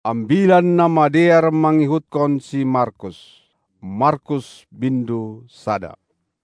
Ambilan nama dear mangihutkan si Markus. Markus bindu sada.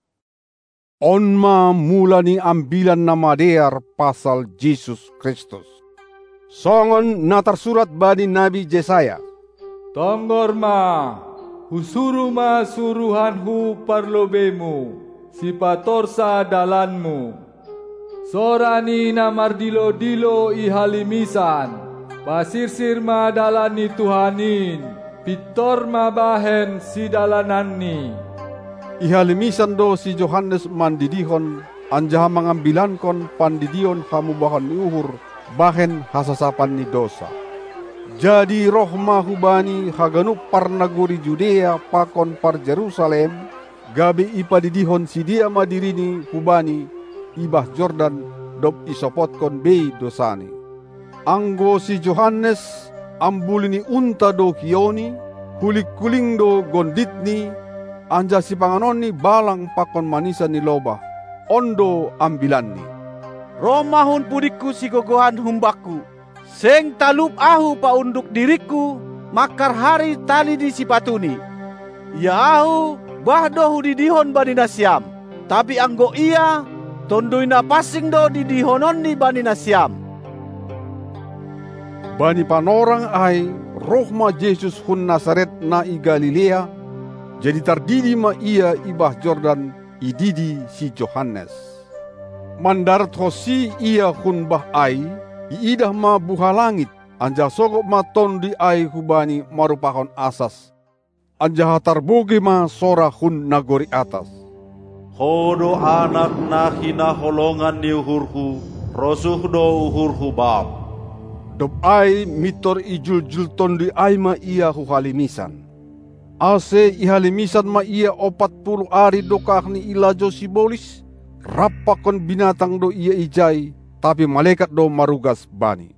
Onma mula ni ambilan nama dear pasal Jesus Kristus. Songon na tersurat bani Nabi Jesaya. Tonggorma, husuruma suruhanhu parlobemu, sipatorsa dalanmu. Sorani na mardilo-dilo ihalimisan, pasirsir ma dalani Tuhanin, pitor ma bahen si dalananni. Ihalimisan do si Johannes mandidihon, anjaha mengambilankon pandidion hamubahan ni uhur, bahen hasasapan ni dosa. Jadi roh mahubani haganup par naguri Judea pakon par Jerusalem, gabi ipadidihon si dia madirini hubani, ibah Jordan dop isopotkon bei dosani. Anggo si Johannes ambulini unta do kioni, kulik-kuling do gonditni, anja si panganoni balang pakon manisa ni lobah, ondo ambilanni. Romahun pudikku si gogohan humbaku, seng talup ahu paunduk diriku, makar hari tali di sipatuni. Ya ahu bahdohu didihon bani nasiam, tapi anggo ia tondoina pasing do didihonon ni bani nasiam. Bani panorang ai roh ma Yesus hun Nasaret na i Galilea, jadi tardidi ma ia ibah Jordan ididi si Johannes. Mandarat hosi ia hun bah ai, iidah ma buha langit, anja sogok ma tondi ai hubani marupakon asas. Anja tarboge ma sora hun nagori atas. Hodo anak na hinaholongan ni uhurku, rosuh do uhurku bab. Dop ai mitor ijul-jul tondi ai ma ia huhalimisan. Ase ihalimisan ma ia 40 ari dokah ni ilajo sibolis, rapakon binatang do ia ijai, tapi malaikat do marugas bani.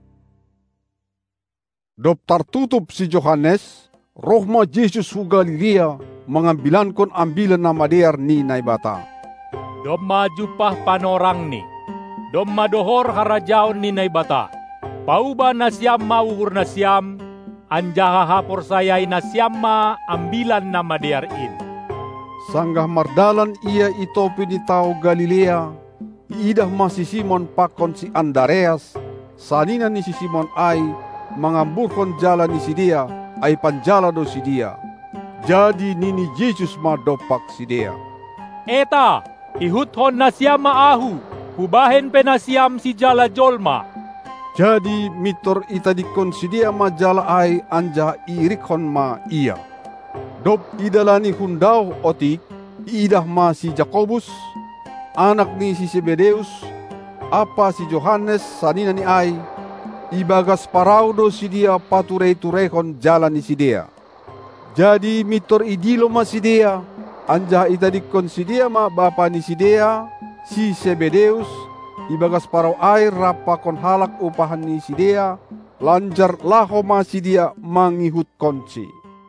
Dop tartutup si Johannes, roh ma Yesus hu Galilea, mengambilankon ambilan nama dear ni naibata. Dom majupah panorang ni, dom madohor harajaon ni naibata. Pauba nasiam mauhur nasiam, anjaha hapor sayai nasiam ma ambilan nama dear in. Sanggah mardalan ia itopi di tau Galilea, iidah ma si Simon pakon si Andreas, sanina ni si Simon ai, mengamburkon jalan ni si dia, ai panjala do si dia. Jadi nini Yesus ma dopak si dia. Eta, ihuthon nasiam ma ahu, hubahen penasiam si jala jolma. Jadi mitor itadikon si dia ma jala ai anja irikhon ma ia. Dop idalani hundau otik, iidah ma si Jakobus, anak ni si Zebedeus, apa si Johannes sanina ni ai, ibagas paraudo si dia paturei-tureikon jalan ni si dia. Jadi mitor idilo ma si dia, anja itadikon si dia ma bapa ni si dia, si Zebedeus, ibagas parau air rapakon halak upahan ni si dia, lanjar laho ma si dia mangihut konci.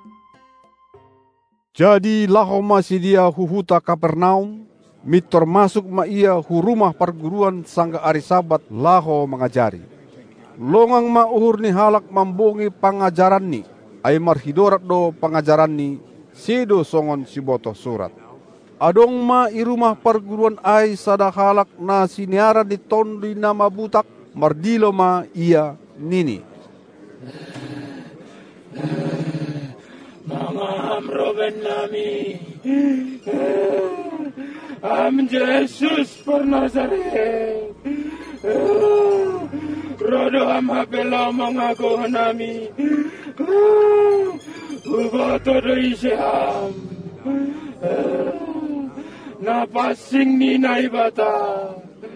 Jadi laho ma si dia huhuta Kapernaum, mitor masuk ma ia hu rumah perguruan sangga ari sabat laho mengajari. Longang ma uhur ni halak mambongi pangajaran ni, ay marhidorat do pangajaran ni, sedo songon si botoh surat. Adong ma i rumah perguruan ai sada halak na siniara di tondi nama butak, mardilo ma ia nini. Mama amroben nami, am Jesus por Nazaret. Rodo am hapela mangago nami, ugoto do isiham. Napasing ni naibata.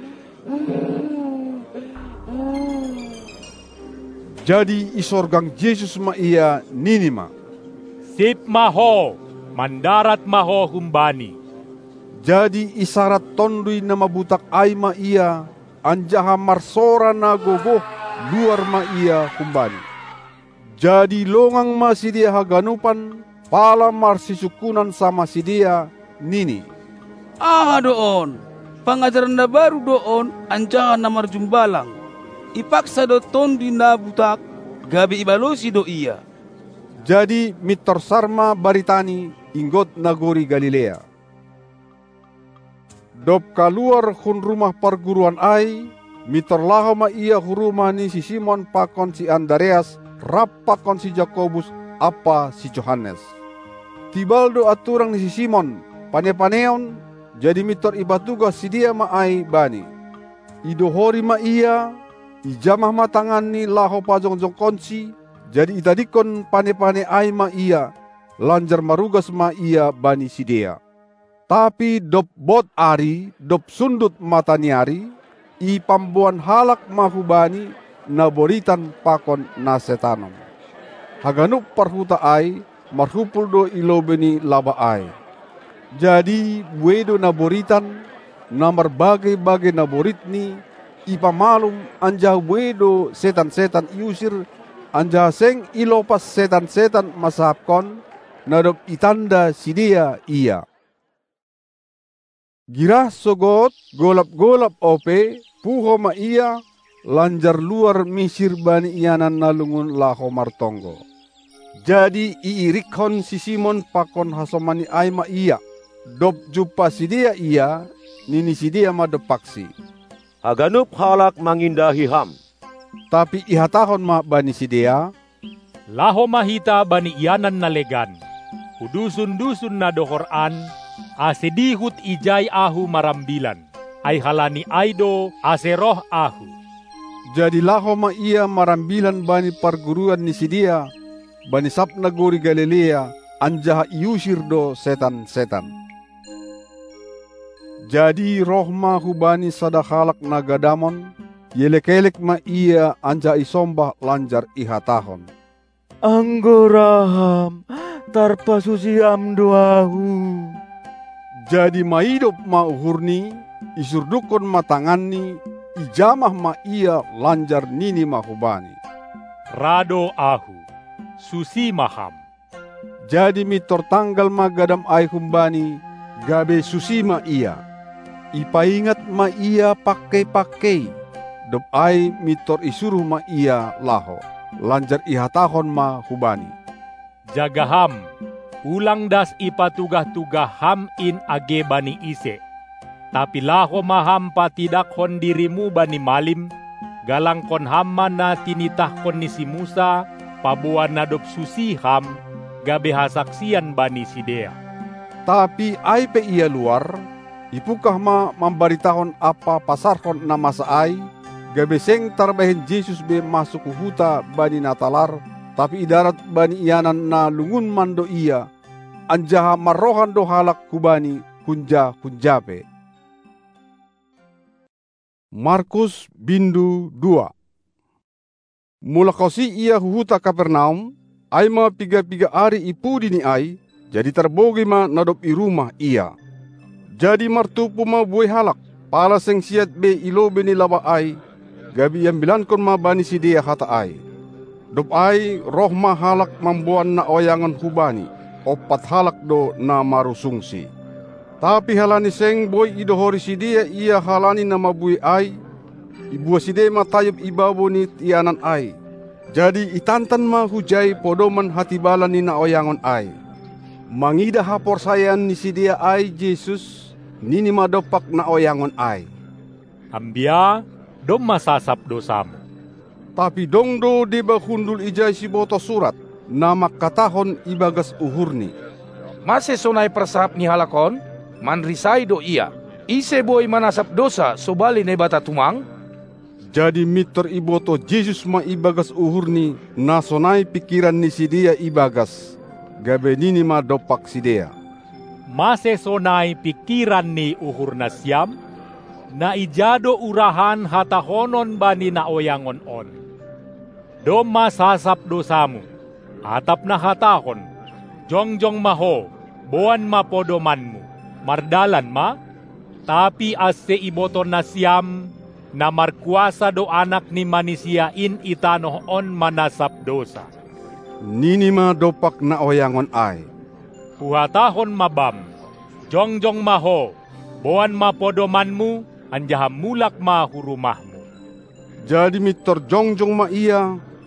Jadi isorgang Yesus ma ia nini ma. Sip maho, mandarat maho humbani. Jadi isarat tondui nama butak ai ma ia, anjaha marsora na gogoh luar ma ia humbani. Jadi longang ma si dia haganupan, pala marsisukunan sama si dia nini. Doon, pangajaran na baru doon, anjahan na marjumbalang. Ipaksa do tondi na butak, gabi ibalosi do ia. Jadi mitor sarma baritani inggot nagori Galilea. Dop kaluar hun rumah perguruan ai, mitor laho ma ia hu rumah ni si Simon pakon si Andreas, rap pakon si Jakobus, apa si Johannes. Tibaldo aturang ni si Simon, pane-paneon, jadi mitor ibatuga si dia ma ai bani. Idohori ma ia, ijamah ma tangan ni laho pajong-jong konsi, jadi itadikon pane-pane ai ma ia, lanjar marugas ma ia bani si dia. Tapi dop bot ari, dop sundut mataniari, i pambuan halak mahubani, naboritan pakon na setanom. Haganuk parhuta ai, marhupul do ilobeni laba ai. Jadi buedo naboritan, namar bagai-bagai naborit ni, ipamalum anjah buedo setan-setan iusir, anjah seng ilopas setan-setan masapkon, nadop itanda sidia ia. Girah sogot, golap-golap ope, puho ma ia, lanjar luar misir bani ianan nalungun laho martonggo. Jadi iirikhon si Simon pakon hasomani ai ma ia, dop jupa sidia ia, nini sidia ma dopaksi. Haganup halak mangindahi ham. Tapi ihatahon ma bani sidia, laho mahita bani ianan nalegan, kudusun-dusun na dohoran, asedihut ijay ahu marambilan, ay halani aido aseroh ahu. Jadi laho ma ia marambilan bani perguruan ni sidia, bani sap nagori Galilea, anjah iusir do setan-setan. Jadi roh ma hubani sadahalak nagadamon, yelek-elek ma ia anjah isombah lanjar ihatahon. Anggoraham, tarpasusiam doahu. Jadi maidop ma uhurni, isurdukon matangani, ijamah ma ia lanjar nini ma hubani. Rado ahu, susi maham. Jadi mitor tanggal magadam ai humbani, gabe susi ma ia. Ipaingat ma ia pakai-pakai, dop ai mitor isuruh ma ia laho, lanjar ihatahon ma hubani. Jagaham, ulang das ipatugah-tugah ham in age bani ise. Tapi laho maham patidakhon dirimu bani malim, galangkon hamman na tinitahkon ni si Musa, pabuan nadop susi ham, gabe hasaksian bani sidea. Tapi ai pe ia luar, ipukah ma mambaritahon apa pasarhon na masa ai, gabe seng tarbahin Jesus be masuk huta bani natalar, tapi idarat bani ianan na lungun mando ia, anjaha marrohan do halak kubani kunja-kunjape. Markus bindu 2. Mula kosi ia huta Kapernaum, ai ma piga-piga ari ipudi ni ai, jadi terbogi ma nadop i rumah ia. Jadi martupu ma buai halak, pala seng siat be ilobe ni laba ai, gabi yang bilankon ma bani sidia hata ai. Dop ai roh ma halak mambuan na oyangan hubani, opat halak do na marusungsi. Tapi halani seng boy idohori sidia ia halani na mabui ai, ibua sidia ma tayub ibabo ni tianan ai. Jadi itantan ma hujai podoman hatibalan ni na oyangon ai. Mangida hapor sayan ni sidia ai Jesus, nini madopak na oyangon ai. Ambia, dom masasap dosamu. Tapi dongdo deba hundul ijai si boto surat, na makatahon ibagas uhurni. Mase sonai persahap ni halakon, manrisai do ia. Ise boy manasap dosa sobali ne bata tumang. Jadi mitor iboto Jesus ma ibagas uhurni, na sonai pikiran ni sidia ibagas. Gabe nini ma dopak sidia. Mase sonai pikiran ni uhur na siam, na ijado urahan hatahonon bani na oyangon on. Dom masasap dosamu, atap na hatahon, jongjong maho, boan mapodomanmu, mardalan ma, tapi ase iboton na siam, na markuasa do anak ni manusia in itanoh on manasap dosa. Nini ma dopak na oyangon ai. Puhatahon mabam, jongjong maho, boan mapodomanmu, anjaham mulak ma hurumahmu. Jadi mitor jongjong ma ia,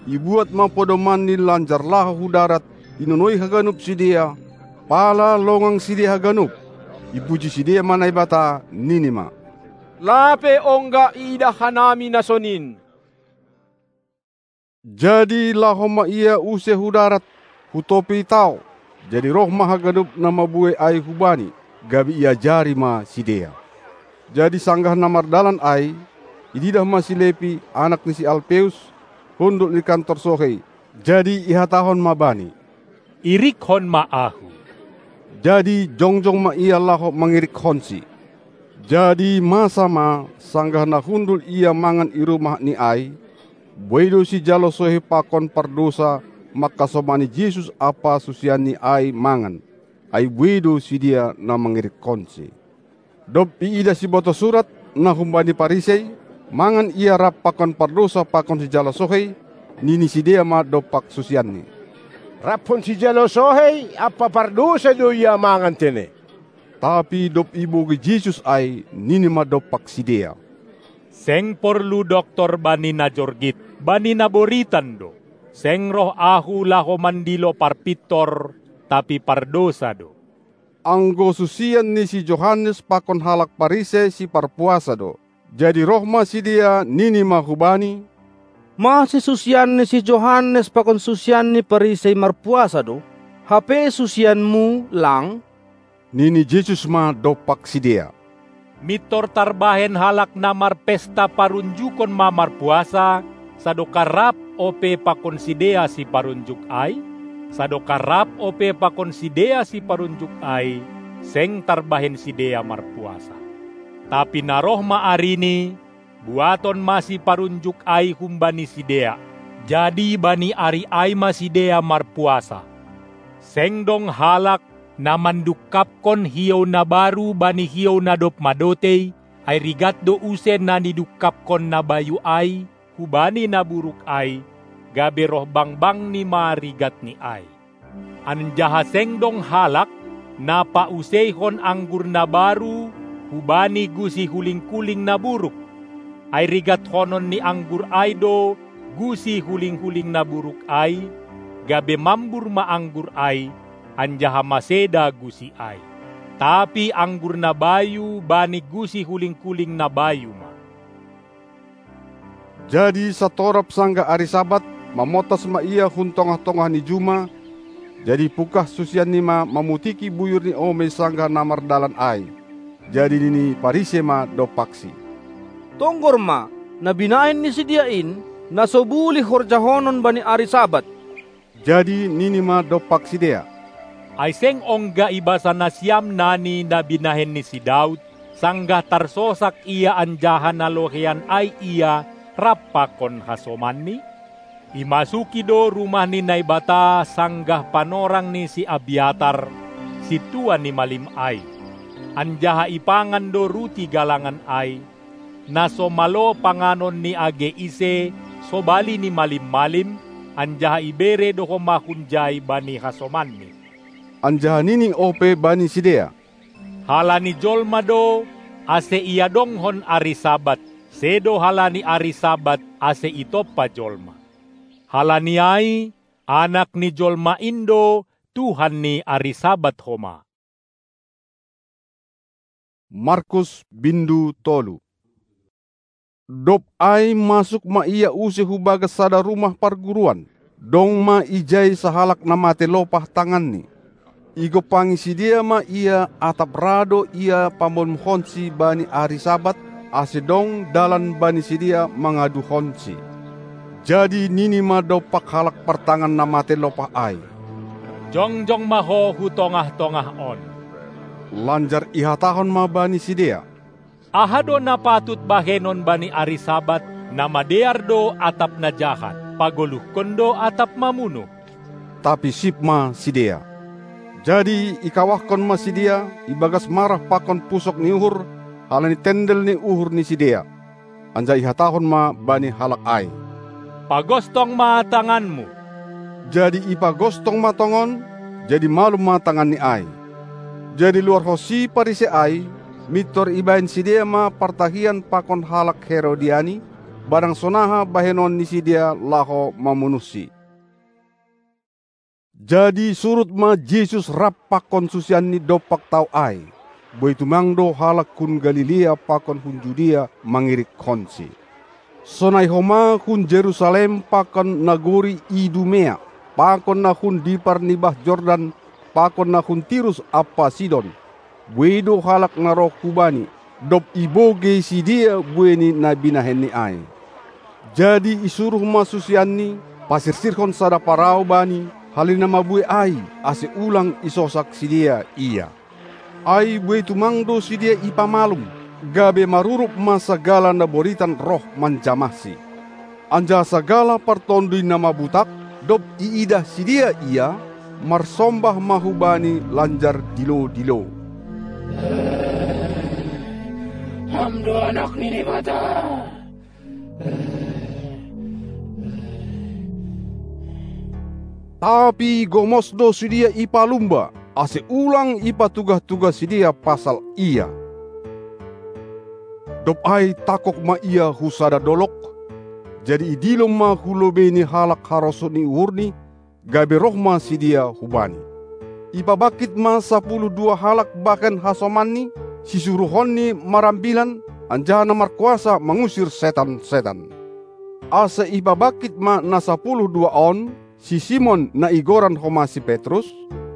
ibuat mapodoman ni lanjar lahu darat, inunoi haganup sidea, pala longang sidea haganup, ipuji sidea manay bata ninima. Lape ongga ida hanami nasonin. Jadi lahoma ia use hudarat, hutopi tau, jadi roh mahaganup na mabue ai hubani, gabi ia jari ma sidea. Jadi sanggah namardalan ai, ididah masih lepi anak ni si Alpeus, hundul di kantor sohei. Jadi iha tahon mabani. Irik hon maahu. Jadi jongjong ma ia laho mengirik honsi. Jadi masa ma sanggah na hundul ia mangan i rumah ni ai, boido si jalo sohe pakon pardosa maka somani Yesus apa susian ni ai mangan. Ai boido si dia na mengirik honsi. Dop ida si boto surat na humbani Parisei, mangan ia rap pakon pardosa pakon si jalo sohei, nini si dia ma dopak susianni. Rapon si jalo sohei, apa pardosa do ia mangan tene. Tapi dop ibu ke Yesus ai, nini ma dopak si dia. Seng perlu doktor bani na jorgit, bani na boritan do. Seng roh ahu laho mandilo parpitor, tapi pardosa do. Anggo susian ni si Johannes pakon halak Parisei si parpuasa do. Jadi roh ma si dia nini ma hubani. Masih susian ni si Johannes pakon susian ni Parisei marpuasa do. Hape susianmu lang. Nini Yesus ma dopak si dia. Mitor tarbahen halak namar pesta parunjukon mamar puasa, sadokarap ope pakon sidea si parunjuk ai. Sadokarap ope pakon sidea si parunjuk ai, seng tarbahen sidea marpuasa. Tapi naroh maarini, buaton masih parunjuk ai humbani sidea. Jadi bani ari ai masidea marpuasa. Seng dong halak na mandukapkon hiyaw na baru bani hiyaw na dop madotey, ay rigat do usen na nidukapkon na bayu ay, hubani na buruk ay, gabi roh bangbang ni marigat ni ay. Anjahaseng dong halak, na pausehon anggur na baru, hubani gusi huling-kuling na buruk. Ay rigat honon ni anggur ay do, gusi huling-huling na buruk ay, gabi mambur maanggur ay, anjaha maseda gusi ay. Tapi anggur na bayu, bani gusi huling-kuling na bayu ma. Jadi satorap sangga ari Sabat, mamotas ma ia huntongah-tongah ni Juma, jadi pukah susian ni ma mamutiki buyur ni ome sangga namar dalan ai. Jadi nini Parisei ma dopaksi. Tonggor ma, nabinain ni si diain, nasobuli horjahonon bani ari Sabat. Jadi nini ma dopaksi dia. Ay seng ongga ibasa na siyam nani na binahin ni si Daud, sangga tarsosak iya anjahan na lohean ay iya, rapakon hasoman ni. Imasuki do rumah ni Naibata sanggah panorang ni si Abiatar, si tua ni malim ay. Anjaha ipangan do ruti galangan ay, nasomalo panganon ni age ise, sobali ni malim-malim, anjaha ibere do homahunjay bani hasoman ni. Anjaha nini ope bani sidea. Hala ni jolma do, ase iya donghon ari Sabat, sedo hala ni ari Sabat ase itopa jolma. Hala ni ay, anak ni jolma indo, Tuhan ni ari Sabat homa. Markus bindu tolu. Dop ay masuk ma iya use hubaga sada rumah parguruan. Dong ma ijay sahalak na mate lopah tangan ni. Igo pangisi dia ma ia atap rado ia pamon honsi bani ari Sabat, ase dong dalan bani si dia mangadu honsi. Jadi nini ma dopak halak pertangan na mate lopah ay. Jongjong maho hu tongah-tongah on. Lanjar iha tahon ma bani si dia. Ahado na patut bahenon bani ari Sabat, na madeardo atap na jahat, pagoluh kondo atap mamuno. Tapi sip ma si dia. Jadi ikawahkon ma si dia, ibagas marah pakon pusok ni uhur, halani tendel ni uhur ni si dia. Anja iha tahon ma bani halak ay. Pagostong ma tanganmu. Jadi ipagostong ma tongon, jadi malum ma tangan ni ay. Jadi luar hosi Parisei ay, mitor ibain si dia ma partahian pakon halak Herodiani, barang sonaha bahenon ni sidia laho mamunusi. Jadi surut ma Jesus rap pakon susian ni dopak tau ai. Boitu mangdo halak kun Galilea pakon hun Judea mangirik konsi. Sonai homa kun Jerusalem pakon nagori Idumea. Pakon na hun dipar nibah Jordan. Pakon na hun Tirus apa Sidon. Buedo halak na roh kubani. Dop iboge si dia bueni na binahen ni ai. Jadi isuruh masusian ni pasirsirkon sada parau bani. Halina mabue ai ase ulang isosak si dia iya. Ai bue tumangdo si dia ipamalum. Gabe marurup masagala na boritan roh manjamasi. Anja sagala partondui nama butak. Dop iidah si dia iya. Marsombah mahubani lanjar dilo-dilo. Hamdo anak nini mata. Tapi gomosdo si dia ipalumba, ase ulang ipa tugas-tugas si dia pasal iya. Dop ai takok ma iya husada dolok, jadi idilom ma hulobeni halak haroso ni urni, gabe roh ma si dia hubani. Ipa bakit ma 12 halak bahkan hasomani, si suruhon ni marambilan, anjana markuasa mengusir setan-setan. Ase ipa bakit ma na 12 on, si Simon na igoran homa si Petrus,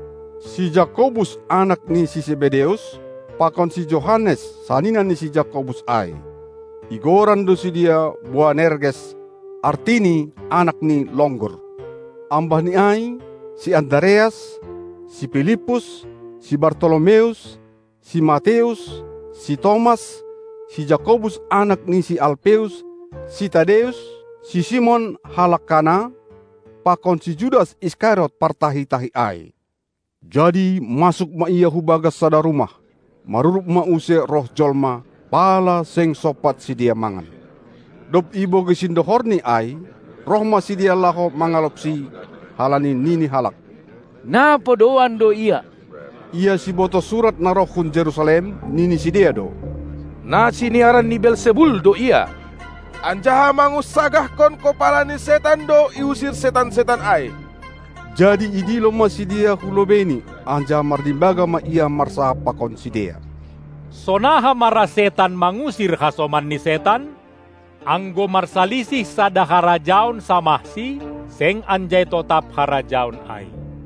si Jakobus anak ni si Zebedeus, pakon si Johannes sanina ni si Jakobus ai. Igoran do si dia Boanerges, artini anak ni Longgor. Ambah ni ai, si Andreas, si Filipus, si Bartolomeus, si Mateus, si Thomas, si Jakobus anak ni si Alpeus, si Tadeus, si Simon halak Kana, pakon si Judas Iskariot partahi-tahi ai. Jadi masuk ma iya hubagas sada rumah, marurup ma use roh jolma, pala seng sopat si dia mangan. Dop ibo gesindo horni ai, roh ma si dia laho mangalopsi, halani nini halak. Na podoan do iya. Iya si boto surat na roh kun Jerusalem, nini si dia do. Na siniaran ni Belzebul do iya. Anjaha mangusagah kon kopala ni setan do iusir setan-setan ai. Jadi idilo ma si dia hulobeni, anja mardimbaga ma ia marsa pakon si dia. Sonaha mara setan mangusir hasoman ni setan, anggo marsalisih sada harajaon samahsi, seng anjay totap harajaon ai.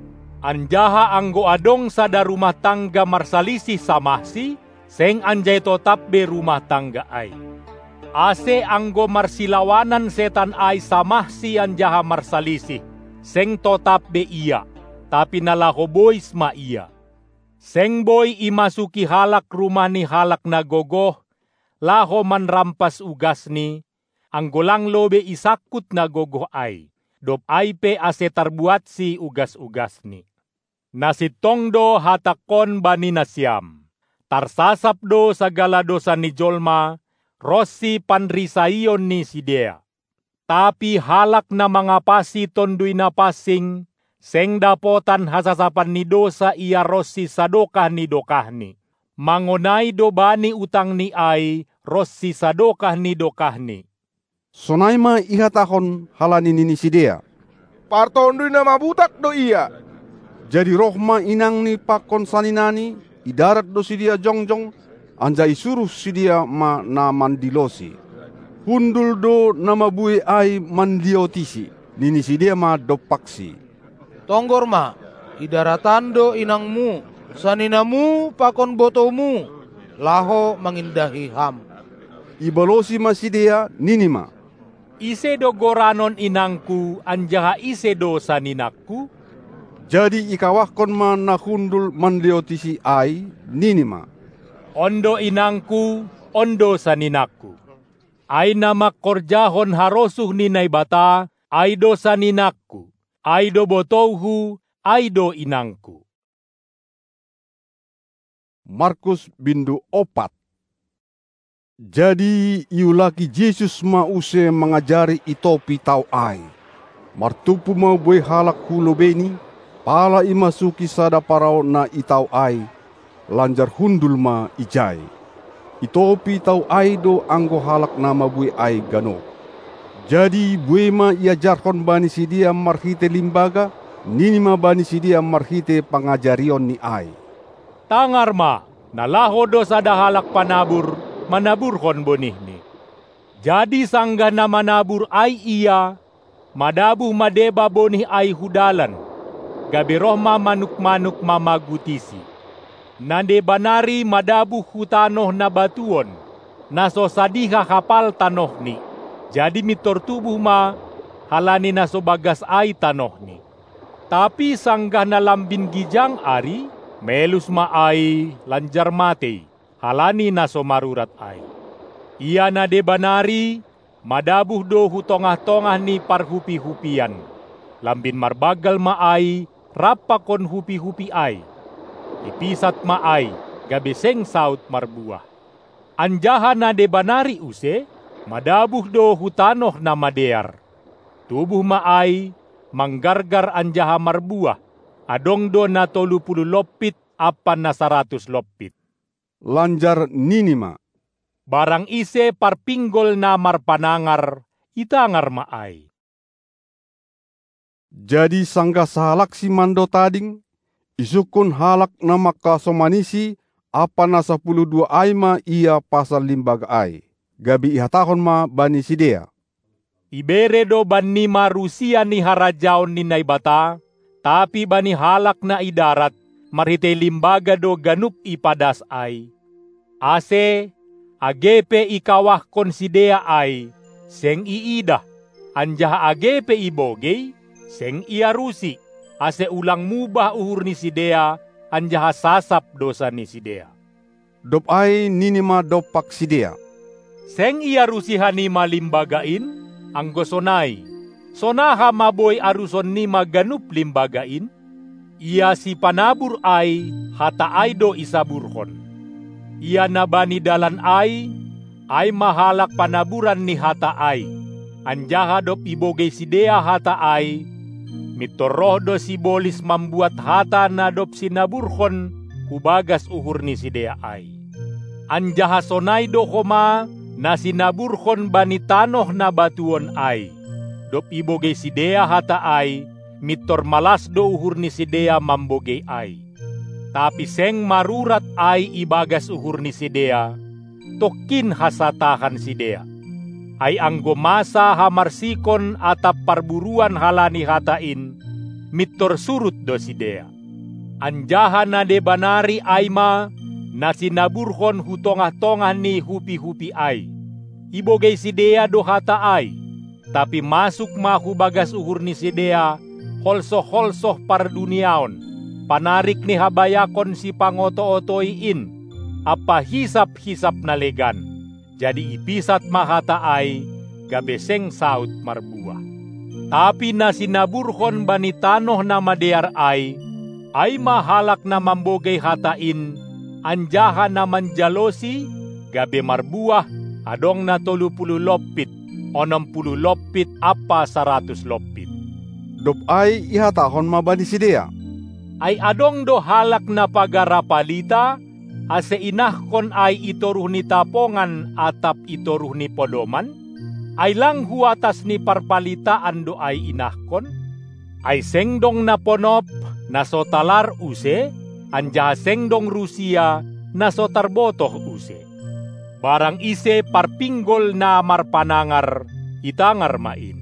Anjaha anggo adong sada rumah tangga marsalisih samahsi, seng anjay totap be rumah tangga ai. Ase anggo marsilawanan setan ay samah si anjaha marsalisi, seng totap be iya, tapi nalaho boys ma iya. Seng boy imasuki halak rumah ni halak na gogoh, laho manrampas ugas ni, anggo lang lobe isakut na gogoh ay, dop ay pe ase tarbuat si ugas-ugas ni. Nasitong do hatakon bani nasyam, tarsasap do sagala dosa ni jolma, Rossi panrisaion ni si dia. Tapi halak na mga pasi tonduy na pasing, seng dapotan hasasapan ni dosa iya Rossi sadokah ni dokah ni. Mangonay do bani utang ni ay, Rossi sadokah ni dokah ni. Sonay ma ihatahon halani ni si dia. Partonduy na mabutak do iya. Jadi roh ma inang ni pakon saninani, idarat do si dia jongjong, anja isuruh si dia ma na mandilosi. Hundul do nama bue ai mandiotisi. Nini si dia ma dopaksi. Tonggor ma, idaratan do inangmu, saninamu pakon botomu, laho mangindahi ham. Ibalosi ma si dia nini ma. Ise do goranon inangku, anjaha ise do saninakku. Jadi ikawahkon ma na hundul mandiotisi ai nini ma. Ondo inangku, ondo saninakku. Ay nama korjahon harosuh ninay bata, ay do saninakku. Ay do botouhu, ay do inangku. Markus bindu 4. Jadi iulaki Jesus mause mengajari itopi tau ai. Martupu mau bue halak hulobeni, pala imasuki sada parao na itau ai. Lanjar hundul ma ijai. Itopi tau ai do anggo halak nama bui ai gano. Jadi buema iajarkon bani sidia marhite limbaga, ninima bani sidia marhite pangajarion ni ai. Tangar ma, nalaho dosa dahalak panabur, manaburkon bonih ni. Jadi sangga na manabur ai iya, madabuh madeba bonih ai hudalan, gabiroh ma manuk-manuk mamagutisi. Nande banari madabuh hutanoh na batuon, naso sadiha kapal tanoh ni. Jadi mitor tubuh ma, halani naso bagas ai tanoh ni. Tapi sanggah na lambin gijang ari, melus ma ai lanjar mate, halani naso marurat ai. Ia na de banari, madabuh do hutongah-tongah ni parhupi-hupian. Lambin marbagal ma ai, rapakon hupi-hupi ai. Ipisat ma ai, gabeseng saut marbuah. Anjaha na de banari use, madabuh do hutanoh na madear. Tubuh ma ai, manggargar anjaha marbuah. Adong do na 30 lopit, apan na 100 lopit. Lanjar ninima. Barang ise parpinggol na marpanangar, itangar ma ai. Jadi sangga sahalak si mando tading, isukun halak na makasomanisi, apa na 12 aima ia pasal limbaga ai. Gabi ihatahon ma bani sidea. Ibere do bani ma Rusia ni harajaon ni naibata, tapi bani halak na idarat, marhite limbaga do ganup ipadas ai. Ase, agepe ikawah konsidea ai, seng iidah, anjaha agepe ibogey, seng iarusi, ase ulang mubah uhur ni sidea, anjaha sasap dosa ni sidea. Dop ai ninima dopak sidea. Seng iarusi hanima limbagain, anggo sonai. Sonaha maboy aruson nima ganup limbagain, ia si panabur ai, hata ai do isaburkon. Ia nabani dalan ai mahalak panaburan ni hata ai. Anjaha dop ibogey sidea hata ai, mitoroh do si bolis membuat hata na dop sinaburkon hubagas uhur ni sidea ai. Anjaha sonai do koma na sinaburkon bani tanoh na batuon ai. Dop ibogey sidea hata ai, mitor malas do uhur ni sidea mambogey ai. Tapi seng marurat ai ibagas uhur ni sidea, tokin hasatahan sidea. Ai anggo masa hamarsikon atap parburuan halani hatain, mitor surut do sidea. Anjaha na de banari aima, na sinaburkon hutongah-tongah ni hupi-hupi ai. Ibogey sidea do hata ai, tapi masuk mahu bagas uhur ni sidea, holsoh-holsoh parduniaon. Panarik ni habayakon si pangoto-otoiin, apa hisap-hisap na legan. Jadi ipisat mahata ai, gabeseng saut marbuah. Tapi na sinaburkon bani tanoh na madear ai mahalak na mambogey hatain, anjaha na manjalosi, gabe marbuah, adong na 30 lopit, 60 lopit, apa 100 lopit. Dop ai ihatahon mabani sidea. Ay adong do halak na pagarapalita, ase inahkon ay itoruh ni tapongan atap itoruh ni podoman, ay lang huatas ni parpalitaan do ay inahkon, ay sengdong na ponop, naso talar use, anjaha sengdong Rusia, naso tarbotoh use. Barang ise parpinggol na marpanangar, itangar main.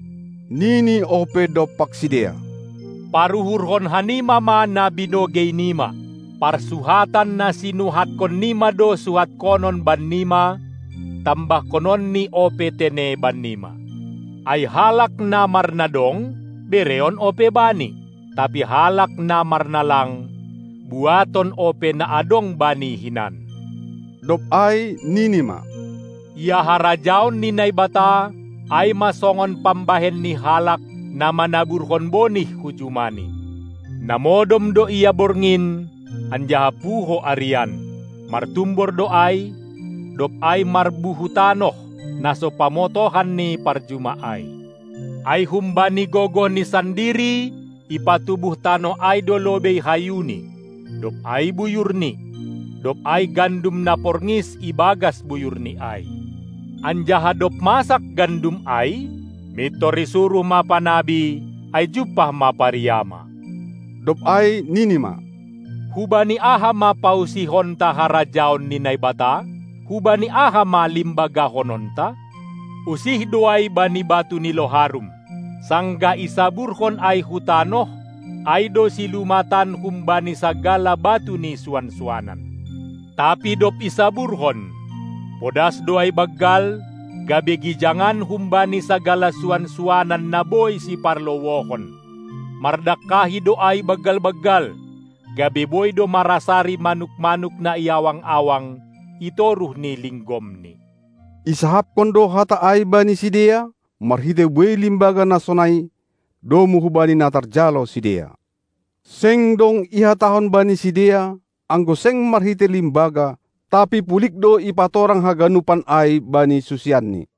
Nini ope dopak sidea. Paruhurhon hanima ma na binogey nima, parsuhatan na sinuhatkon nima do suhat konon ban nima, tambah konon ni ope tene ban nima. Ay halak na marnadong, bereon ope bani, tapi halak na marnalang, buaton ope na adong bani hinan. Dop ay ninima. Ia harajaon ni naibata, ay masongon pambahen ni halak, na manaburkon bonih hujumani. Namodom do iya borngin, anjaha puho arian, martumbor do ay, dop ay marbuhutanoh, naso pamotohan ni parjuma ay. Ay humbani gogo ni sandiri, ipatubuh tano ay do lobey hayuni, dop ay buyurni, dop ay gandum na porngis ibagas buyurni ay. Anjaha dop masak gandum ay, Mitori suruh mapa nabi, ay jupah mapa riyama. Dop ay ninima. Hubani aha mapausi honta harajaon ni Naibata? Hubani aha malimbaga hononta? Usih doay bani batu ni loharum. Sangga isaburhon ay hutanoh, ay do silumatan humbani sagala batu ni suan-suanan. Tapi dop isaburhon, podas doay baggal, gabi gijangan humbani sagala suan-suanan na boy si parlowohon. Mardakahi doay baggal-baggal, gabi boy do marasari manuk-manuk na iawang-awang, itoruh ni linggom ni. Isahap kondo hata ay bani sidea, marhite boy limbaga na sonay, do muhubani na tarjalo sidea. Seng dong ihatahon bani sidea, anggo seng marhite limbaga, tapi pulik do ipatorang haganupan ay bani susianni.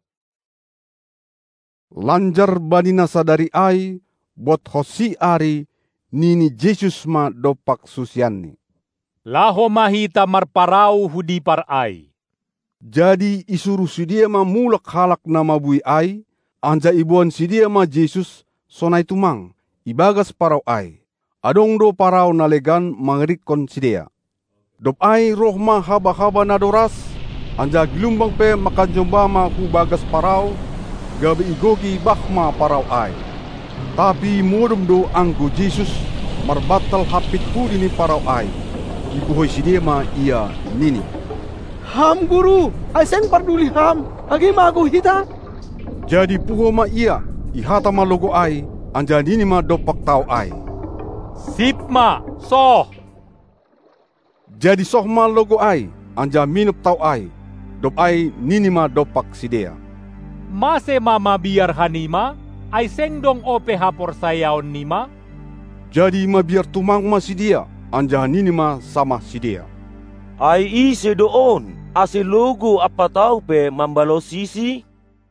Lanjar bani nasadari ay, bot hosi ari, nini Jesus ma dopak susianni. Laho mahita marparau hudi par ay. Jadi isuruh sidia ma mulak halak na mabui ay, anja ibuan sidia ma Jesus sonay tumang, ibagas parau ay. Adong do parau nalegan mangrikon sidia. Dop ay roh ma haba-haba na doras, anja gilumbang pe makanjomba ma hubagas parau, gabi igogi bahma parau ay. Tapi modom do anggo Jesus marbatal hapit hudi ni parau ay. Ibuhoy sidia ma iya nini. Ham guru, ay seng parduli ham, agi mago hita. Jadi puho ma iya, ihata ma logo ay, anja nini ma dopak tau ay. Sip ma, soh. Jadi sohma logo ay, anja minup tau ay, dop ay ninima dopak sidea. Mase mama biar hanima, ay sengdong ope hapor sayaon nima. Jadi mabiar tumang ma sidea, anja ninima sama sidea. Ay ise doon, ase logo apa tau pe mambalo sisi?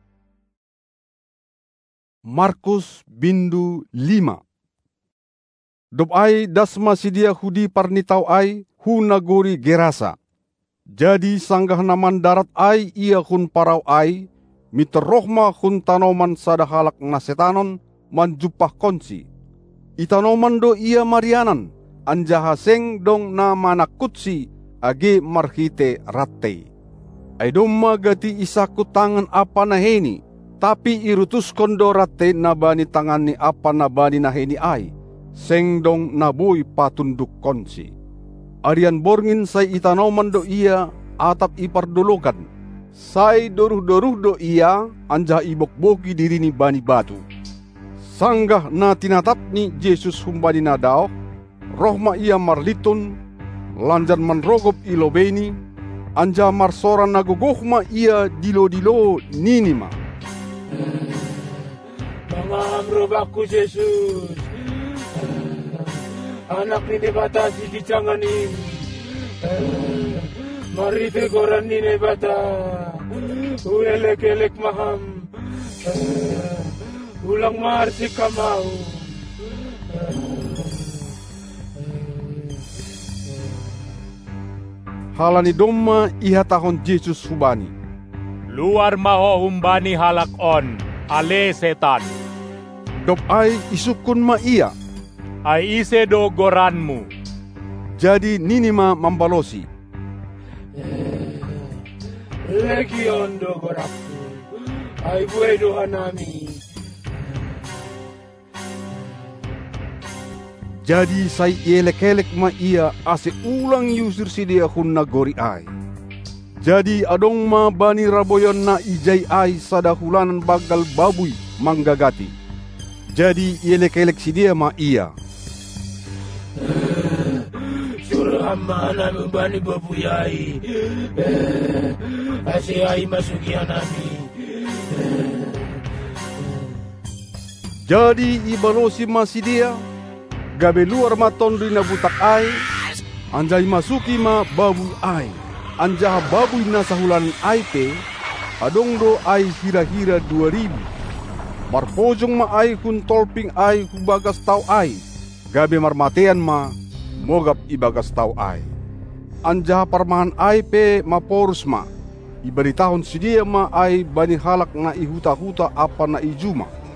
Markus bindu 5. Dop ay dasma sidea hudi parnitau ay, hu nagori Gerasa. Jadi sanggah naman darat ay ia hun parau ay, miterohma hun tanoman sadahalak na setanon manjupah konsi. Itanoman do ia marianan, anjaha seng dong na manakutsi age marhite ratte. Ay domma gati isakut tangan apa na heni, tapi irutus kondo ratte na bani tangan ni apa na bani na heni ay, seng dong naboy patunduk konsi. Arian borngin say itanoman do iya atap ipardologan. Say doruh-doruh do iya anja ibok-boki diri ni bani batu. Sanggah na tinatap ni Jesus humbani na daw, rohma iya marlitun, lanjan manrogop ilobeni, anja marsoran nagogohma iya dilo-dilo ninima. Mangamrob aku Jesus, anak ni dibatasi di canganin. Mari tegoran ni nebata, ulelek-elek maham, ulang marsi kamau. Halani domma iha tahon Jesus hubani. Luar maho humbani halak on, ale setan. Dop ay isukun ma iya. Ay ise do goranmu. Jadi ninima mambalosi. Legion do gorakku, ay buhay do hanami. Jadi say ielek-elek ma iya ase ulang yusir sidia hun nagori ay. Jadi adong ma bani raboyon na ijay ay sadahulanan bagal babuy manggagati. Jadi ielek-elek sidia ma iya. Suruh amana bani babuy ay, ase ay masuki hanami. Jadi ibalosi ma sidia. Gabe luar matondo na butak ay, anjay masuki ma babuy ay, anjah babuy na sahulan ay pe, adong do ay hira-hira 2,000. Marpojong ma ay kun tolping ay hubagas tau ay, gabe marmatean ma, mogap ibagas tau ay. Anjah parmahan ay pe maporus ma, ibaritahon sidia ma ay bani halak na ihuta-huta apa na ijuma.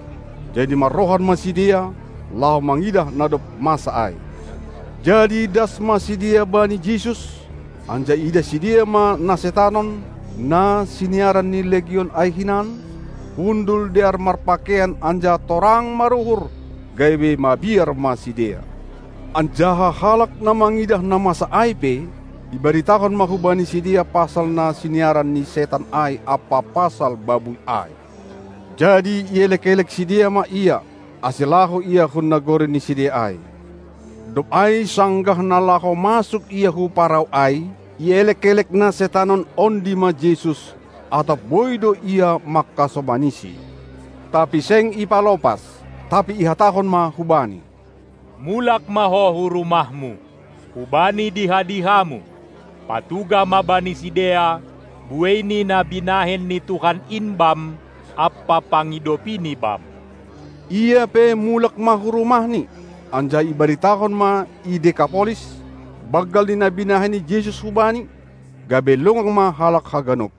Jadi marohan masih dia, lau mangidah nadop masa ai. Jadi das masih dia bani Jesus, anja ida si dia ma na setanon, na siniaran ni legion ai hinan, undul dear marpakaian anja torang maruhur, gaibe mabiar masih dia. Anjaha halak na mangidah na masa ai pe, ibaritakan mahubani si dia pasal na siniaran ni setan ai apa pasal babu ai. Jadi ielek-elek si dia ma iya, asilaho iya hun nagore ni si dia ai. Dop ai sanggah na laho masuk iya hu parau ai, ielek-elek na setanon ondi ma Jesus, atau boido iya makasobanisi. Tapi seng ipalopas, tapi ihatahon ma hubani. Mulak maho rumahmu, hubani diha-dihamu, patuga mabani sidea, bueni na binahen ni Tuhan inbam, apa pangidopini bam. Iya pe mulak mahu rumah ni, anja ibaritakan ma i Dekapolis, bagal ni nabinahen ni Jesus hubani, gabelong ma halak haganok.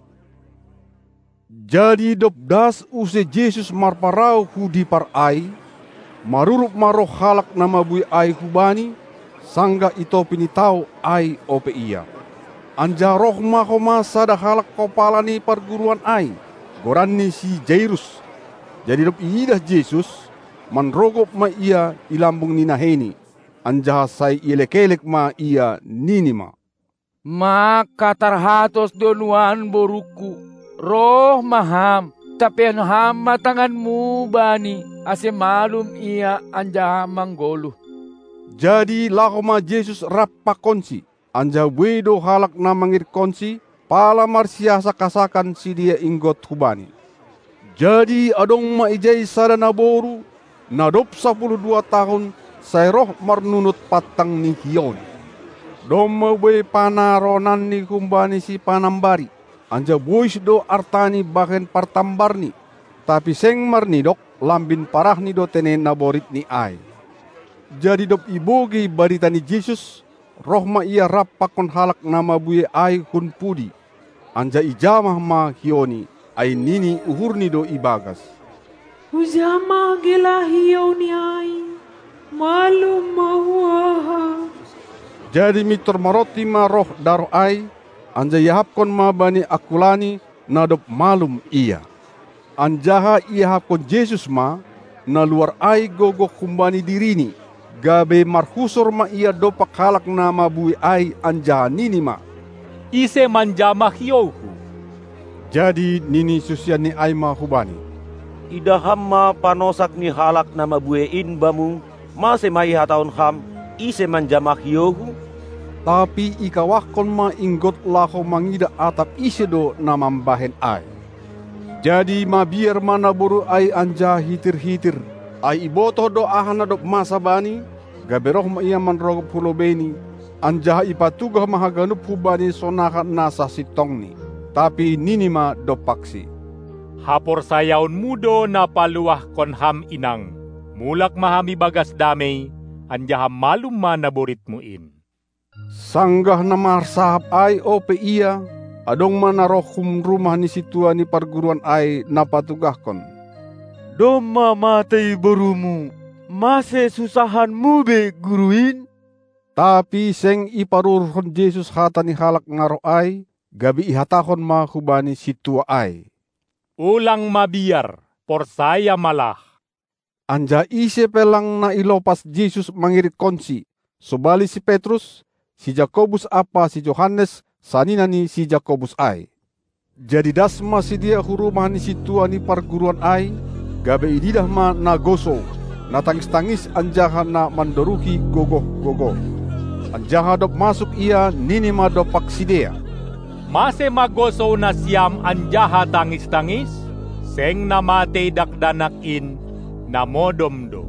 Jadi dopdas use Jesus marparau hudi par ai, marurup maroh halak nama bui ai hubani, sangga ito pinitau ai ope iya. Anja roh mahoma sada halak kopala ni perguruan ai, goran ni si Jairus. Jadi dop iidah Jesus, manrogop ma iya ilambung ni naheni, anja say ilek-elek ma iya ninima. Maka tarhatos donuan boruku, roh maham, tapi ham matanganmu bani, ase malum iya anja manggolu. Jadi lahoma Jesus rappa konsi, anja wedo halak na mangir konsi, pala marsiasa kasakan si dia inggot hubani. Jadi adong maijay sada naboru, nadop 12 tahun, say roh marnunut patang ni hiyon. Doma we panaronan ni kumbani si panambari, anja bois do artani bahen partambar ni, tapi seng marnidok lambin parah ni do tenen naborit ni ai. Jadi dop ibogi barita ni Jesus, roh ma ia rappakon halak nama buye ai hun pudi, anja ijamah ma hioni, ai nini uhurni do ibagas. Ujama gela hioni ai, malum mahuaha. Jadi mitor maroti ma roh daro ai, anja yahapkon ma bani akulani nadop malum iya. Anjaha yahapkon Jesus ma, na luar ai gogo kumbani dirini, gabe marhusor ma iya dopak halak nama bui ai anjaha nini ma. Ise manjama hiyohu. Jadi nini susian ni ai ma hubani. Ida hamma panosak ni halak nama buein bamu, mase mai hataon ham, ise manjama hiyohu. Tapi ikawakon ma inggot laho mangida atap ise do namambahen ai. Jadi ma biar mana buru ai anja hitir-hitir, ai iboto do ahana dop masa bani, gaberoh ma iya manrogop hulobeni, anja ipatugah mahaganup hubani sonakan nasa sitongni, tapi nini ma do paksi. Hapor sayaon mudo na paluah kon ham inang, mulak mahami bagas damay, anja ham malum ma naborit muin. Sanggah na marsahap ay ope iya, adong manarohum rumah ni situa ni perguruan ay napatugahkon. Doma matay barumu, mase susahanmu be guruin? Tapi seng iparurhon Jesus hata ni halak ngaro ay, gabi ihatahon mahubani situa ay. Ulang mabiar, por saya malah. Anja ise pelang na ilopas Jesus mangirit konsi, sobali si Petrus, si Jakobus apa si Yohanes, sanina ni si Jakobus ay. Jadi dasma si dia hurumah ni situa ni perguruan ay, gabe ididah ma nagoso, natangis-tangis anjaha na mandoruhi gogoh-gogoh. Anjaha dop masuk ia nini ma dopak si dia. Mase magoso na siyam anjaha tangis-tangis, seng namate dakdanakin na modomdo.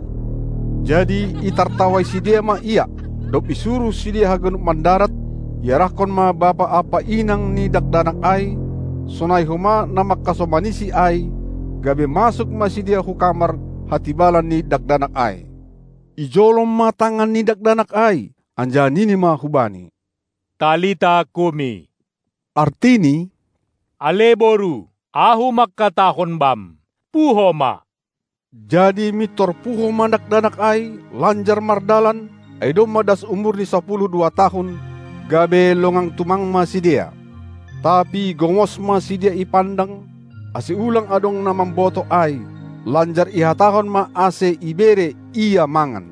Jadi itartawai si dia ma iya, dop isuruh si dia hagenup mandarat, yarahkon ma bapa apa inang ni dakdanak ay, sonai huma na makasomanisi ay, gabe masuk ma si dia hu kamar hatibalan ni dakdanak ay. Ijolom ma tangan ni dakdanak ay, anja nini ma hubani. Talita kumi. Artini, Aleboru, ahu makatahon bam, puhoma. Jadi mitor puho mandak danak ai lanjar mardalan ai domma das umur ni 12 tahun gabe longang tumang masih dia. Tapi gongos masih dia ipandang ase ulang adong namang boto ai lanjar ihatahon ma ase ibere ia mangan.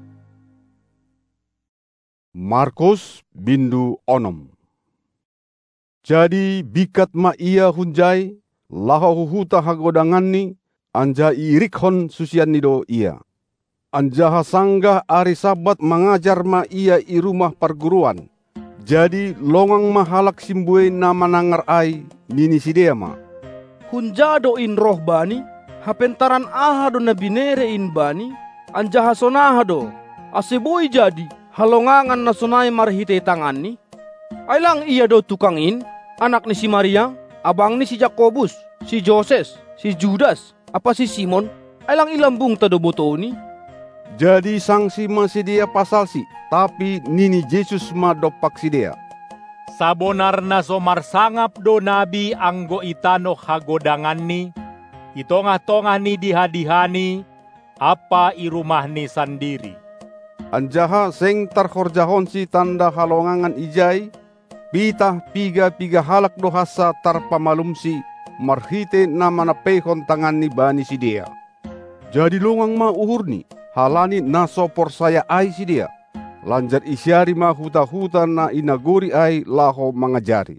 Markus bindu onom. Jadi bikat ma ia hunjai laho huta hagodangan ni anja irikhon susian nido ia. Anjaha sanggah ari sabat mengajar ma ia i rumah perguruan. Jadi longang mahalak simbue nama nangar ai nini sidea ma. Hunjado in roh bani, hapentaran ahado na binere in bani, anjaha sonahado, aseboy jadi, halongangan na sonay marhite tangan ni. Ailang iya do tukang in, anak ni si Maria, abang ni si Jakobus, si Joses, si Judas, apa si Simon, ailang ilambung tado boto ni. Jadi sangsi masih dia pasal si, tapi nini Yesus ma dopak si dia. Sabonarna so marsangap do nabi anggo itano hagodangan ni, itongah-tongah ni dihadihani, apa i rumah ni sandiri. Anjaha seng tarhorjahon si tanda halongangan ijai, pitah piga halak dohasa tarpamalum si, marhite nama na pehon tangan ni bani si dia. Jadi longang ma uhur ni, halani naso porsaya ai si dia. Lanjar isyari ma huta-huta na inaguri ai laho mangajari.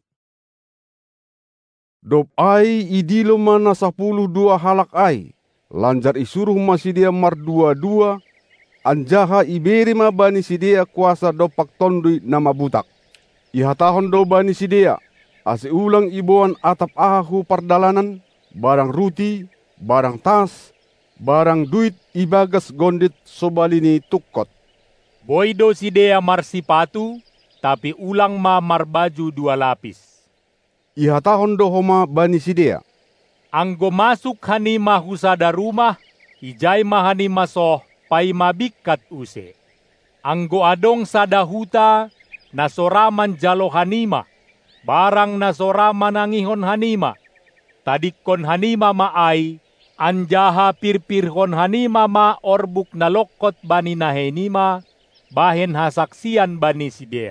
Dop ai idilo mana 12 halak ai. Lanjar isuruh masih dia mardua-dua. Anjaha iberi ma bani si dia kuasa dopak tondui nama butak. Ihatahon do bani si dia. Ase ulang ibuan atap ahu pardalanan. Barang ruti, barang tas, barang duit ibagas gondit sobalini tukot. Boydo si dea marsipatu, tapi ulang ma marbaju 2 lapis. Ihatahon do homa bani si dea. Anggo masuk hanima husada rumah, ijay mahanima soh, pai mabikat use. Anggo adong sada huta, nasoraman jalo hanima, barang nasoraman angihon hanima. Tadikon hanima maay, anjaha pirpirhon hanima ma orbuk nalokot bani nahenima, bahen hasaksian bani si dia.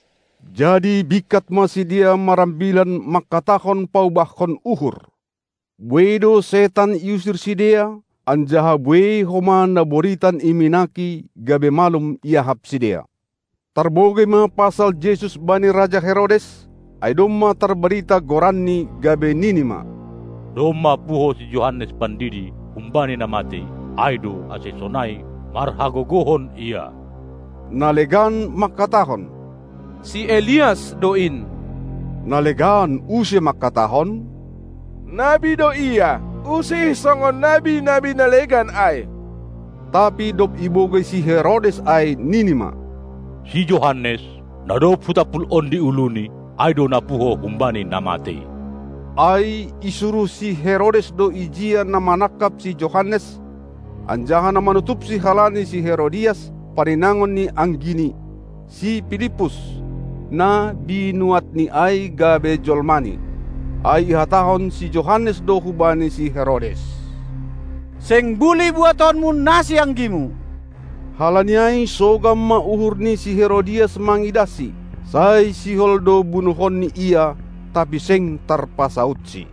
Jadi bikat masih dia marambilan makatahon paubahkon uhur. Buedo setan iusir si dia, anjaha bue homa naboritan iminaki gabe malum iahap si dia. Tarboge ma pasal Yesus bani Raja Herodes, ay domma terberita gorani gabe ninima. Domma puho si Yohanes Pandidi humbani namati, aido ase sonai marhagogohon ia. Nalegan makatahon. Si Elias doin. Nalegan use makatahon. Nabi do iya, usih songon nabi-nabi nalegan ay. Tapi dop ibogay si Herodes ay ninima. Si Yohanes, nado putapul ondi uluni, ay do napuho humbani namate. Ay isuruh si Herodes do ijia na manakap si Yohanes. Anjahan na manutup si halani si Herodias, parinangon ni Anggini, si Pilipus, na binuat ni ay gabe jolmani. Ay ihatahon si Yohanes do hubani si Herodes. Seng buli buatonmu nasi anggimu. Halaniay sogam mauhur ni si Herodias mangidasi. Say si holdo bunuhon ni ia, tapi seng tarpasautsi.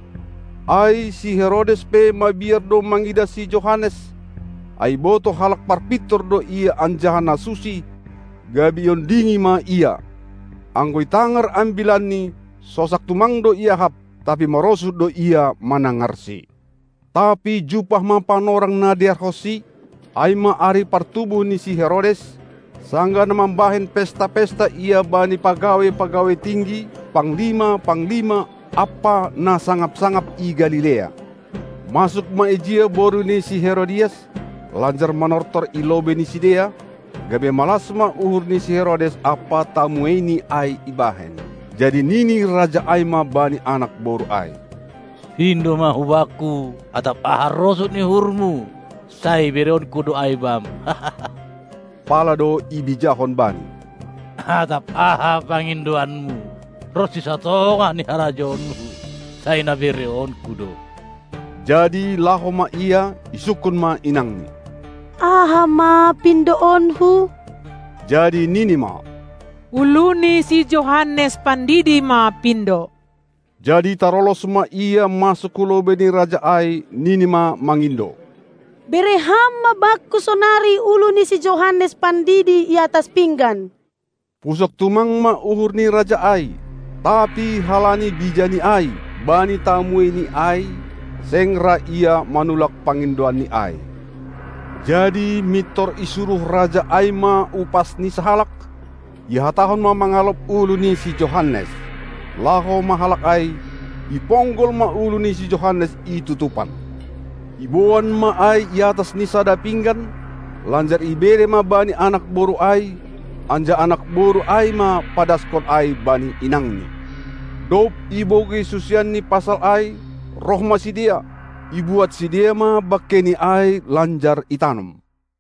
Ay si Herodes pe mabiar do mangidasi Yohanes. Ay boto halak parpitor do ia anjahan nasusi, gabion dingi ma ia. Anggoy tangar ambilan ni, sosak tumang do ia hap, tapi marosud do ia manangarsi. Tapi jupah ma panorang nadiar hosi, ay maari partubuh ni si Herodes, sangga na mambahin pesta-pesta ia bani pagawe-pagawe tinggi, panglima, apa na sangap-sangap i Galilea. Masuk maejia boru ni si Herodias, lanjar manortor ilobe ni si dia, gabe malasma uhur ni si Herodes apa tamu ini ay ibahen. Jadi nini raja ay ma bani anak boru ay. Hindo ma hubaku, atap ahar rosut ni hurmu, say bereon kudo ay bam. Palado ibijahon bani. Atap aha panginduanmu, rosi satonga ni harajonmu, say na bereon kudo. Jadi laho ma ia isukun ma inangni. Aha ma pindoonhu. Jadi nini ma. Uluni si Johannes Pandidi ma pindo. Jadi tarolos ma ia masuk kulobe ni raja ai nini ma mangindo. Bereham mabakku sonari uluni si Johannes Pandidi i atas pinggan. Pusok tumang ma uhur ni raja ai, tapi halani bijani ai, bani tamu ni ai, sengra ia manulak pangindoan ni ai. Jadi mitor isuruh raja ai ma upas ni sahalak, ia tahun ma mangalop ulu ni si Johannes. Laho mahalak ai, iponggol ma ulu ni si Johannes itutupan. Ibuan ma ai i atas ni sada pinggan, lanjar ibere ma bani anak boru ai, anja anak boru ai ma padaskon ai bani inangni. Dop iboge susian ni pasal ai, roh ma si dia, ibuat si dia ma bakeni ai lanjar itanam.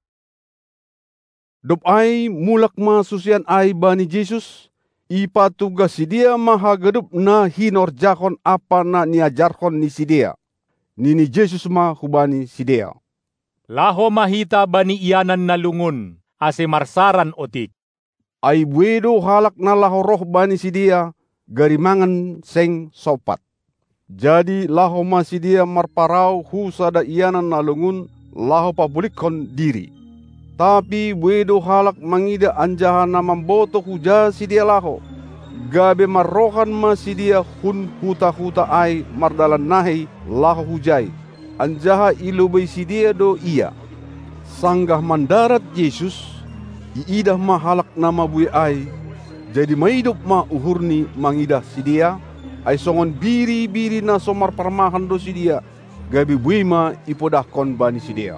Dop ai mulak ma susian ai bani Jesus, ipatugas si dia ma hagadup na hinorjakon apa na niajarkon ni si dia. Nini Jesus ma hubani si dia. Laho mahita bani iyanan na lungun, ase marsaran otik. Ay buedo halak na laho roh bani si dia, garimangan seng sopat. Jadi laho ma si dia marparau husada iyanan na lungun, laho pabulikon diri. Tapi buedo halak mangida anjahan na mamboto huja si dia laho. Gabe marrohan ma si dia hun huta-huta ai mardalan nahi laho hujai. Anjaha ilubay si dia do iya. Sanggah mandarat Yesus, iidah ma halak nama bui ai. Jadi maidup ma uhurni mangidah si dia. Ai songon biri-biri na somar parmahan do si dia. Gabi bui ma ipodahkon bani si dia.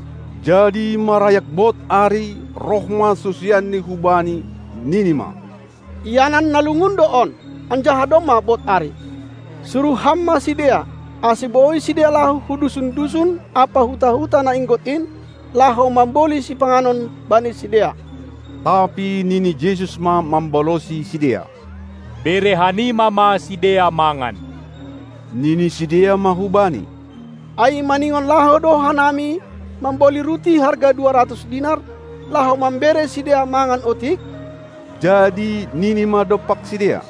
Jadi marayak bot ari roh ma susian ni hubani ninima. Iyanan nalungun doon, anjaha doma bot ari. Suruh hamma si dia, asiboi si dia lahu hudusun-dusun, apa huta-huta na inggotin, lahu mamboli si panganon bani si dia. Tapi nini Jesus ma mambolosi si dia. Berehani mama si dia mangan. Nini si dia mahubani. Ai maningon lahu doha nami, mamboli ruti harga 200 dinar, lahu mambere si dia mangan otik. Jadi nini ma dopak si dia.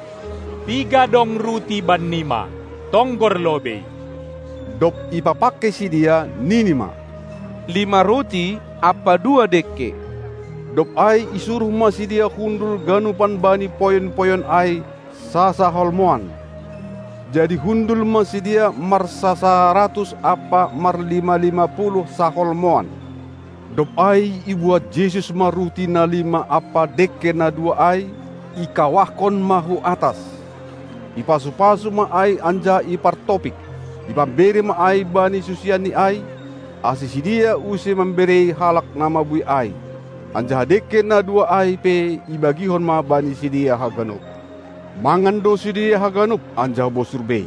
3 dong ruti ban 5, tonggor lobe. Dop ipapake si dia nini ma. 5 ruti apa 2 deke. Dop ai isuruh ma si dia hundul ganupan bani poyon-poyon ai sasa holmoan. Jadi hundul ma si dia mar sasa 100 apa mar 550 saholmoan. Dop ai ibuat Jesus maruti na 5 apa deke na 2 ai, ikawahkon mahu atas. Ipasu-pasu ma ai anja ipartopik. Ipambere ma ai bani susian ni ai, asisi dia usi memberi halak nama bui ai. Anja deke na 2 ai pe ibagihon ma bani si dia haganup. Mangan do si dia haganup anja bosurbe.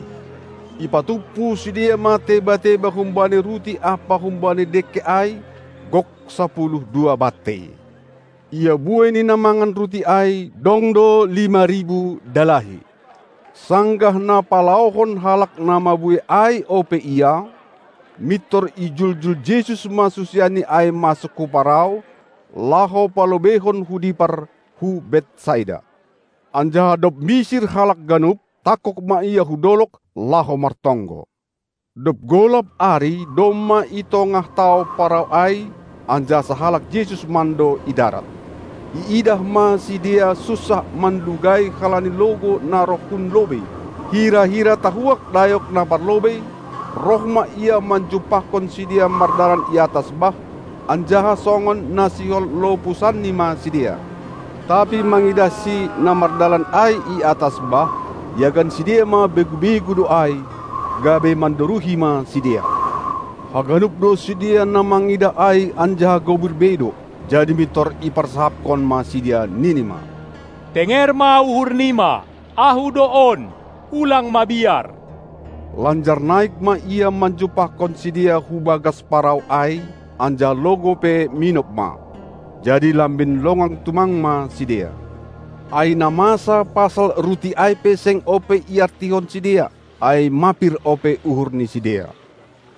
Ipatupu si dia ma teba-teba humbani ruti apa humbani deke ai, gok 12 bate. Ia buai ni namangan ruti ai dongdo 5.000 dalahi. Sanggah na palauhon halak nama buai ai ope ia, mitor ijul-jul Jesus masusiani ai masuk ku parau, laho palobehon hudipar hu Betsaida. Anjaha dop misir halak ganup, takok ma ia hudolok, laho martonggo. Dop golap ari doma itongah tau parau ai, anja sahalak Jesus mando idarat. Iidah ma si dia susah mandugai halani logo na rohkun lobe. Hira-hira tahuak dayok na parlobe, roh ma ia manjupahkon si dia mardaran i atas bah, anjaha songon nasihol lopusan ni ma si dia. Tapi mangidah si na mardalan ai i atas bah, yagan si dia ma begu-begu do ai, gabe mandoruhi ma si dia. Haganup do si dia na mangida ai anjaha gobur bedo. Jadi mitor iparsahapkon ma si dia ninima. Tenger ma uhur nima, ahu doon, ulang mabiar. Lanjar naik ma ia manjupahkon si dia hubagas parau ai, anja logo pe minop ma. Jadi lambin longang tumang ma si dia. Ai namasa pasal ruti ai pe seng ope iartihon si dia, ai mapir ope uhur ni si dia.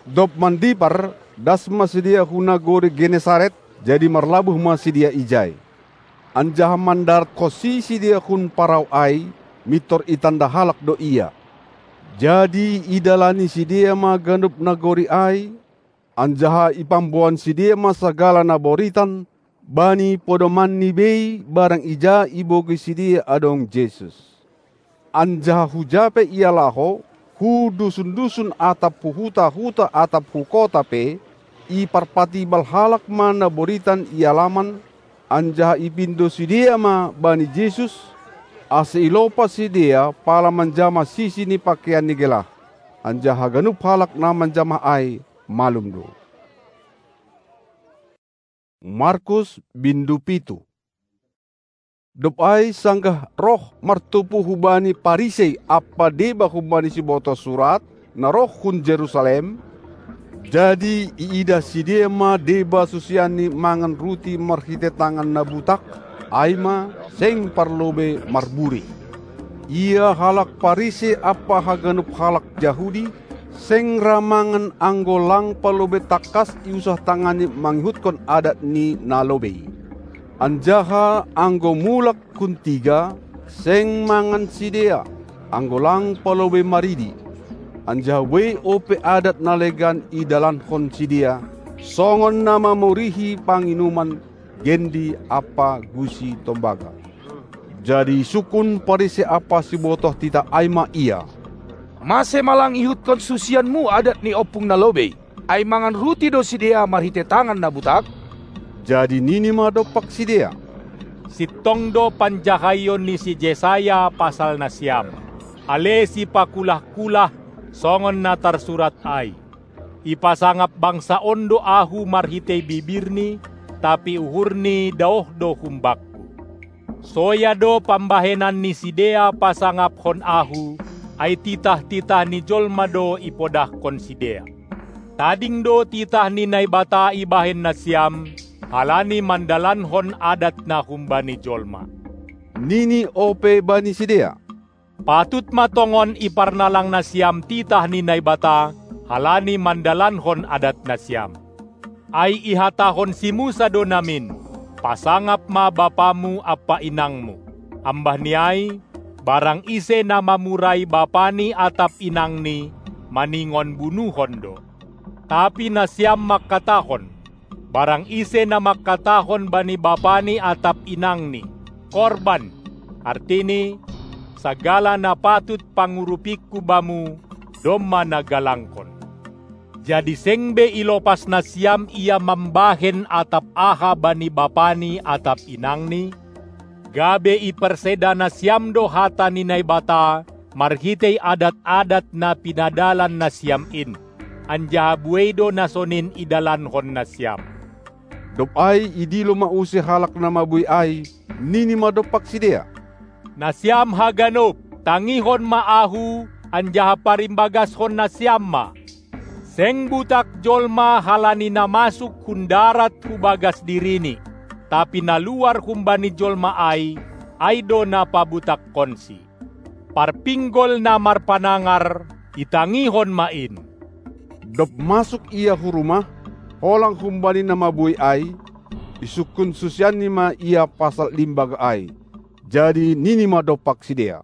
Dop mandipar, das masidia huna gori Genesaret, jadi marlabuh masidia ijai. Anjah mandarat kosi sidia hun parau ai, mitor itanda halak do iya. Jadi idalani sidia ma gandup nagori ai, anjaha ipambuan sidia ma sagala naboritan, bani podoman ni bei barang ija ibogi sidia adong Jesus. Anjaha hujape ia laho, hu dusun-dusun atap huta-huta atap hukota pe, iparpati balhalak mana boritan ialaman, anjaha ipindo sidia ma bani Jesus, ase ilopa sidia pala manjama sisi ni pakaian ni gelah, anjaha ganup halak na manjama ai malum do. Markus bindu pitu. Dop ai sanggah roh martupu hubani Parisei apa deba hubani si boto surat na roh hun Jerusalem. Jadi iida sidia ma deba susiani mangan ruti marhite tangan na butak, aima seng parlobe marburi. Ia halak Parisei apa haganup halak Yahudi, seng ramangan anggolang palobe takas iusah tangani manghutkan adat ni nalobe. Anjaha anggo mulak kuntiga, seng mangan sidea, anggolang palobe maridi. Anjaha we ope adat nalegan idalan hon sidea, songon nama murihi panginuman gendi apa gusi tombaga. Jadi sukun Parisei apa si botoh tita aima iya. Mase malang ihut konsusianmu adat ni opung nalobe, ai mangan ruti do sidea marhite tangan na butak. Jadi nini ma dopak sidea. Sitong do panjahayon ni si Jesaya pasal na siam. Ale si pakulah-kulah songon na tarsurat ay. Ipasangap bangsa ondo ahu marhite bibirni, tapi uhurni daoh do humbakku. Soya do pambahenan ni sidea pasangap hon ahu, ay titah-titah ni jolma do ipodah konsidea. Tading do titah ni naibata ibahen na siam, halani mandalan hon adat na humbani jolma. Nini ope bani sidea. Patut matongon iparnalang na siam titah ni naibata, halani mandalan hon adat na siam. Ay ihatahon si Musa do namin, pasangap ma bapamu apa inangmu. Ambah ni ay, barang ise na mamuray bapani atap inangni, maningon bunuhon do. Tapi na siyam makatahon, barang ise na makatahon bani bapani atap inangni, korban, artini, sagala na patut pangurupikku bamu, domma nagalangkon. Jadi sengbe ilopas na siyam ia mambahen atap aha bani bapani atap inangni, gabe iperseda na siyam do hata ni naibata, marhitei adat-adat na pinadalan na siyam in. Anjaha buedo na sonin idalan hon na siyam. Dop ay idilo mausi halak na mabuy ay, nini madopak sidea. Na siyam haganop, tangihon maahu, anjaha parimbagas hon na siyam ma. Seng butak jolma halani na masuk hundarat hubagas dirini, tapi na luar humbani jolma ay do na pabutak konsi. Parpinggol na marpanangar, itangihon main. Dop masuk ia hurumah, holang humbani na mabuy ay, isukun susian ni ma ia pasal limbaga ay. Jadi nini ma dopak sidea.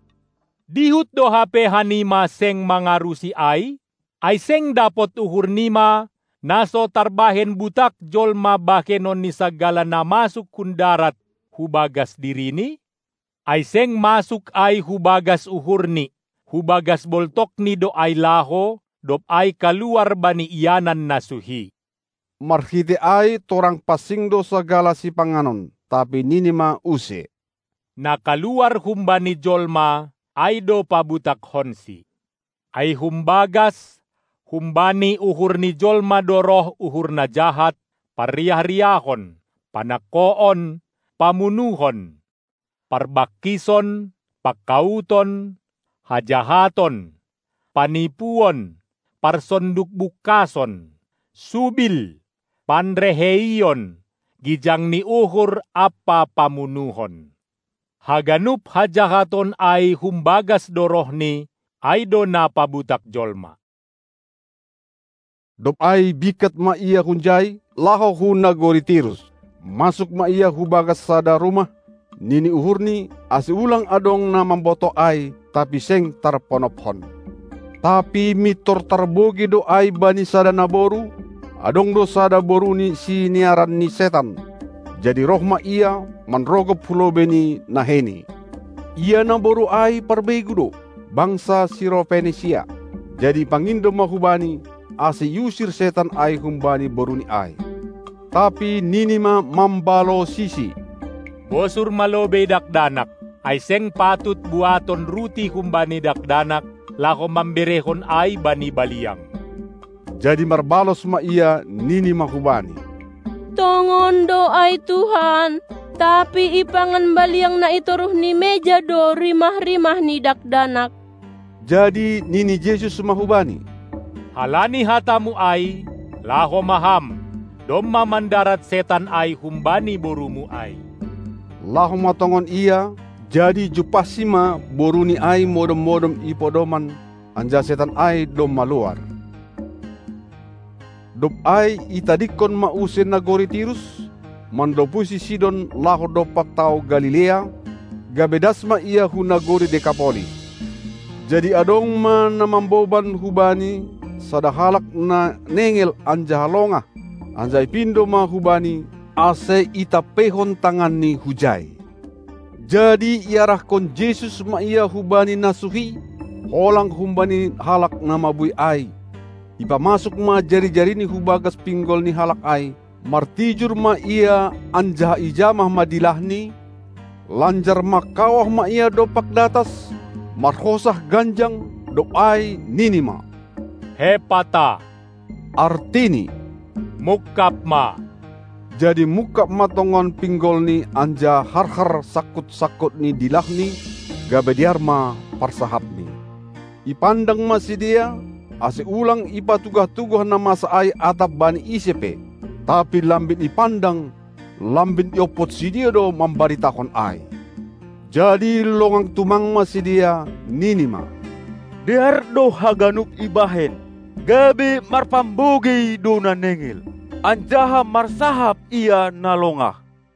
Dihut do hape hanima seng mangarusi ay seng dapot uhur nima, naso tarbahen butak jolma bakenon ni sagala na masuk kundarat hubagas dirini, ay seng masuk ay hubagas uhurni, hubagas boltok ni do ay laho, dop ay kaluar bani iyanan nasuhi. Marhite ay torang pasing do sagala si panganon, tapi nini ma use. Nakaluar humbani jolma, ay do pabutak honsi. Ay humbagas, humbani uhur ni jolma doroh uhur na jahat, pariyah-riyahon, panakoon, pamunuhon, parbakison, pakauton, hajahaton, panipuon, parsonduk bukason, subil, panreheion, gijang ni uhur apa pamunuhon. Haganup hajahaton ay humbagas dorohni, ay do na pabutak jolma. Dop ai bikat ma ia hunjai, laho hu nagori Tirus. Masuk ma ia hu bagas sada rumah, nini uhurni ase ulang adong na mamboto ai, tapi seng tarponophon. Tapi mitor tarbogi do ai bani sada naboru, adong do sada boru ni si niaran ni setan. Jadi roh ma ia manrogop hulobe ni naheni. Ia naboru ai parbegu do, bangsa Sirofenisia. Jadi pangindo mahubani, ase yusir setan ai humbani boru ni ai. Tapi ninima mambalo sisi. Bosur malobe dakdanak, ay seng patut buaton ruti humbani dakdanak, lako mamberehon ay bani baliang. Jadi marbalos ma ia ninima hubani. Tongon do ay Tuhan, tapi ipangan baliang na ituruh ni meja do rimah-rimah ni dakdanak. Jadi nini Yesus mahubani. Halani hatamu ay, laho maham. Domma mandarat setan ay humbani borumu ay. Laho matongon ia, jadi jupasima boruni ay modom-modom ipodoman, anja setan ay dom maluar. Dop ay itadikon mausen nagori Tirus, mandopusi Sidon laho dopak tau Galilea, gabedasma ia hu nagori Dekapoli. Jadi adong ma namamboban hubani, sadahalak na nengel anja halonga. Anjay pindo mahubani ase itapehon tangan ni hujai. Jadi iarah kon Yesus ma ia hubani nasuhi, holang humbani halak nama bui ai. Ipa masuk ma jari-jari ni hubagas pinggol ni halak ai. Martijur ma ia anjah ijamah madilahni. Lanjar ma kawah ma ia dopak datas. Marhosah ganjang do ai ninima. Hepata. Artini. Mukap ma. Jadi mukap matongon pinggol ni anja har-har sakut-sakut ni dilahni, gabediar ma parsahap ni. Ipandang masih dia, ase ulang ipa tugah-tugah nama saai atap bani isepe. Tapi lambin ipandang, lambin iopot si dia do mambaritahon ai. Jadi longang tumang masih dia ninima. Dear do haganuk ibahen, gabe marpambogi do na nengel. Anjaha marsahap ia nalongah.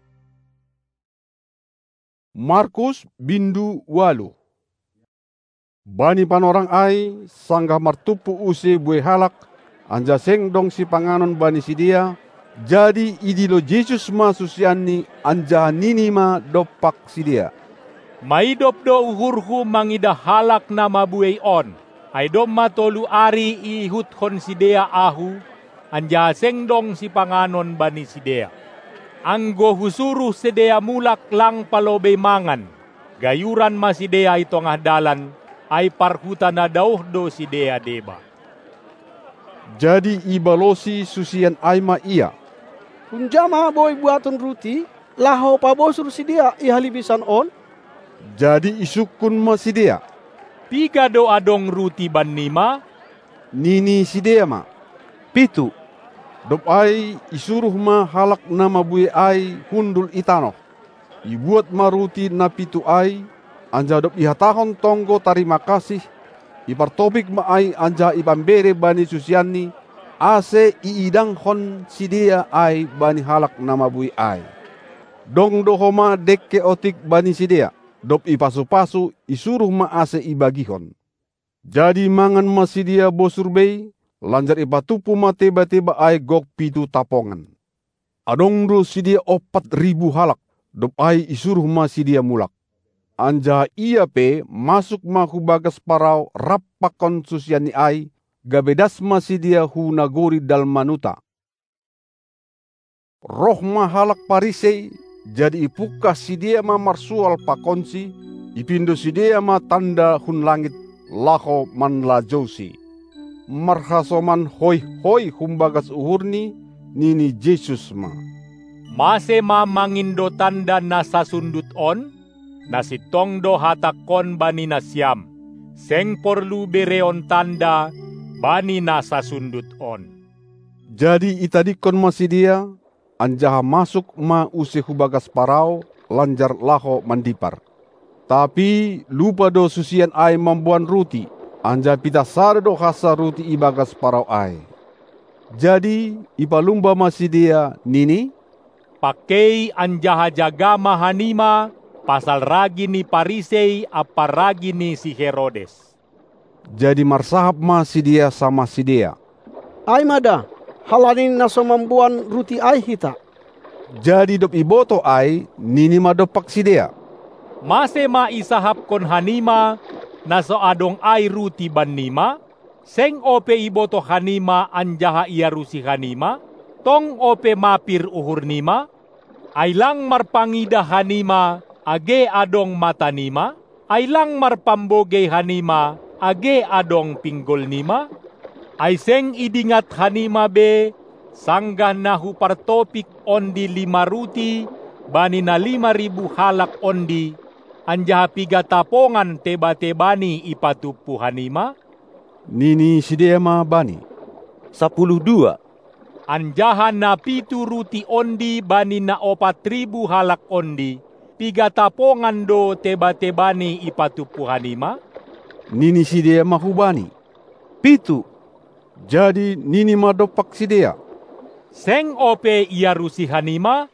Markus bindu 8. Bani panorang ai sanggah martupu use bue halak anja seng dong si panganon bani si dia. Jadi idilo Yesus masusiani anja ninima dopak si dia. Maidop do uhurhu mangida halak nama buei on. Aidom matolu ari ihut hon si dia ahu. Anja seng dong si panganon bani si dia. Anggo husuruh si dia mulak lang palobe mangan. Gayuran ma si dia itongah dalan. Ay parhuta na dauh do si dia deba. Jadi ibalosi susian ay ma iya. Kunjama boy buaton ruti. Laho pa bosur si dia ihalibisan on. Jadi isukun ma si dia. Piga do adong ruti banima. Nini si dia ma. 7. Dop ai isuruh ma halak nama bue ai hundul itanoh. Ibuat maruti na 7 ai. Anja dop ihatahon tonggo tarima kasih. Ipartopik ma ai anja ipambere bani susiani. Ase iidang hon si dia ai bani halak nama bui ai. Dong dohoma dekke otik bani si dia. Dop ipasu-pasu isuruh ma ase ibagihon. Jadi mangan ma si dia bosur bei. Lanjar ipatupu ma teba-teba ai gok 7 tapongan. Adong do si dia 4.000 halak. Dop ai isuruh ma si dia mulak. Anja ia pe masuk ma hu bagas parau rappakon susiani ai. Gabedas ma si dia hu nagori dalmanuta. Roh ma halak parisei. Jadi ipukas si dia ma marsual pakonsi. Ipindo si dia ma tanda hun langit. Laho man lajousi. Marhasoman hoi-hoi humbagas uhurni nini Yesus ma. Mase ma mangindo tanda nasa sundut on, nasi tongdo hatakon bani nasyam. Seng porlu bereon tanda bani nasa sundut on. Jadi itadikon masih dia, anjaha masuk ma use hubagas parau, lanjar laho mandipar. Tapi lupa do susian ai mambuan ruti. Anja pita sare do hasa ruti ibagas parau ai. Jadi ipalumba masih dia nini, pakei anjaha jaga mahanima pasal ragi ni Parisei apa ragi ni si Herodes. Jadi marsahap masih dia sama si dia. Ai mada, halanin naso mambuan ruti ai hita. Jadi dop iboto ai nini madopak si dia. Mase ma isahap kon hanima naso adong ai ruti banima, seng ope iboto hanima anjaha iarusi hanima, tong ope mapir uhur nima, ailang marpangida hanima age adong matanima, ailang marpamboge hanima age adong pinggol nima, ay seng idingat hanima be, sanggah nahu partopik ondi 5 ruti, bani na 5,000 halak ondi, anjaha 3 tapongan teba-tebani ipatupu hanima. Nini si dia ma bani. 12. Anjaha na 7 ruti ondi bani na 4,000 halak ondi, 3 tapongan do teba-tebani ipatupu hanima. Nini si dia ma hubani. 7. Jadi nini madopak si dia. Seng ope iarusi hanima.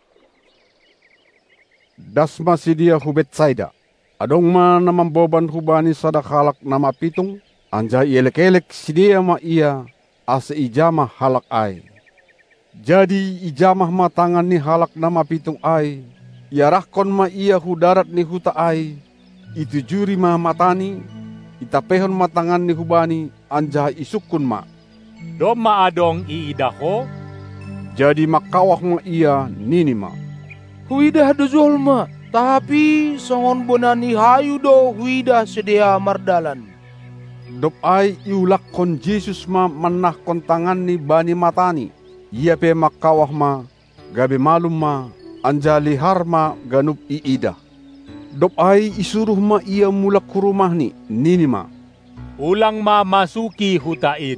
Dasma si dia hubet saida. Adong ma namamboban hubani sadak halak nama 7. Anja ielek-elek si dia ma ia ase ijamah halak ai. Jadi ijamah ma tangan ni halak nama 7 ai. Iarahkon ma ia hudarat ni huta ai. Itu juri ma matani. Itapehon matangan ni hubani anjaha isukun ma. Doma adong iidaho. Jadi makawah ma ia nini ma. Huidah do jolma, tapi songon bonani hayu do huidah sedia mardalan. Dop ai iulak kon Jesus ma manah kon tangan ni bani matani. Ia pe makawah ma, gabe malum ma, anja lihar ma ganup iidah. Dop ai isuruh ma ia mulak ku rumah ni, nini ma. Ulang ma masuki hutain.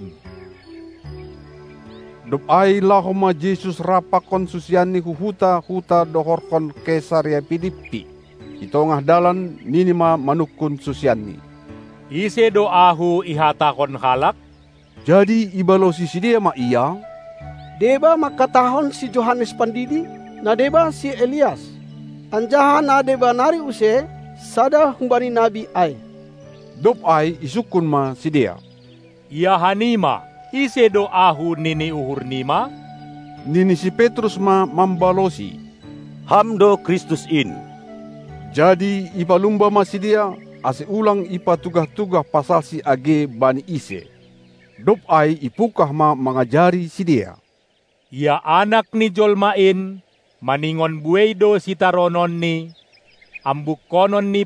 Dop ai laho ma Jesus rapakon susian ni huta dohor kon Kesaria Filipi. Itongah dalan nini ma manukun susian ni. Ise doahu ihatakon halak. Jadi ibalosi si dia ma iya. Deba makatahon si Johannes Pandidi, na deba si Elias. Anjaha na deba nari use, sada humbani nabi ai. Dop ai isukun ma si dia. Ia hanima, ise doahu nini uhur nima. Nini si Petrus ma mambalosi. Hamdo Kristus in. Jadi ipalumba ma si dia, ase ulang ipatugah-tugah pasal si age bani ise. Dop ai ipukah ma mengajari si dia. Ia anak ni jolmain, maningon bueido sitaronon ni, ambuk konon ni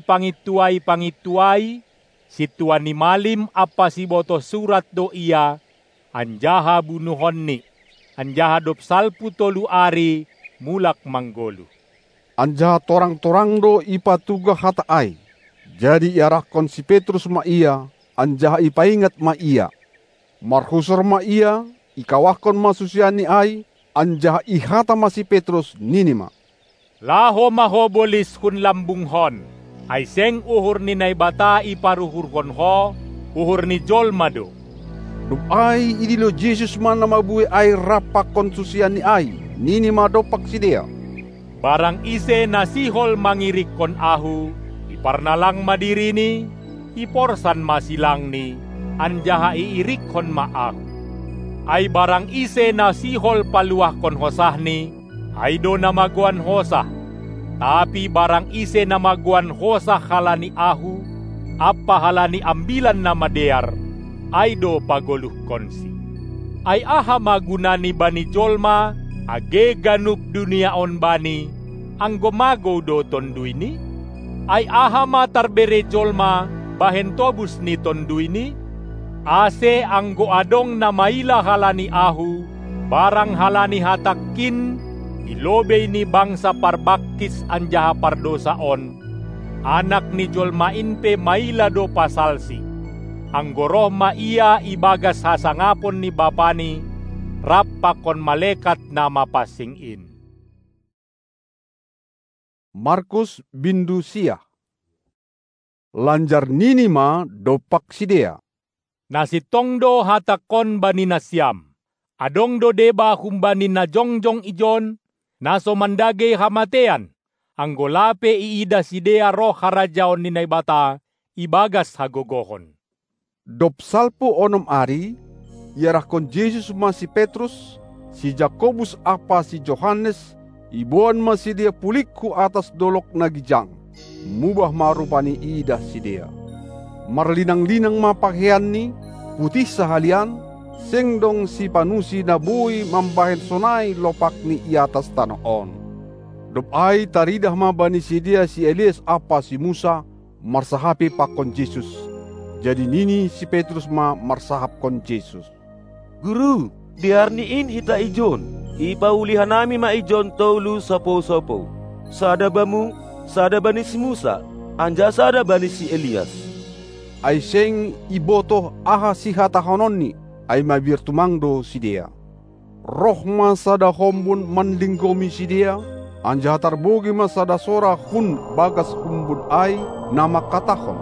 pangituai, situan ni malim apa si boto surat do ia, anjaha bunuhon ni, anjaha dop salpu tolu ari, mulak manggolu. Anjaha torang-torang do ipatugah hata ai. Jadi iarahkon si Petrus ma ia, anjaha ipaingat ma ia. Marhusor ma ia, ikawahkon ma susian ni ai, anjaha ihata ma si Petrus nini ma. Laho mahobolis kun lambung hon, ay seng uhur ni naibata iparuhur hon ho, uhur ni jolmado. Dub ay idilo Jesus man na mabuhi ay rapakon susian ni ay, nini ma dopak si dia. Barang ise nasihol mangirik kon ahu, iparnalang madiri ni, iporsan masilang ni, anjaha iirik kon maahu. Ay barang ise nasihol paluah kon hosah ni, ay do namaguan hosah. Tapi barang ise namaguan hosah halani ahu, apa halani ambilan na madear, ay do pagoluh konsi. Ay aha magunani bani jolma, age ganup dunia on bani, ang gumago do tondui ni? Ay aha matarbere jolma, bahen tobus ni tondui ni? Ase ang goadong na maila halani ahu, barang halani hatakin, ilobey ni bangsa parbaktis anjaha pardosaon, anak ni jolmain pe maila do pasalsi. Ang goroh ma iya ibagas hasangapon ni bapani, rapakon malekat na mapasingin. Markus bindu siah. Lanjar nini ma dopak si dia. Nasitongdo hatakon bani nasyam, Adong do deba humbani na jongjong ijon, naso mandage hamatean, anggolape iida sidea roh harajaon ni Naibata, ibagas hagogohon. Dop salpo onom ari, iarakon Jesus ma si Petrus, si Jakobus apa si Johannes, ibuan ma si dia pulik ku atas dolok nagijang, mubah marupani iida si dia. Marlinang-linang mapakaian ni, putih sahalian, sengdong si panusi na buhi mambahen sonai lopak ni iatas tanaon. Dop ay taridah mabani si dia si Elias apa si Musa, marsahapi pakon Jesus. Jadi nini si Petrus ma marsahap kon Jesus. Guru, diarniin hita ijon, ipaulihan nami ma ijon tolu sapo-sapo. Sada bamu, sada bani si Musa, anja sada bani si Elias. Ay seng iboto aha si hatahonon ni, ay mabir tumangdo si dia. Roh masada hombun mandinggomi si dia, anja tarbogi masada sora hun bagas humbun ay nama katahon.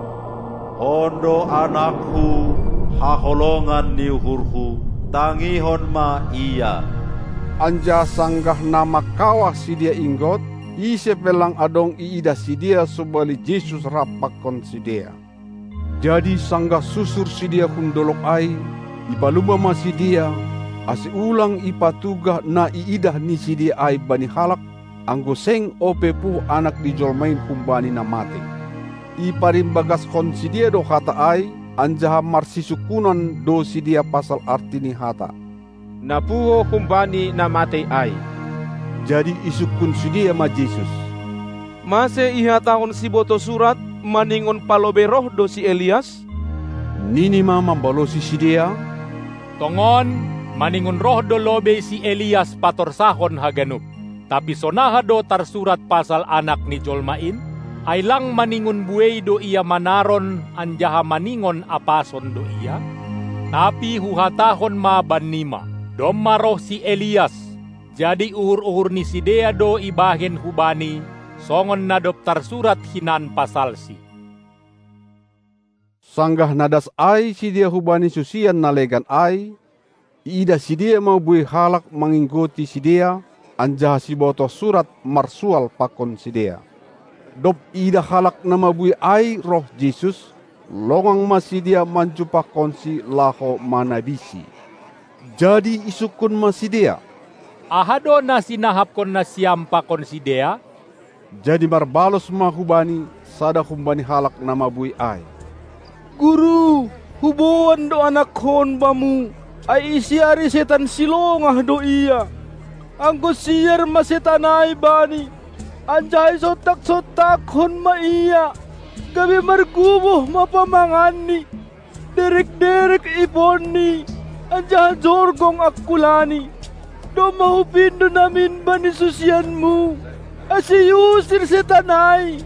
Hondo anakku, haholongan ni uhurku, tangihon ma iya. Anja sanggah nama kawah si dia inggot, ise pelang adong iida si dia subali Jesus rapakon si dia. Jadi sanggah susur si dia hundolok ay, ipaluba ma si dia, asi ulang ipatugah na iidah ni si dia ay bani halak, anggo seng opepu anak di jolmain kumbani na mati. Iparimbagas kon si dia do hata ay, anjaha marsisukunan do si dia pasal arti ni hata. Napuho kumbani na mati ay. Jadi isukun si dia ma Jesus. Mase ihatahon si boto surat, maningon palobe roh do si Elias? Nini ma mambalosi si dia. Tongon, maningon roh do lobe si Elias patorsahon haganup. Tapi sonaha do tarsurat pasal anak ni jolmain, ay lang maningon buey do iya manaron anjaha maningon apason do iya. Tapi huhatahon ma banima, domma roh si Elias. Jadi uhur-uhur ni si dea do ibahen hubani, songon nadop tarsurat hinan pasal si. Sanggah nadas ay si dia hubani susian nalegan ay, iida si dia mau buih halak mengikuti si dia, anjaha si boto surat marsual pakon si dia. Dop ida halak nama buih ay roh Jesus, longang masih dia manjupa konsi laho manabisi. Jadi isukun masih dia. Ahado nasi nahap kon nasiam pakon si dia. Jadi marbalos mahubani sada humbani halak nama buih ay. Guru, hubuan do anak hon bamu, ay isiari setan silongah do iya. Angko siar masetanay bani, anjay sotak-sotak hon ma iya. Gabi marguboh mapamangani, derek-derek iponi, anjay jorgong akulani. Do mahupindo namin bani susianmu, asiyusir setanay.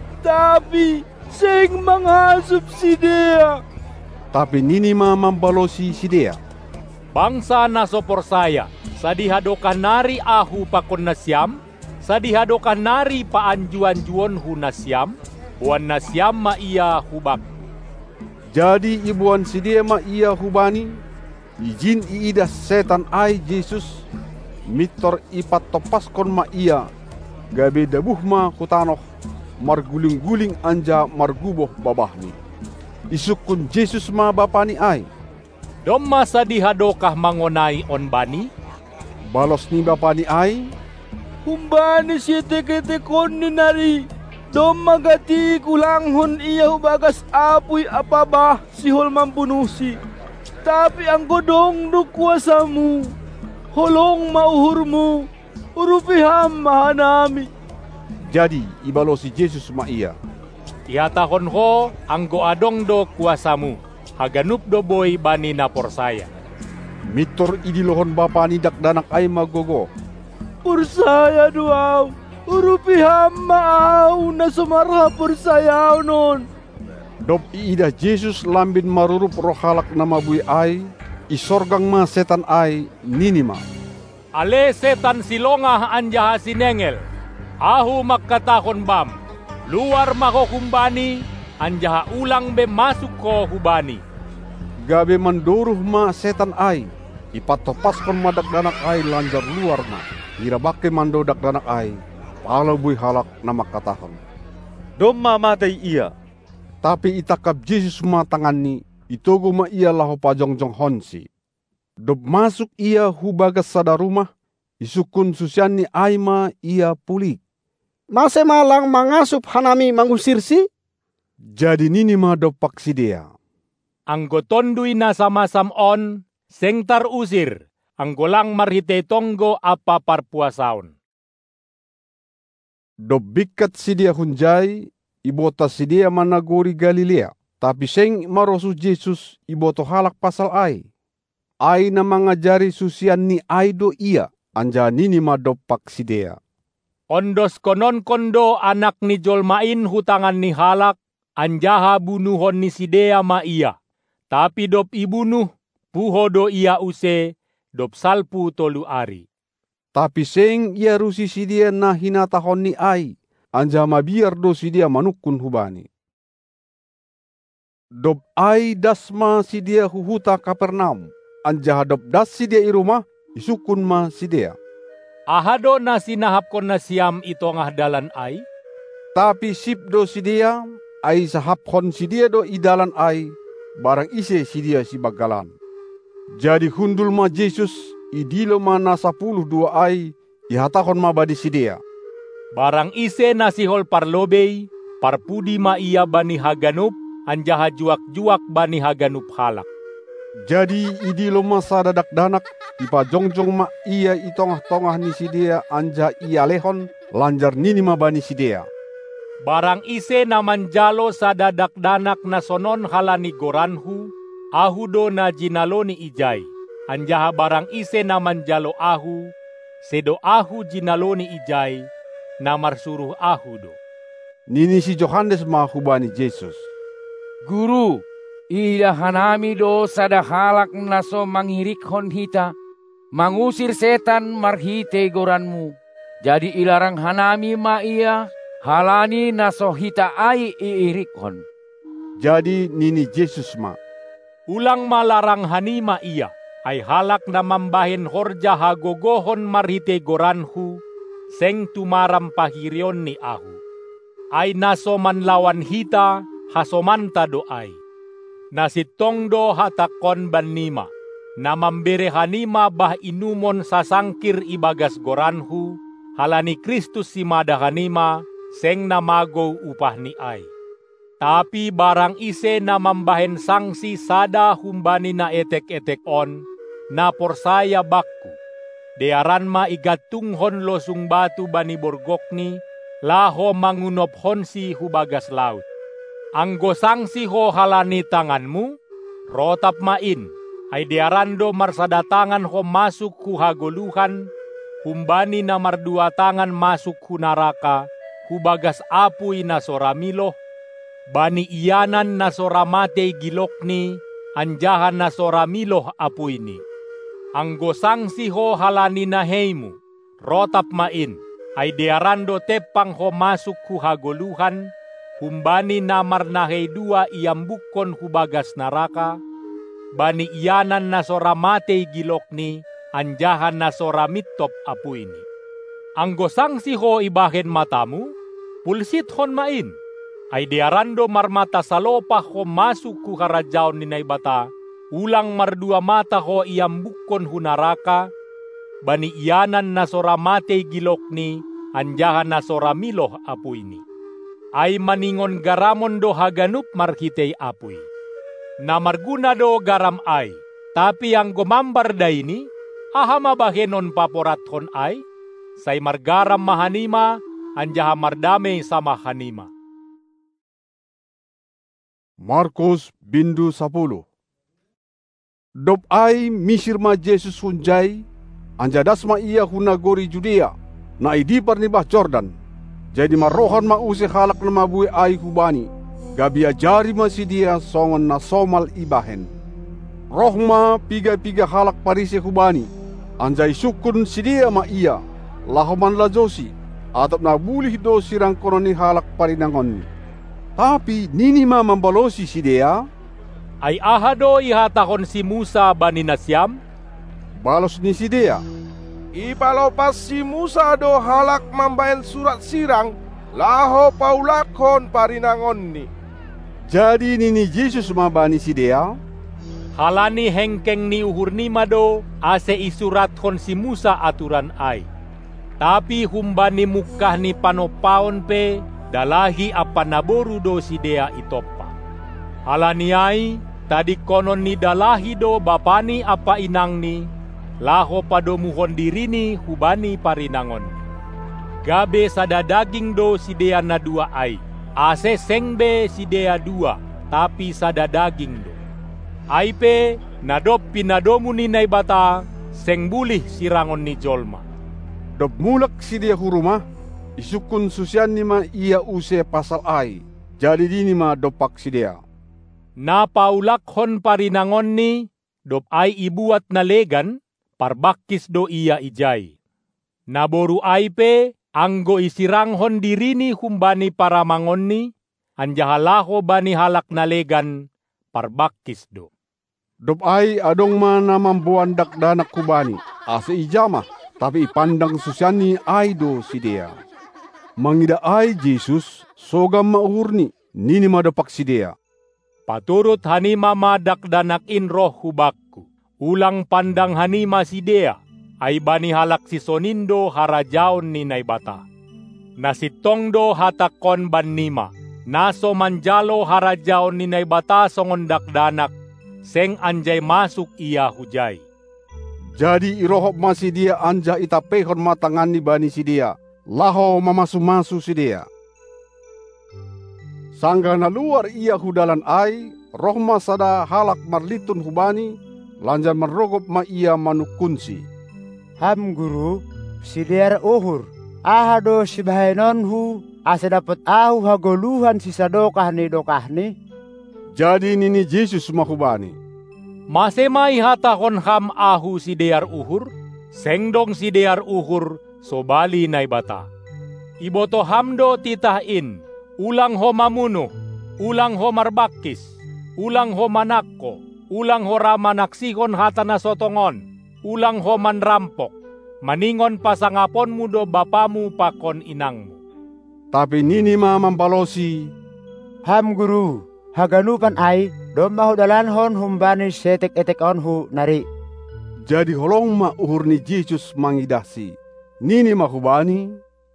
Tapi seng manghasup si dia. Tapi nini ma mambalosi si dia. Bangsa nasopor saya, sadihadokan nari ahu pakon nasyam, sadihadokan nari paanjuan-juon hu nasyam, buan nasyam ma iya hubak. Jadi ibuan si dia ma iya hubani, izin iidah setan ay Jesus, mitor ipat topaskon ma iya, gabe dabuh ma kutanoh, marguling-guling anja marguboh babahni. Isukun Jesus ma bapani ay. Domma sadihadokah mangonai on bani? Balos ni bapani ay. Humbani siya teke-tekon ni nari. Domma gati kulanghon iya hubagas apoy apabah si hol mampunusi. Tapi ang godong do kuasamu, holong mauhurmu, urupiham mahanami. Jadi ibalosi Jesus ma iya. Ihatahon ho anggo adong do kuasamu, haganup do boy bani napor saya. Mitor idilohon bapani dakdanak ay magogo. Pursaya duaw, urupiham maaw na sumarha pursayaw non. Dop iida Jesus lambin marurup rohalak nama bui ay, isorgang ma setan ay ninima. Ale setan silongah anjaha sinengel, ahu makkatahon bam, luar makokumbani, anjaha ulang be masuk ko hubani. Gabe manduruh ma setan ay, ipatopaskon ma dakdanak ai lanjar luar ma. Ira bake mando dakdanak ai, pala bui halak na makatahon. Domma matay ia. Tapi itakap Jesus ma tanganni, itogo ma ia laho pajongjong honsi. Dob masuk ia hubagas sada rumah, isukun susian ni ai ma ia pulik. Mase malang mangasup hanami mangusir si? Jadi nini ma dopak si dia. Anggotondui na sama-sam on, sengtar usir, anggolang marhite tonggo apa parpuasaon. Dobikat si dia hunjai, ibota si dia managori Galilea. Tapi seng marosu Jesus iboto halak pasal ai. Ai na mangajari susian ni ai do ia, anja nini ma dopak si dia. Ondos konon kondo anak ni jolmain hutangan ni halak, anjaha bunuhon ni si dia ma ia. Tapi dop ibunuh, puho do ia use, dop salpu tolu ari. Tapi seng ia rusi si dia na hinatahon ni ai, anja mabiar do si dia manukun hubani. Dop ai dasma si dia huhuta Kapernaum, anja dop das si dia i rumah, isukun ma si dia. Ahado na sinahapkon na siam itongah dalan ai? Tapi sip do si dia, ai sahapkon si dia do i dalan ai, barang ise si dia si bagalan. Jadi hundul ma Jesus, idilo ma na 12 ai, ihatakon ma badi si dia. Barang ise nasihol parlobei, parpudi ma ia bani haganup, anjaha juak-juak bani haganup halak. Jadi idilo ma sada dakdanak, ipajongjong ma ia itongah-tongah ni si dia, anja ia lehon, lanjar nini ma bani si dia. Barang ise naman jalo sada dakdanak na sonon halani goranhu, ahu do na jinaloni ijay. Anjaha barang ise naman jalo ahu, sedo ahu jinaloni ijay, namar suruh ahu do. Nini si Johannes ma hubani Jesus. Guru, ida hanami do sada halak naso mangirikhon hita, mangusir setan marhite goranmu. Jadi ilarang hanami ma ia, halani naso hita ai iirikhon. Jadi nini Jesus ma. Ulang malarang hanima ia, ay halak na mambahin horja hagogohon marhite goranhu, seng tumaram pahirion ni ahu. Ay naso manlawan hita, hasomanta do ay. Nasitong do hatakon banima, na mambere hanima bah inumon sasangkir ibagas goranhu, halani Kristus si mada hanima, seng namago upah ni ay. Tapi barang ise na mambahen sangsi sada humbani na etek-etek on, na porsaya bakku. Dearan ma igatunghon losung batu bani borgokni, laho mangunop honsi hubagas laut. Anggo sangsi ho halani tanganmu, rotap main, ay dearando marsadatangan ho masuk hu hagoluhan, humbani na mardua tangan masuk hu naraka, hubagas apuy na soramiloh, bani iyanan na soramate gilokni, anjahan na soramiloh apuyni. Anggo sangsi ho halani na heimu, rotap main, ay dearando tepang ho masuk hu hagoluhan, humbani namar nahei dua iambukon hubagas naraka, bani iyanan na soramate gilokni, anjahan na soramitop apuyni. Anggo sangsi ho ibahen matamu, pulsit hon main, ay diarando marmata salopah ho masuk ku karajaon ni naibata, ulang mardua mata ho iambukon hunaraka, bani iyanan na soramate gilokni, anjahan na soramiloh apuyni. Ay maningon garamon do haganup marhitei apuy. Na marguna do garam ay, tapi ang gumambar daini, ahama bahenon paporathon ay, say margaram mahanima, anjaha mardame sama hanima. Markus bindu 10. Dob ai misir ma Jesus hunjai, anjadas ma ia hunagori Judea, na idipar ni bah Jordan. Jadi marohan ma use halak na mabui ai hubani, gabi ajari ma si dia songon na somal ibahen. Roh ma piga-piga halak parise hubani, anjai sukun si dia ma ia, lahoman lajosi, atap na bulih do sirang kononi halak parinangon. Tapi nini ma membalosi si dia, ay ahado ihatahon si Musa bani nasyam, Balos ni sidea, ipalopas si Musa do halak mambaen surat sirang, laho paulakon parinangonni. Jadi nini Yesus mabani sidea, halani hengkeng ni uhur ni mado ase isurat kon si Musa aturan ai. Tapi humbani mukah ni panopaon pe dalahi apa naboru do sidea itopa. Halani ai tadi konon ni dalahi do bapani apa inangni, laho pado muhon dirini hubani parinangon. Gabe sada daging do sidea na dua ai. Ase sengbe sidea dua, tapi sada daging do. Aipe nadop pinadomu ni naibata, seng bulih sirangon ni jolma. Dop mulak sidea huruma, isukun susian nima ia use pasal ai. Jadi dini ma dopak sidea. Na paulak hon parinangon ni, dop ai ibuat na legan, parbakis do ia ijai. Naboru aipe, anggo isiranghon dirini humbani paramangonni, anjahalaho bani halak nalegan parbakis do. Dop ai adong mana mambuan dakdanak kubani, ase ijama, tapi ipandang susiani ai do sidea. Mangida ai Jesus, sogam maurni, nini madopak sidea. Paturut hanima madakdanak in roh hubakku, ulang pandang hanima sidea, ay bani halak si sonindo harajaon ni naibata. Nasitong do hatakon banima, naso manjalo harajaon ni naibata songon dakdanak, seng anjay masuk ia hujay. Jadi irohop masidia anja itapehon matangan ni bani sidia, laho mamasu-masu sidia. Sangga na luar ia hudalan ai, roh masada halak marlitun hubani, lanjar merogop ma ia manukunsi. Ham guru, sider uhur, ahado sibahainon hu, asa dapat ahu hagoluhan sisa dokahni. Jadi nini Yesus mahubani. Masemai hatakon ham ahu sidear uhur, sengdong sidear uhur, sobali naibata. Iboto hamdo titahin, ulang ho mamunuh, ulang ho marbakis, ulang ho manakko, ulang ho ramanaksihon hatana sotongon, ulang ho manrampok, maningon pasangapon mo do bapamu pakon inangmu. Tapi nini ma mampalosi, ham guru, haganupan ay, domma hudalan hon humbani setek-etek on hu nari. Jadi holong ma uhur ni Yesus mangidasi, nini mahubani,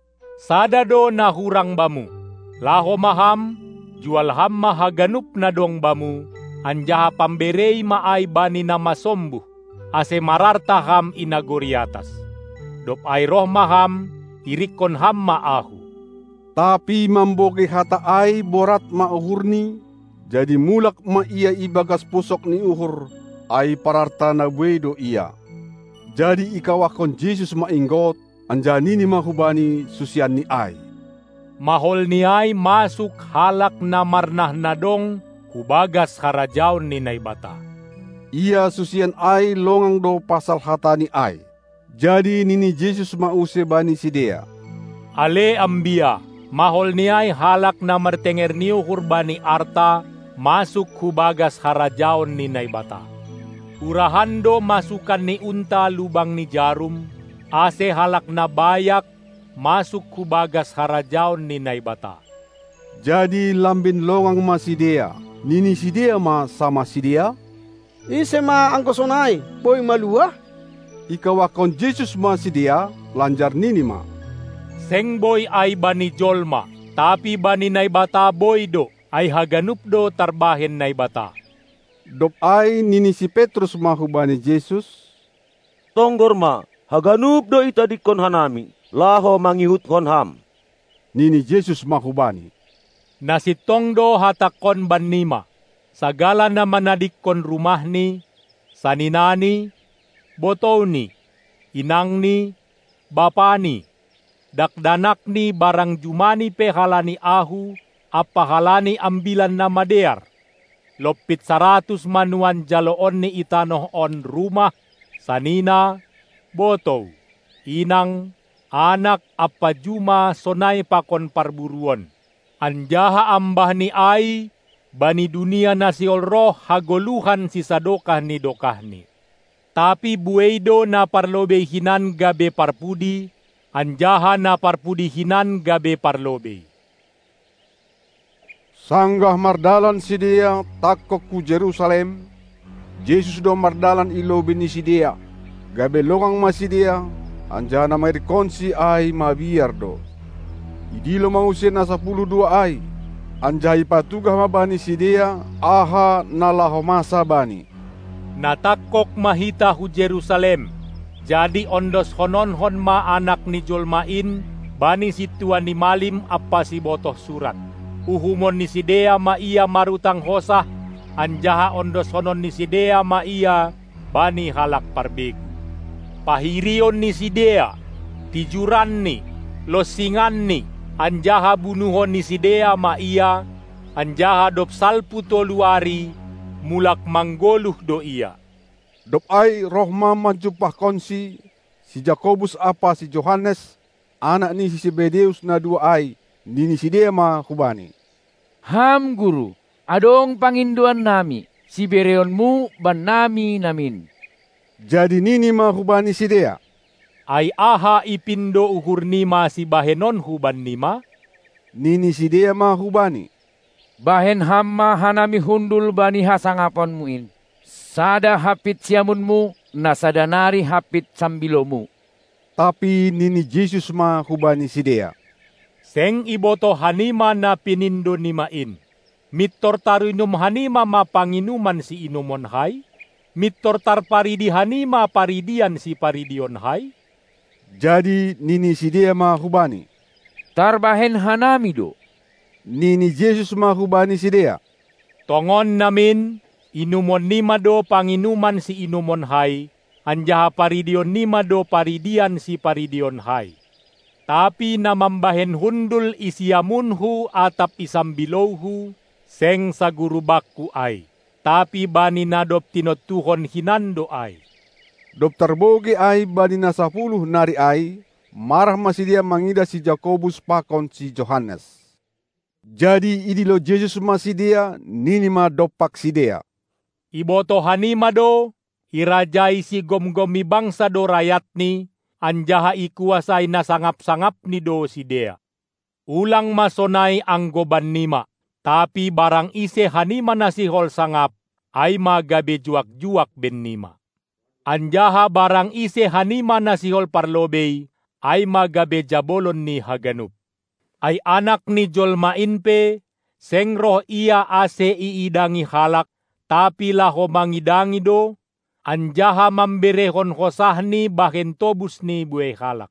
sadado na hurang bamu, laho maham, jual ham mahaganup na dong bamu, anjaha pamberei maay bani na masombuh, ase mararta ham inagoriatas. Dop ay roh maham, irikon ham maahu. Tapi mamboge hata ay borat mauhurni, jadi mulak ma ia ibagas pusok ni uhur, ay pararta na wedo ia. Jadi ikawakon Jesus mainggot, anjani ni mahubani susian ni ay. Mahol ni ay masuk halak na marnah nadong, hubagas harajaon ni naibata. Ia susian ay longang do pasal hata ni ay. Jadi nini Jesus mause bani sidea. Ale ambia, mahol ni ay halak na martenger niyo hurbani arta, masuk hubagas harajaon ni naibata. Urahando masukan ni unta lubang ni jarum, ase halak na bayak, masuk hubagas harajaon ni naibata. Jadi lambin longang ma sidea, nini sidea ma sama sidea? Ise ma angkosonay, boy malua? Ikawakon Jesus ma sidea, lanjar nini ma. Seng boy ay bani jolma, tapi bani naibata boy do, ay haganup do tarbahen naibata. Dop ay nini si Petrus mahubani Jesus. Tonggor ma, haganup do itadikon hanami, laho mangihut kon ham. Nini Jesus mahubani. Nasitong do hatakon banima, sagala na manadikon rumahni, saninani, botoni, inangni, bapani, dakdanakni barang jumani pehalani ahu, apahalani ambilan na madear. Lopit 100 manuan jaloon ni itanoh on rumah, sanina, botow, inang, anak apa juma sonay pakon parburuon. Anjaha ambah ni ay, bani dunia nasiol roh hagoluhan si sadokah ni. Tapi bueido na parlobe hinan gabe parpudi, anjaha na parpudi hinan gabe parlobe. Sanggah mardalan sidea takok ku Jerusalem, Jesus do mardalan ilobe ni sidea, gabe longang masidea, anjana mairikonsi ai mabiar do. Idilo mausia na 12 ai, anjai patugah mabani sidea, aha nalaho masa bani. Natakok mahita hu Jerusalem, jadi ondos hononhon ma anak ni jolmain, bani situan ni malim apa si botoh surat. Uhumon ni sidea ma ia marutang hosah, anjaha ondos honon ni sidea ma ia, bani halak parbegu. Pahirion ni sidea, tijuran ni, losingan ni, anjaha bunuhon ni sidea ma ia, anjaha dop salpu toluari, mulak manggoluh do ia. Dop ai roh mama jupah konsi, si Jakobus apa si Johannes, anak ni si Zebedeus na 2 ai, nini sidea ma hubani. Ham guru, adong panginduan nami, si bereonmu ban nami namin. Jadi nini ma hubani sidea. Ai aha ipindo ukur nima si bahenon huban nima? Nini sidea ma hubani. Bahen hamma hanami hundul bani hasangapon muin. Sada hapit siamunmu, nasadanari hapit sambilomu. Tapi nini Jesus ma hubani sidea. Seng iboto hanima na pinindo nimain. Mittor tarinum hanima ma panginuman si inumon hai. Mittor tar paridi hanima paridian si paridion hai. Jadi nini sidea ma hubani. Tarbahen hanami do. Nini Jesus ma hubani sidea. Tongon namin, inumon nima do panginuman si inumon hai. Anjaha paridion nima do paridian si paridion hai. Tapi namambahen hundul isiamunhu atap isambilowhu, seng sa gurubakku ay. Tapi bani nadop tinotuhon hinando ay. Dop terboge ay bani na 10 nari ay, marah masidia mangida si Jakobus pakon si Johannes. Jadi idilo Jesus masidia, ninima dopak sidea. Iboto hanima do, irajai si gom-gomi bangsa do rayat ni, anjaha ikuasai na sangap-sangap ni do sidea. Ulang masonai ang goban nima, tapi barang ise hanima nasihol sangap, ay magabe juak-juak ben nima. Anjaha barang ise hanima nasihol parlobey, ay magabe jabolon ni haganup. Ay anak ni jolmain pe, seng roh ia ase iidangi halak, tapi laho mangidangi do, anjaha mamberehon hosahni bahen tobus ni buay halak.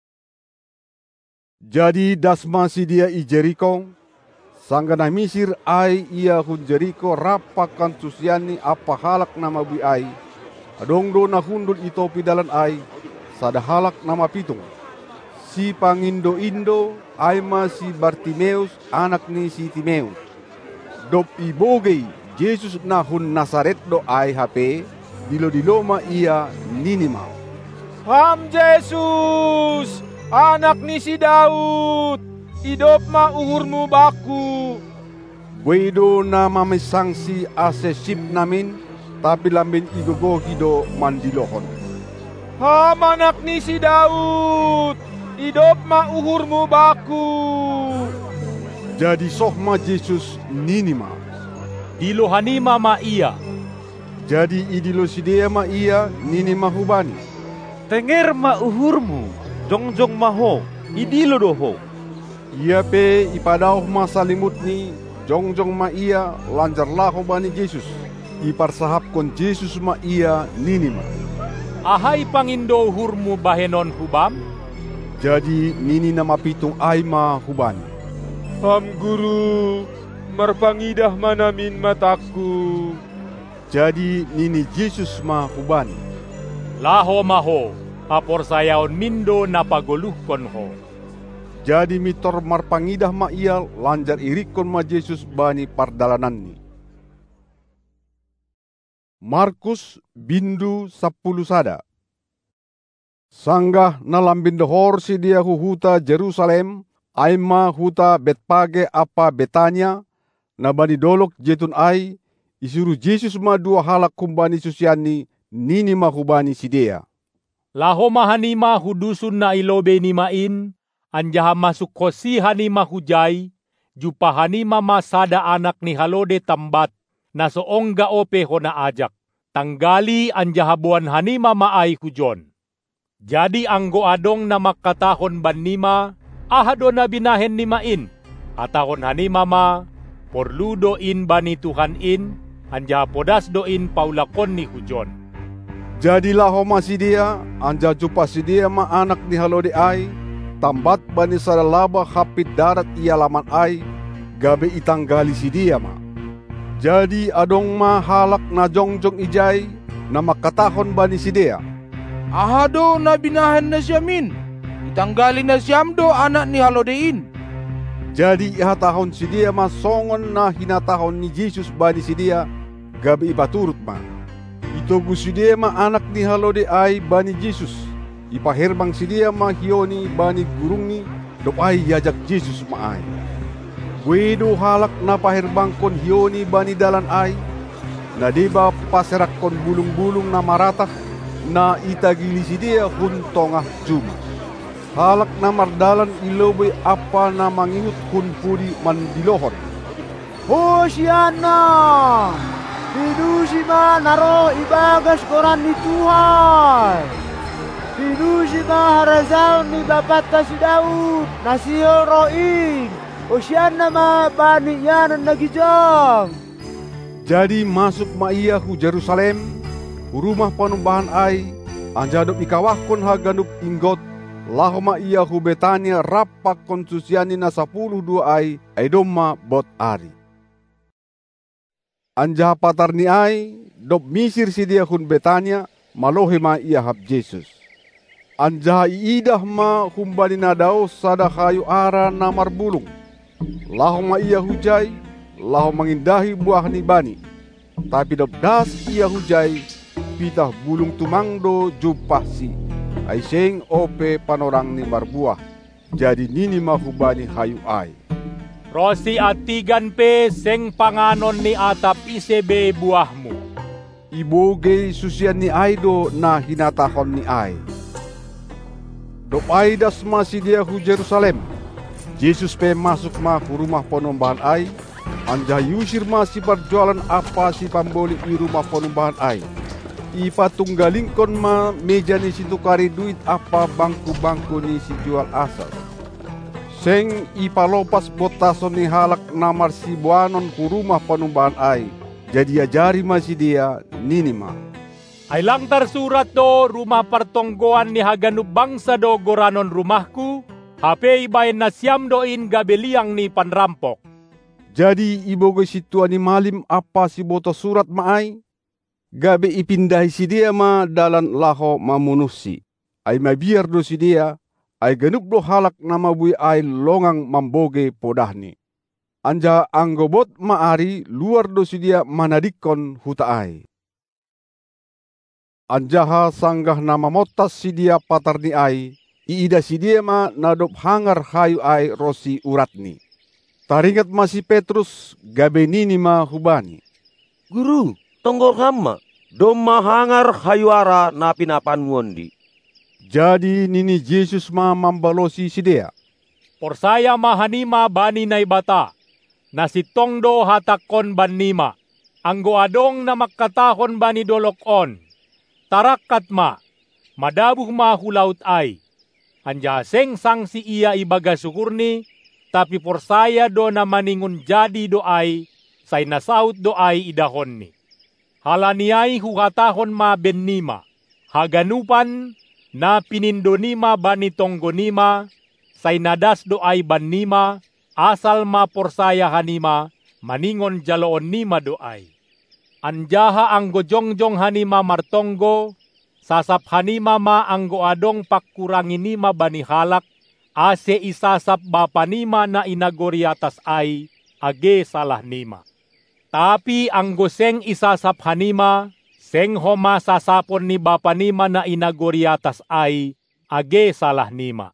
Jadi dasma si dia i Jericho, sanggana misir ay ia hun Jericho rapakan susiani apa halak nama bui ay, adongdo na hundul ito pidalan ay, sada halak nama pitung. Si pangindo-indo ay ma si Bartimeus anak ni si Timeus. Dop ibogey Jesus na hun Nazaret do ay hape, dilo-dilo ma ia ninima. Ham Jesus, anak ni si Daud, idop ma uhurmu baku. Wedo na mamisang si asesip namin, tapi lambin igogohi do mandilohon. Ham anak ni si Daud, idop ma uhurmu baku. Jadi sohma Jesus ninima. Dilo hanima ma ia. Jadi idilo sidea ma ia ninima hubani. Tenger ma uhurmu, jongjong maho, idilo doho. Ia pe ipadauh ma salimut ni, jongjong ma ia lanjar laho bani Jesus. Iparsahap kon Jesus ma ia ninima. Ahai pangindo uhurmu bahenon hubam? Jadi nini nama pitung ay ma hubani. Ham guru, marpangidah manamin mataku. Jadi nini Jesus ma hubani. Laho maho, apor sayaon mindo napagoluh kon ho. Jadi mitor marpangidah ma ia lanjar irikon ma Jesus bani pardalanan ni. Markus bindu 10 sada. Sanggah nalambin dohor si dia huta Jerusalem, aima huta Betpage apa Betania, nabani dolok jetun ai, isuruh Jesus ma 2 halak kumbani susiani nini mahubani sidea. Laho mahanima hudusun na ilobe ni main, anjaha masuk kosi hanima hujai, jupa hanima masada anak ni halode tambat, na soongga ope hona ajak. Tanggali anjaha buan hanima maay hujon. Jadi anggo adong na makatahon banima, ahado na binahen ni main, atahon hanima ma, porlu doin bani Tuhan in, anjaha podas doin paulakon ni hujon. Jadilah homa si dia, anja jupa si dia ma anak ni halode ay, tambat bani saralaba hapit darat ia laman ay, gabe itanggali si dia ma. Jadi adong ma halak na jongjong ijay, na makatahon bani si dia. Ahado na binahan na siyamin, itanggali na siyam do anak ni halodein. Jadi ihatahon si dia ma songon na hinatahon ni Jesus bani si dia, gabe ipaturut ma. Itogu si dia ma anak ni halode ay bani Jesus. Ipaherbang si dia ma hioni bani gurungi, dopay yajak Jesus ma ay. Wedo halak na paherbang kon hioni bani dalan ay, na diba paserak kon bulung-bulung na maratah, na itagili si dia hun tongah juma. Halak na mardalan ilobe apa na mangingut hun pudi mandilohon. Hosiana! Hidusi ma naro ibagas koran ni Tuhan. Hidusi ma harazal ni bapat si Daud, nasio roin. Hosiana ma bani yanan nagijang. Jadi masuk ma iya hu Jerusalem, hu rumah panumbahan ay, anjadop ikawahkon hagandup inggot, laho ma iya hu Betania rapak konsusiani na 12 ay domma bot ari. Anja patar ni ay, dop misir si dia hun Betania, malohe ma iya hab Jesus. Anja iidah ma humbani na daw sada kayu ara na marbulung. Laho ma iya hujay, laho mangindahi buah ni bani. Tapi dop das iya hujay, pitah bulung tumangdo jupah si. Ay seng ope panorang ni marbuah, jadi nini mahubani hayu ay. Rosi atigan pe seng panganon ni atap isebe buahmu. Iboge susian ni Aido na hinatahon ni ay. Dop ay das masih dia hu Jerusalem. Jesus pe masuk ma hu rumah panumbahan ay. Anja yusir ma si berjualan apa si pamboli i rumah panumbahan ay. Ipatunggalingkon ma meja ni si tukari duit apa bangku-bangku ni si jual asal. Seng ipalopas botason ni halak namar si buanon ku rumah panumbahan ay. Jadi ajari masih dia nini ma. Ay lang tersurat do rumah pertonggoan ni haganub bangsa do goranon rumahku. Hape ibayin na siyam doin gabeliang ni panrampok. Jadi ibogoy si tuan ni malim apa si boto surat maay. Gabe ipindahi si dia ma dalan laho mamunusi. Ay mabiar do si dia. Ay ganup do halak na mabui ay longang mamboge podahni. Anja anggobot maari luar do si dia manadikon huta ay. Anjaha sanggah nama motas si dia patar ni ay. Iida si dia ma nadop hangar hayu ay rosi uratni. Taringat masih Petrus gabe nini ma hubani. Guru, tonggor hama, domma hangar hayuara na pinapan ngondi. Jadi nini Jesus ma mambalosi si dia. Porsaya mahanima bani na ibata, na si tongdo hatakon banima, anggo adong na makatahon bani dolokon. Tarakat ma, madabuh ma hulaut ay. Anja seng sang si iya ibaga syukurni, tapi porsaya do na maningun jadi doay, say nasaut doay idahon ni. Halaniay huhatahon ma bennima, haganupan na pinindonima bani tonggonima, say nadas doay bannima, asal ma porsaya hanima, maningon jaloon nima doay. Anjaha anggo jongjong hanima martonggo, sasap hanima ma anggo adong pakkurangin nima bani halak, ase isasap bapa nima na inagori atas ay, age salah nima. Tapi anggo seng isasap hanima, seng homa sasapon ni bapa nima na inagori atas ay, age salah nima.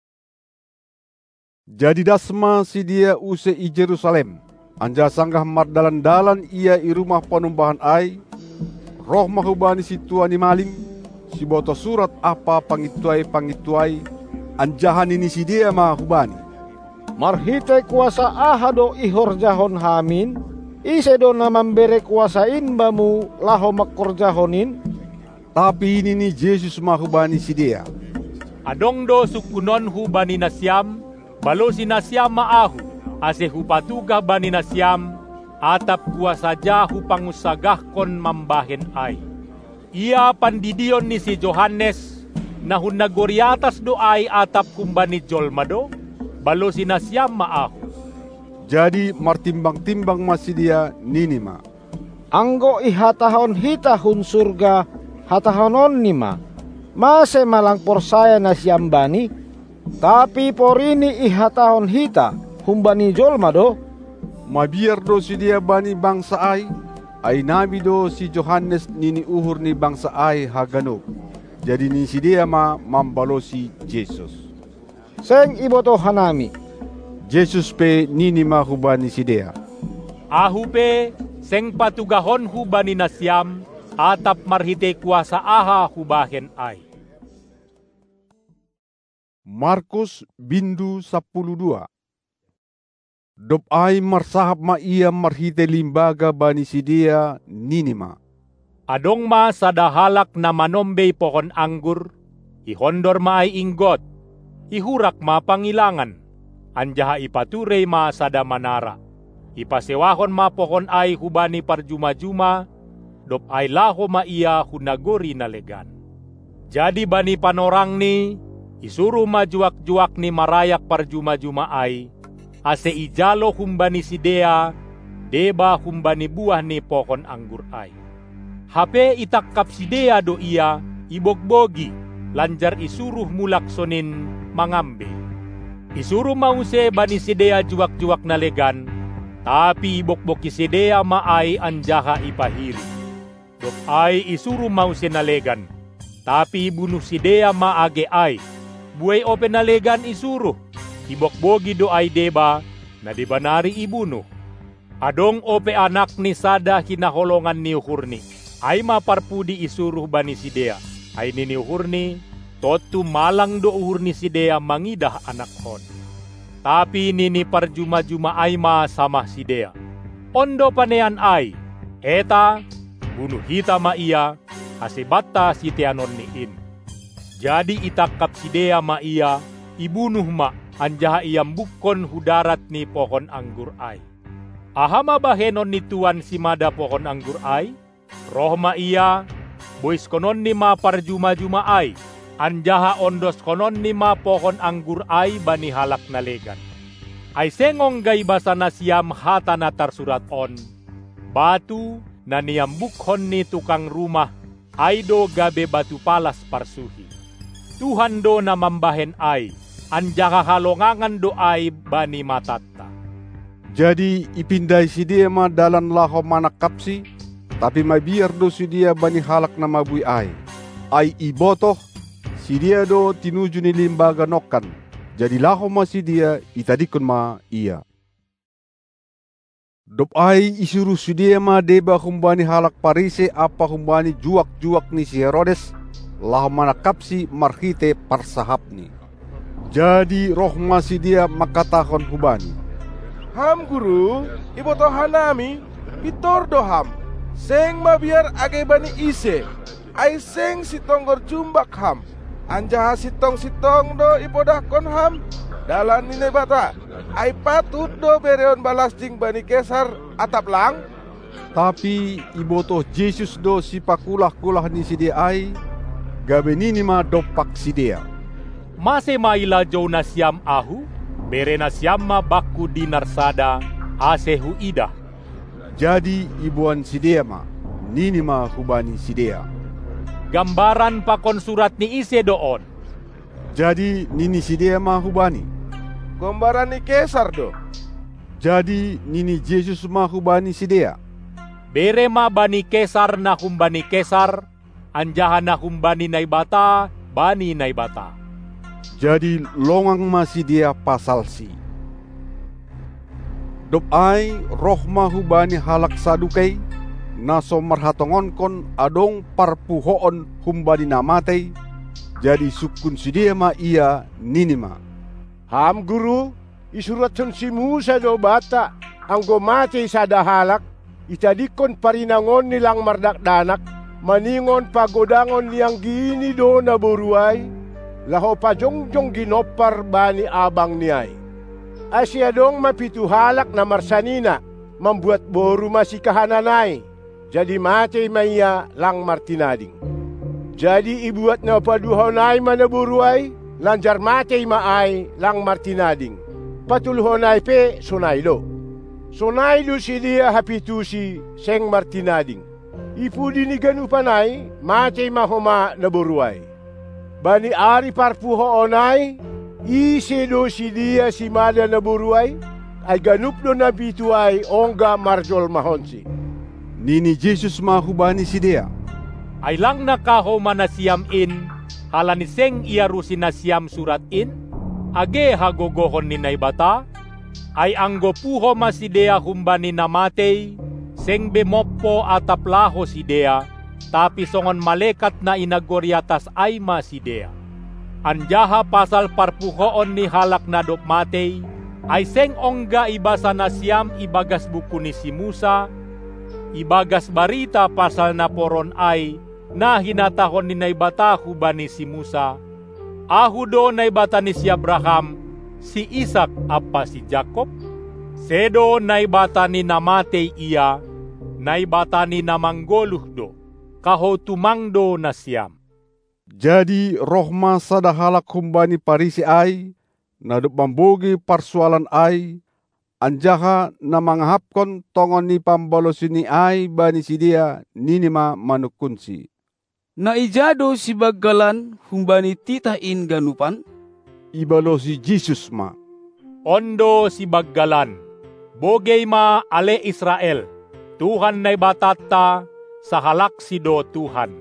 Jadi dasma si dia use i Jerusalem. Anja sanggah mardalan-dalan ia i rumah panumbahan ay. roh mahubani si tua ni maling, si boto surat apa pangituai anjahan ini si dia mahubani. Marhite kuasa ahado ihorjahon hamin, isedo na memberi kuasain bamu laho makorjahonin. Tapi ini ni Yesus mahubani si dia. Adong do sukunon hu bani nasyam, balo si nasyam maahu, ase hu patuga bani nasyam, atap kuasa jahu pangusagah kon mambahen ay. Ia pandidion ni si Johannes, nahun nagoriatas do ay atap kumbani jolmado, balo si nasyam maahu. Jadi martimbang-timbang masih dia ninima. Anggo ihatahon hitahun surga, hatahonon nima. Mase malang porsaya nasyam bani, tapi porini ihatahon hita, humbani jolmado. Mabiar do si dia bani bangsa ay nabi do si Johannes nini uhur ni bangsa ay hagano. Jadi ni si dia mambalo si Jesus. Seng iboto hanami. Jesus pe nini hubani si dia. Ahu pe seng patugahon hubani nasyam, atap marhite kuasa aha hubahen ay. Markus bindu 12. Dop ay marsahap ma ia marhite limbaga bani si dia ninima. Adong ma sadahalak na manombey pohon anggur, ihondor ma ay inggot, ihurak ma pangilangan, anjaha ipaturey ma sada manara. Ipasewahon ma pohon ay hubani parjuma-juma, dop ay laho ma iya hunagori na legan. Jadi bani panorang ni, isuru ma juak-juak ni marayak parjuma-juma ay, ase ijalo humbani si dea, deba humbani buah ni pohon anggur ay. Hape itakap si dea do iya, ibogbogi, lanjar isuruh mulaksonin mangambe. Isuruh mause bani si dea juak-juak na legan, tapi ibokboki si dea maay anjaha ipahiri. Dok ay isuruh mause na legan, tapi ibunuh si dea maage ay, buhay open na legan isuruh, ibokbogi do ay deba, na dibanari ibunuh. Adong ope anak ni sada kinaholongan ni uhurni, ay maparpudi isuruh bani si dea, ay nini uhurni, totu malang do uhurni si dea mangidah anak hon. Tapi nini parjuma-juma ay ma sama si dea. Ondo panean ay, eta, bunuh hita ma iya, asibata si teanon niin. Jadi itakap si dea ma iya, ibunuh ma, anjaha iyam bukon hudarat ni pohon anggur ay. Ahama bahenon ni tuan si mada pohon anggur ay, roh ma iya, bois konon ni ma parjuma-juma ay, anjaha ondos konon ni ma pohon anggur ay bani halak na legan. Ay sengong gay basa na siyam hata na tarsurat on, batu na niyambukhon ni tukang rumah, ay do gabe batu palas parsuhi. Tuhan do na mambahen ay, anjaha halongangan do ay bani matatta. Jadi ipinday si dia ma dalan laho manakapsi, tapi mabiar do si dia bani halak na mabui ay ibotoh, si dia do tinuju ni limbaga nokan, jadi laho ma si dia itadikon ma iya. Dop ay isuruh si dia ma deba humbani halak parise apa humbani juak-juak ni si Herodes, laho manakapsi marhite parsahapni. Jadi roh ma si dia makatahon hubani, Ham guru, iboto hanami, pitor do ham. Seng mabiar age bani ise, ay seng sitonggor jumbak ham. Anjaha sitong-sitong do ipodah kon ham. Dalan nine bata, ay patut do bereon balas jing bani Kesar atap lang. Tapi iboto Jesus do si pakulah-kulah ni si dia ay, gabe nini ma dopak si dia. Mase maila jo na siyam ahu, bere na siyam ma baku dinar sada, asehu idah. Jadi ibuan si dia ma, nini ma hubani si dia. Gambaran pakon surat ni ise doon. Jadi nini si dia ma hubani. Gambaran ni Kesar do. Jadi nini Jesus ma hubani si dia. Bere ma bani Kesar na humbani Kesar, anjaha na humbani naibata, bani naibata. Jadi longang masih dia pasal si. Dop ay roh mahubani halak Sadukay, naso marhatongonkon adong parpuhoon humbani namatay, jadi sukun sidia ma ia ninima. Ham guru, isuratson si Musa do bata, anggo mati sada halak, itadikon parinangon nilang mardakdanak, maningon pagodangon niyang gini do na buruay, laho pajongjong ginopar bani abang niyay. Asya dong mapitu halak na marsanina, membuat boru masih kahananay, jadi mati maya lang martinading. Jadi ibuat na paduhonay manaburuay, lanjar mati maay lang martinading. Patulhonay pe sunaylo. Sunaylo si dia hapitusi seng martinading. Ipudi ni ganupanay, mati mahoma naburuay. Bani ari parpuho onay, ise do si dia si mada naburuay, ay ganup do nabituay ongga marjol mahonsi. Nini Jesus mahubani si dia. Ay lang nakaho manasiam in, halani seng iarusin nasiam surat in, age hagogohon ni naibata, ay anggo puho masidea humbani namatay, seng bemoppo ataplaho si dea, tapi songon malekat na inagoryatas ay masidea. Anjaha pasal parpuhoon ni halak na dop matay, ay seng ongga ibasa na siyam ibagas buku ni si Musa, ibagas barita pasal na poron ay, na hinatahon ni naibata hubani si Musa, ahudo naibata ni si Abraham, si Isak apa si Jacob, sedo naibata ni namatay iya, naibata ni namanggoluh do, kaho tumangdo na siyam. Jadi rohma sadahalak humbani parisi ay, nadop mambogi parsualan ay, anjaha na manghapkon tongon ni pambalosini ay bani si dia ninima manukunsi. Naijado si bagalan humbani titain ganupan? Ibalosi Jesus ma. Ondo si bagalan, bogey ma ale Israel, Tuhan na ibatata sa halak si do Tuhan.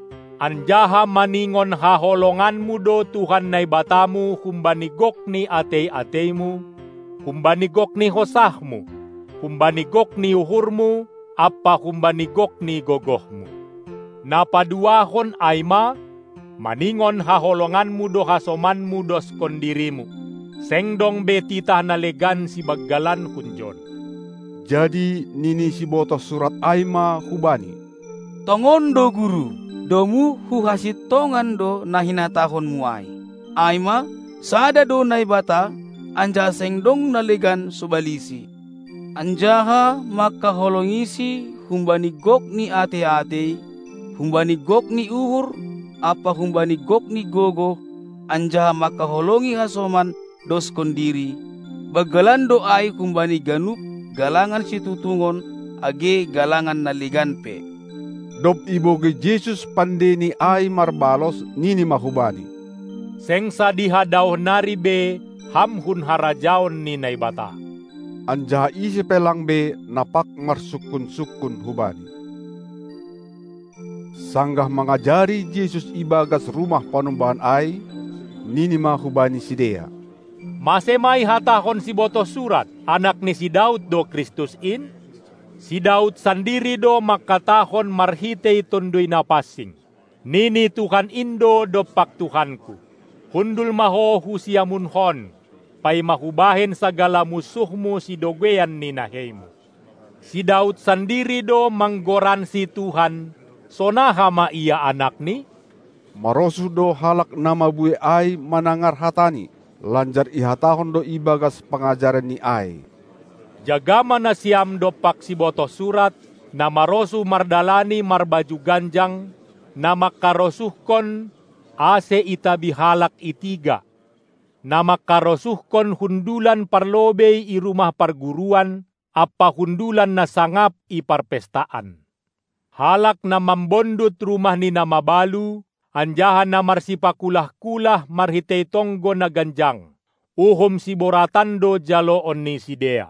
Anjaha maningon haholongan mo do Tuhan na ibatamu humbanigok ni atay-atay mo, humbanigok ni hosah mo, humbanigok ni uhur mo, apa humbanigok ni gogoh mo. Napaduahon ay maningon haholongan mo do hasoman mo dos kondiri mo, sengdong betita nalegan si baggalan hunjon. Jadi nini si botos surat ayma hubani. Tongon do guru, domu huhasit tongan do nahinatahon muay. Ayma, sada do naibata, anja sengdong nalegan subalisi. Anjaha makaholongisi humbani gok ni ate-ate, humbani gok ni uhur, apa humbani gok ni gogo, anjaha makaholongi hasoman dos kondiri. Bagalan do ay humbani ganup, galangan si tutungon, age galangan naligan pe. Dop iboge Jesus pandeni ay marbalos nini mahubani. Seng sadiha daw naribe hamhun harajaon ni naibata. Anjaha isi pelang be napak marsukun-sukun hubani. Sanggah mengajari Jesus ibagas rumah panumbahan ay, nini mahubani si dea. Masemay hatahon si boto surat, anak ni si Daud do Kristus in, si Daud sandiri do makatahon marhitei tundoy na pasing. Nini Tuhan indo do pak Tuhanku. Hundul maho husiamunhon, pay mahubahin sa gala musuhmu si dogwean ni naheimu. Si Daud sandiri do manggoran si Tuhan, sonaha ma iya anak ni? Marosu do halak nama bue ay manangar hatani, lanjar ihatahon do ibagas pengajaran ni ay. Jagama na siam do pak si boto surat, na marosu mardalani marbaju ganjang, na makarosuhkon ase itabi halak itiga, na makarosuhkon hundulan parlobey i rumah parguruan, apa hundulan na sangap i parpestaan. Halak na mambondut rumah ni na mabalu, anjahan na marsipakulah-kulah marhitay tonggo na ganjang, uhom si boratando jaloon ni si dea.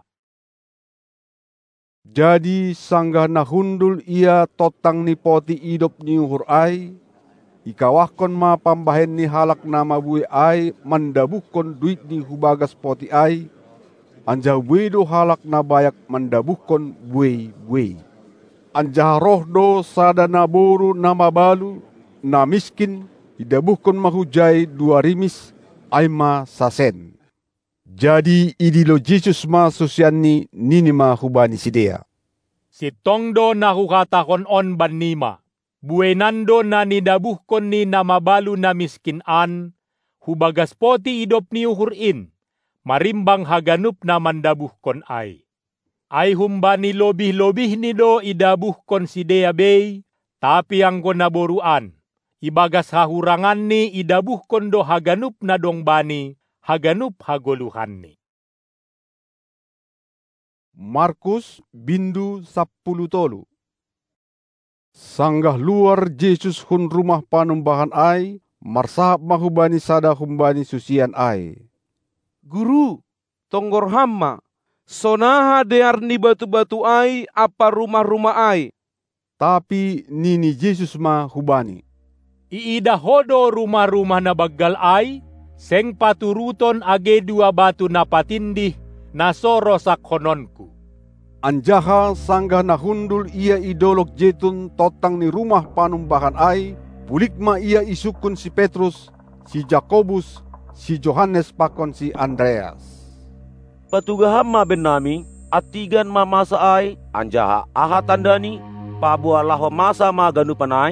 Jadi sanggah na hundul ia totang ni poti idop ni uhur ay, ikawahkon ma pambahen ni halak nama bue ay mandabukon duit ni hubagas poti ay, anja wedo halak na bayak mandabukon bue-bue. anjaha roh do sada naboru na mabalu na miskin idabuhkon mahujai 2 rimis aima sasen. Jadi idilo Jesus ma susianni nini ma hubani sidea. Si tongdo na hukatakon on banima. Buenando na nidabuhkon ni na mabalu na miskinan. Hubagas poti idop ni uhurin. Marimbang haganup na mandabuhkon ay. Ay humbani lobih-lobih ni do idabuhkon sidea bay. Tapi ang konaboruan. Ibagas hahurangan ni idabuhkon do haganup na dong bani. Haganup hagoluhan ni. Markus bindu 10. Sanggah luar Jesus hun rumah panumbahan ay, marsahap mahubani sada humbani susian ay. Guru, tonggor hamma, sonaha dear ni batu-batu ay apa rumah-rumah ay. Tapi nini Jesus ma hubani. Iida hodo rumah-rumah na baggal ay, seng paturuton age 2 batu na patindih na sorosak hononku. Anjaha sanggah nahundul ia idolok jetun totang ni rumah panumbahan ay, bulik ma ia isukun si Petrus, si Jakobus, si Johannes pakon si Andreas. Patugaham ma benami, atigan ma masa ay, anjaha aha tandani, pabualah masa ma ganupan ay.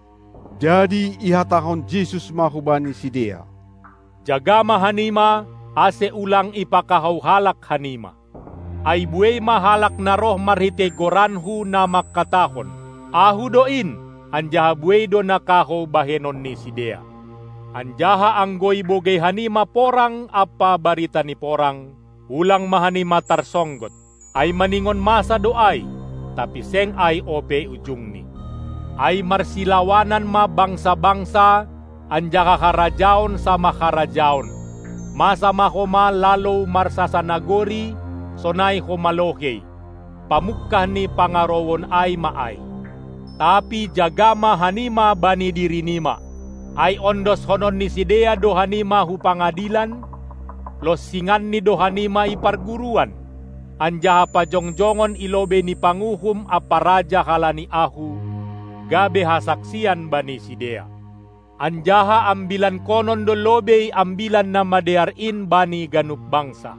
Jadi ihatahon Jesus mahubani sidea. Jaga mahanima, ase ulang ipakahaw halak hanima. Ay buhay mahalak na roh marhite goranhu na makatahon. Ahu doin, anjaha buhay do nakahaw bahenon ni sidea. Anjaha anggoy bogay hanima porang apa barita ni porang. Ulang mahanima tarsonggot. Ay maningon masa doay, tapi seng ay ope ujung ni. Ay marsilawanan ma bangsa-bangsa, anjaha karajaon sama karajaon. Masa mahoma lalo marsasanagori, sonay homalohey. Pamukkah ni pangarawon ay maay. Tapi jagama hanima bani diri nima. Ay ondos honon ni sidea do hanima hu pangadilan. Los singan ni do hanima iparguruan. Anjaha pajongjongon ilobe ni panguhum aparaja halani ahu. Gabe hasaksian bani sidea. Anjaha ambilan konon do lobe ambilan na madearin bani ganup bangsa.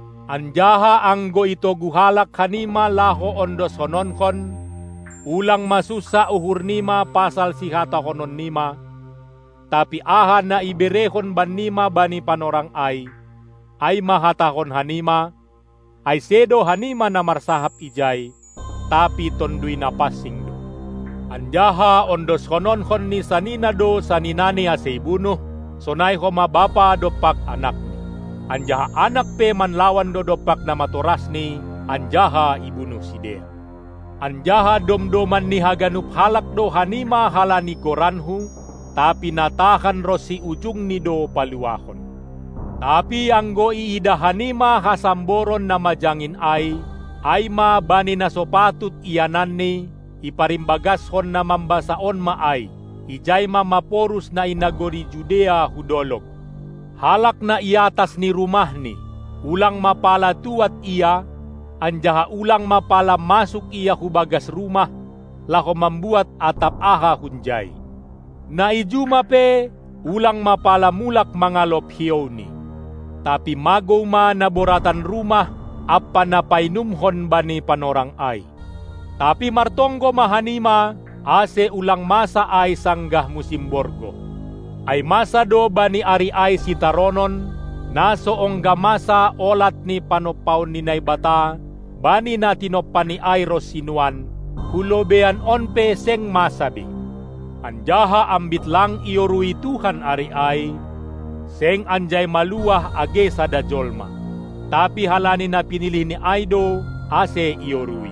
Anjaha anggo ito guhalak hanima laho ondos hononkon. Ulang masusa uhur nima pasal sihata honon nima. Tapi aha na iberehon banima bani panorang ay mahatahon hanima. Ay sedo hanima na marsahap ijay. Tapi tondui na pasing do. Anjaha ondos hononkon ni sanina do saninani ase ibunuh, sonay homa bapa dopak anak ni. Anjaha anak pe manlawan do dopak na matoras ni, anjaha ibunuh sidea. Anjaha domdoman ni haganup halak do hanima halani goranhu, tapi natahan rosi ujung ni do paluahon. Tapi anggo iida hanima hasamboron na majangin ay ma bani na sopatut iyanan ni, iparimbagason na mambasaon maay, ijay maporus na inagori Judea hudolog. Halak na iatas ni rumah ni, ulang mapala tuat iya, anjaha ulang mapala masuk iya hubagas rumah, laho membuat atap aha hunjay. Na ijuma pe, ulang mapala mulak mangalop hiyaw ni. Tapi magaw ma naboratan rumah, apa na painumhon bani panorang ay. Tapi martonggo mahanima, ase ulang masa ay sanggah musim borgo. Ay masa do bani ari ay sitaronon, naso ongga masa olat ni panopaw ni naibata, bani na tinopan ni ay rosinuan, hulobean onpe seng masabi. Anjaha ambit lang iorui Tuhan ari ay, seng anjay maluah age sada jolma. Tapi halani na pinilih ni Aido, ase iorui.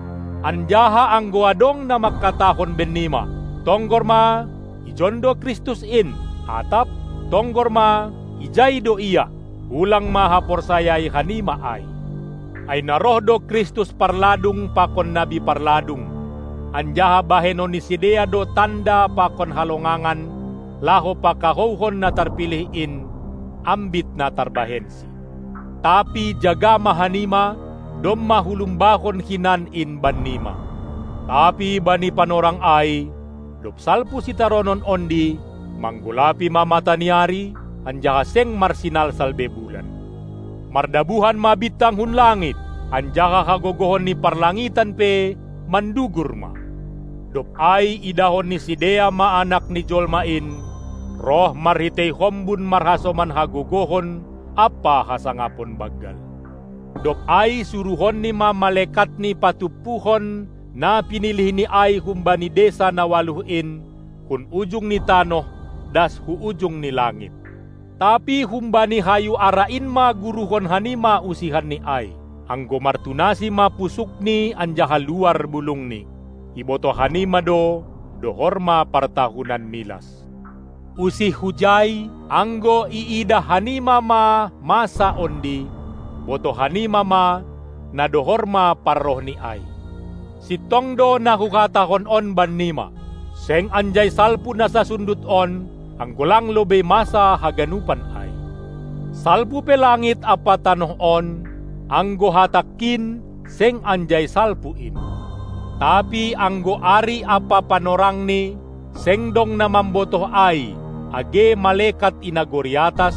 Anjaha ang guadong na makatahon benima. Tonggorma, ijondo Kristus in. Atap, tonggorma, ijay do iya. Ulang mahaporsayay hanima ay. Ay narohdo Kristus parladung pakon nabi parladung. Anjaha bahenon ni sidea do tanda pakon halongangan. Laho pakahohon na tarpilih in. Ambit na tarbahensi. Tapi jaga mahanima, dom mahulumbahon hinan in banima. Tapi bani panorang ai, dop salpu sitaronon ondi, manggulapi mamata niari, anjaha seng marsinal salbe bulan. Mardabuhan mabitang hun langit, anjaha hagogohon ni parlangitan pe, mandugur ma. Dop ai idahon ni Sidea ma anak ni Jolmain, roh marhitei hombun marhasoman hagogohon, apa hasangapon baggal. Dop ai suruhon ni ma malaikat ni patupuhon, na pinilih ni ai humbani desa na waluhin, kun ujung ni tanoh, das hu ujung ni langit. Tapi humbani hayu arain ma guruhon hanima usihan ni ai, anggo martunasi ma pusuk ni anjaha luar bulung ni. Iboto hanima dohor ma partahunan milas. Usih hujai, anggo iida hanima ma masa ondi, boto hanima ma na dohor ma parroh ni ai. Sitongdo na hukatahon on banima, seng anjay salpu na sasundut on, anggolang lobe masa haganupan ay. Salpu pe langit apa tanoh on, anggo hatakin seng anjay salpuin. Tapi anggo ari apa panorang ni, seng dong na mambotoh ay, age malaikat inagoriatas,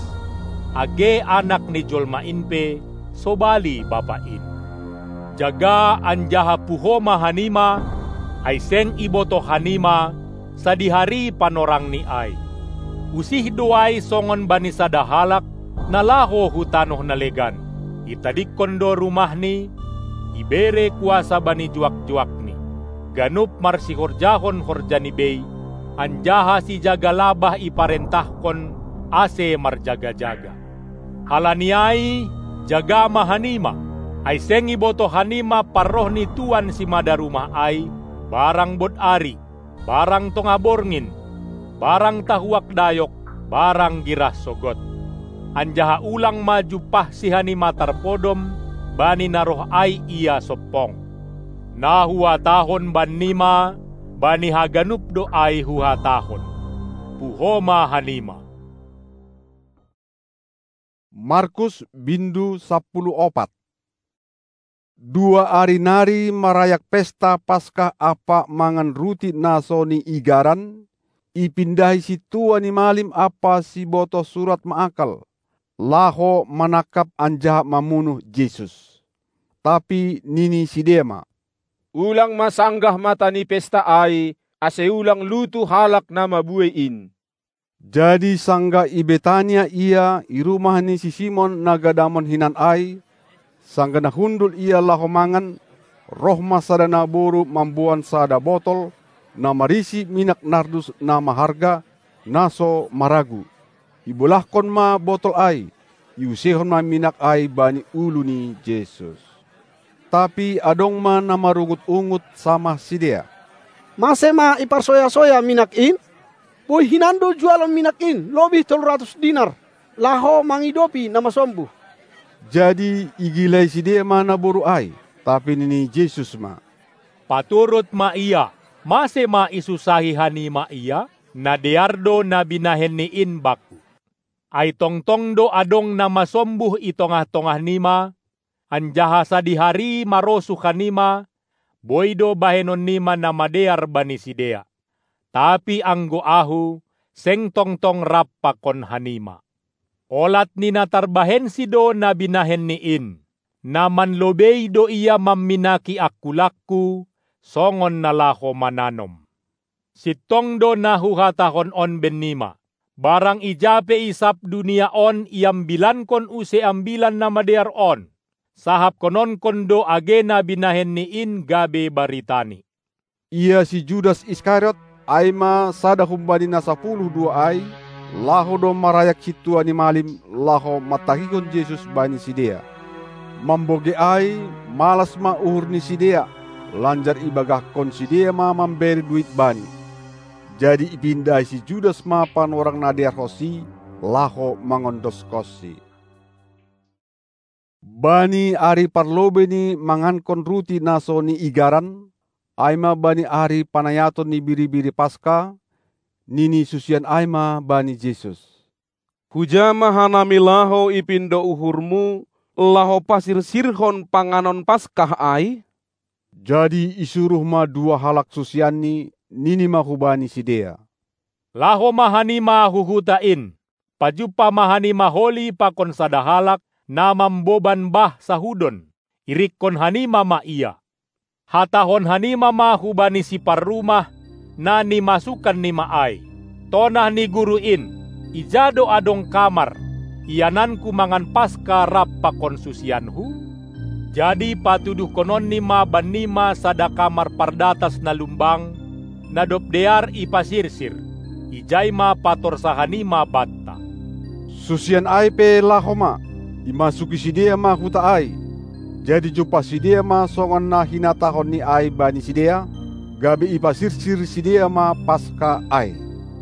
age anak ni Jolmain pe, sobali bapain. Jaga anjaha puhoma hanima, ay seng iboto hanima, sa dihari panorang ni ay. Usih doay songon bani sadahalak, nalaho hutanoh nalegan. Itadik kondo rumah ni, ibere kuasa bani juak-juak ni. Ganup marsi horjahon horjani bey, anjaha si jaga labah iparentahkon, ase marjaga-jaga. Halaniai, jaga mahanima, ay seng iboto hanima parroh ni tuan si mada rumah ay, barang bot ari, barang tongaborngin, barang tahuak dayok, barang girah sogot. Anjaha ulang maju pah si hanima tarpodom, bani naroh ay ia sopong. Nahuatahon banima, bani haganup do ay huhatahon. Puhoma hanima. Markus bindu 14. 2 hari nari marayak pesta Paskah apa mangan ruti nasoni igaran, ipindahi si tua ni malim apa si boto surat maakal, laho manakap anjaha mamunuh Yesus. Tapi nini si dema, ulang masanggah mata ni pesta ai, ase ulang lutu halak nama buein. Jadi sangga i Betania ia i rumah ni si Simon nagadamon hinan ai, sangga nahundul ia lahomangan, roh masadana boru mambuan sada botol, na marisi minak nardus na maharga, naso maragu. Ibulahkon ma botol ai, iusehon ma minak ai bani ulu ni Yesus. Tapi adong ma na marugut-ungut sama si dia. Mase ma iparsoya-soya minakin? Boy hinando jualan minakin, lebih 300 dinar. Laho mangidopi nama sombu. Jadi igilai si dia ma na boru ai, tapi nini Yesus ma. Paturut ma iya, mase ma isusahi hani ma iya, na deardo na binahen niin baku. Ay tongtong do adong nama sombuh itongah-tongah nima, anjaha sa dihari marosu kanima, boydo bahenon nima na madear bani sidea. Tapi anggo ahu, seng tongtong rap pakon hanima. Olat ni natarbahen sido na binahen niin, naman lobey do iya maminaki akulakku, songon nalaho mananom. Sitong do nahuhatahon on benima, barang ijape isap dunia on iambilan kon use ambilan na madear on, sahap konon kondo agena binahen niin gabe baritani. Ia si Judas Iskariot, aima sada humbani na 12 ay, laho do marayak situa ni malim, laho matahikon Yesus bani sidea. Mamboge ay, malas mauhur ni sidea, lanjar ibagah kon sidea ma mamberi duit bani. Jadi ipindah si Judas ma pan orang nadear hosi, laho mangondos kosi. Bani ari parlobe ni mangankon ruti naso ni igaran, aima bani ari panayaton ni biri-biri Paskah, nini susian aima bani Yesus. Hujama hanami laho ipindo uhurmu, laho pasir sirhon panganon Paskah ai? Jadi isuruh ma dua halak susianni nini mahubani sidea. Laho mahani mahuhutain, pajupa mahani maholi pakon sadahalak namam boban bah sahudon, irikon hanima ma iya. Hatahon hanima mahubani si parrumah, na ni masukan ni maay. Tonah ni guruin, ijado adong kamar, iyananku mangan paska rap pakon susianhu. Jadi patuduh konon nima banima sada kamar pardatas na lumbang, na dopdear ipasirsir, ijayma pator sahanima batta. Susian ay pe lahoma, imasuki sidea ma huta ay. Jadi jupa sidea ma songon na hinatahon ni ay bani sidea, gabi ipasirsir sidea ma paska ay.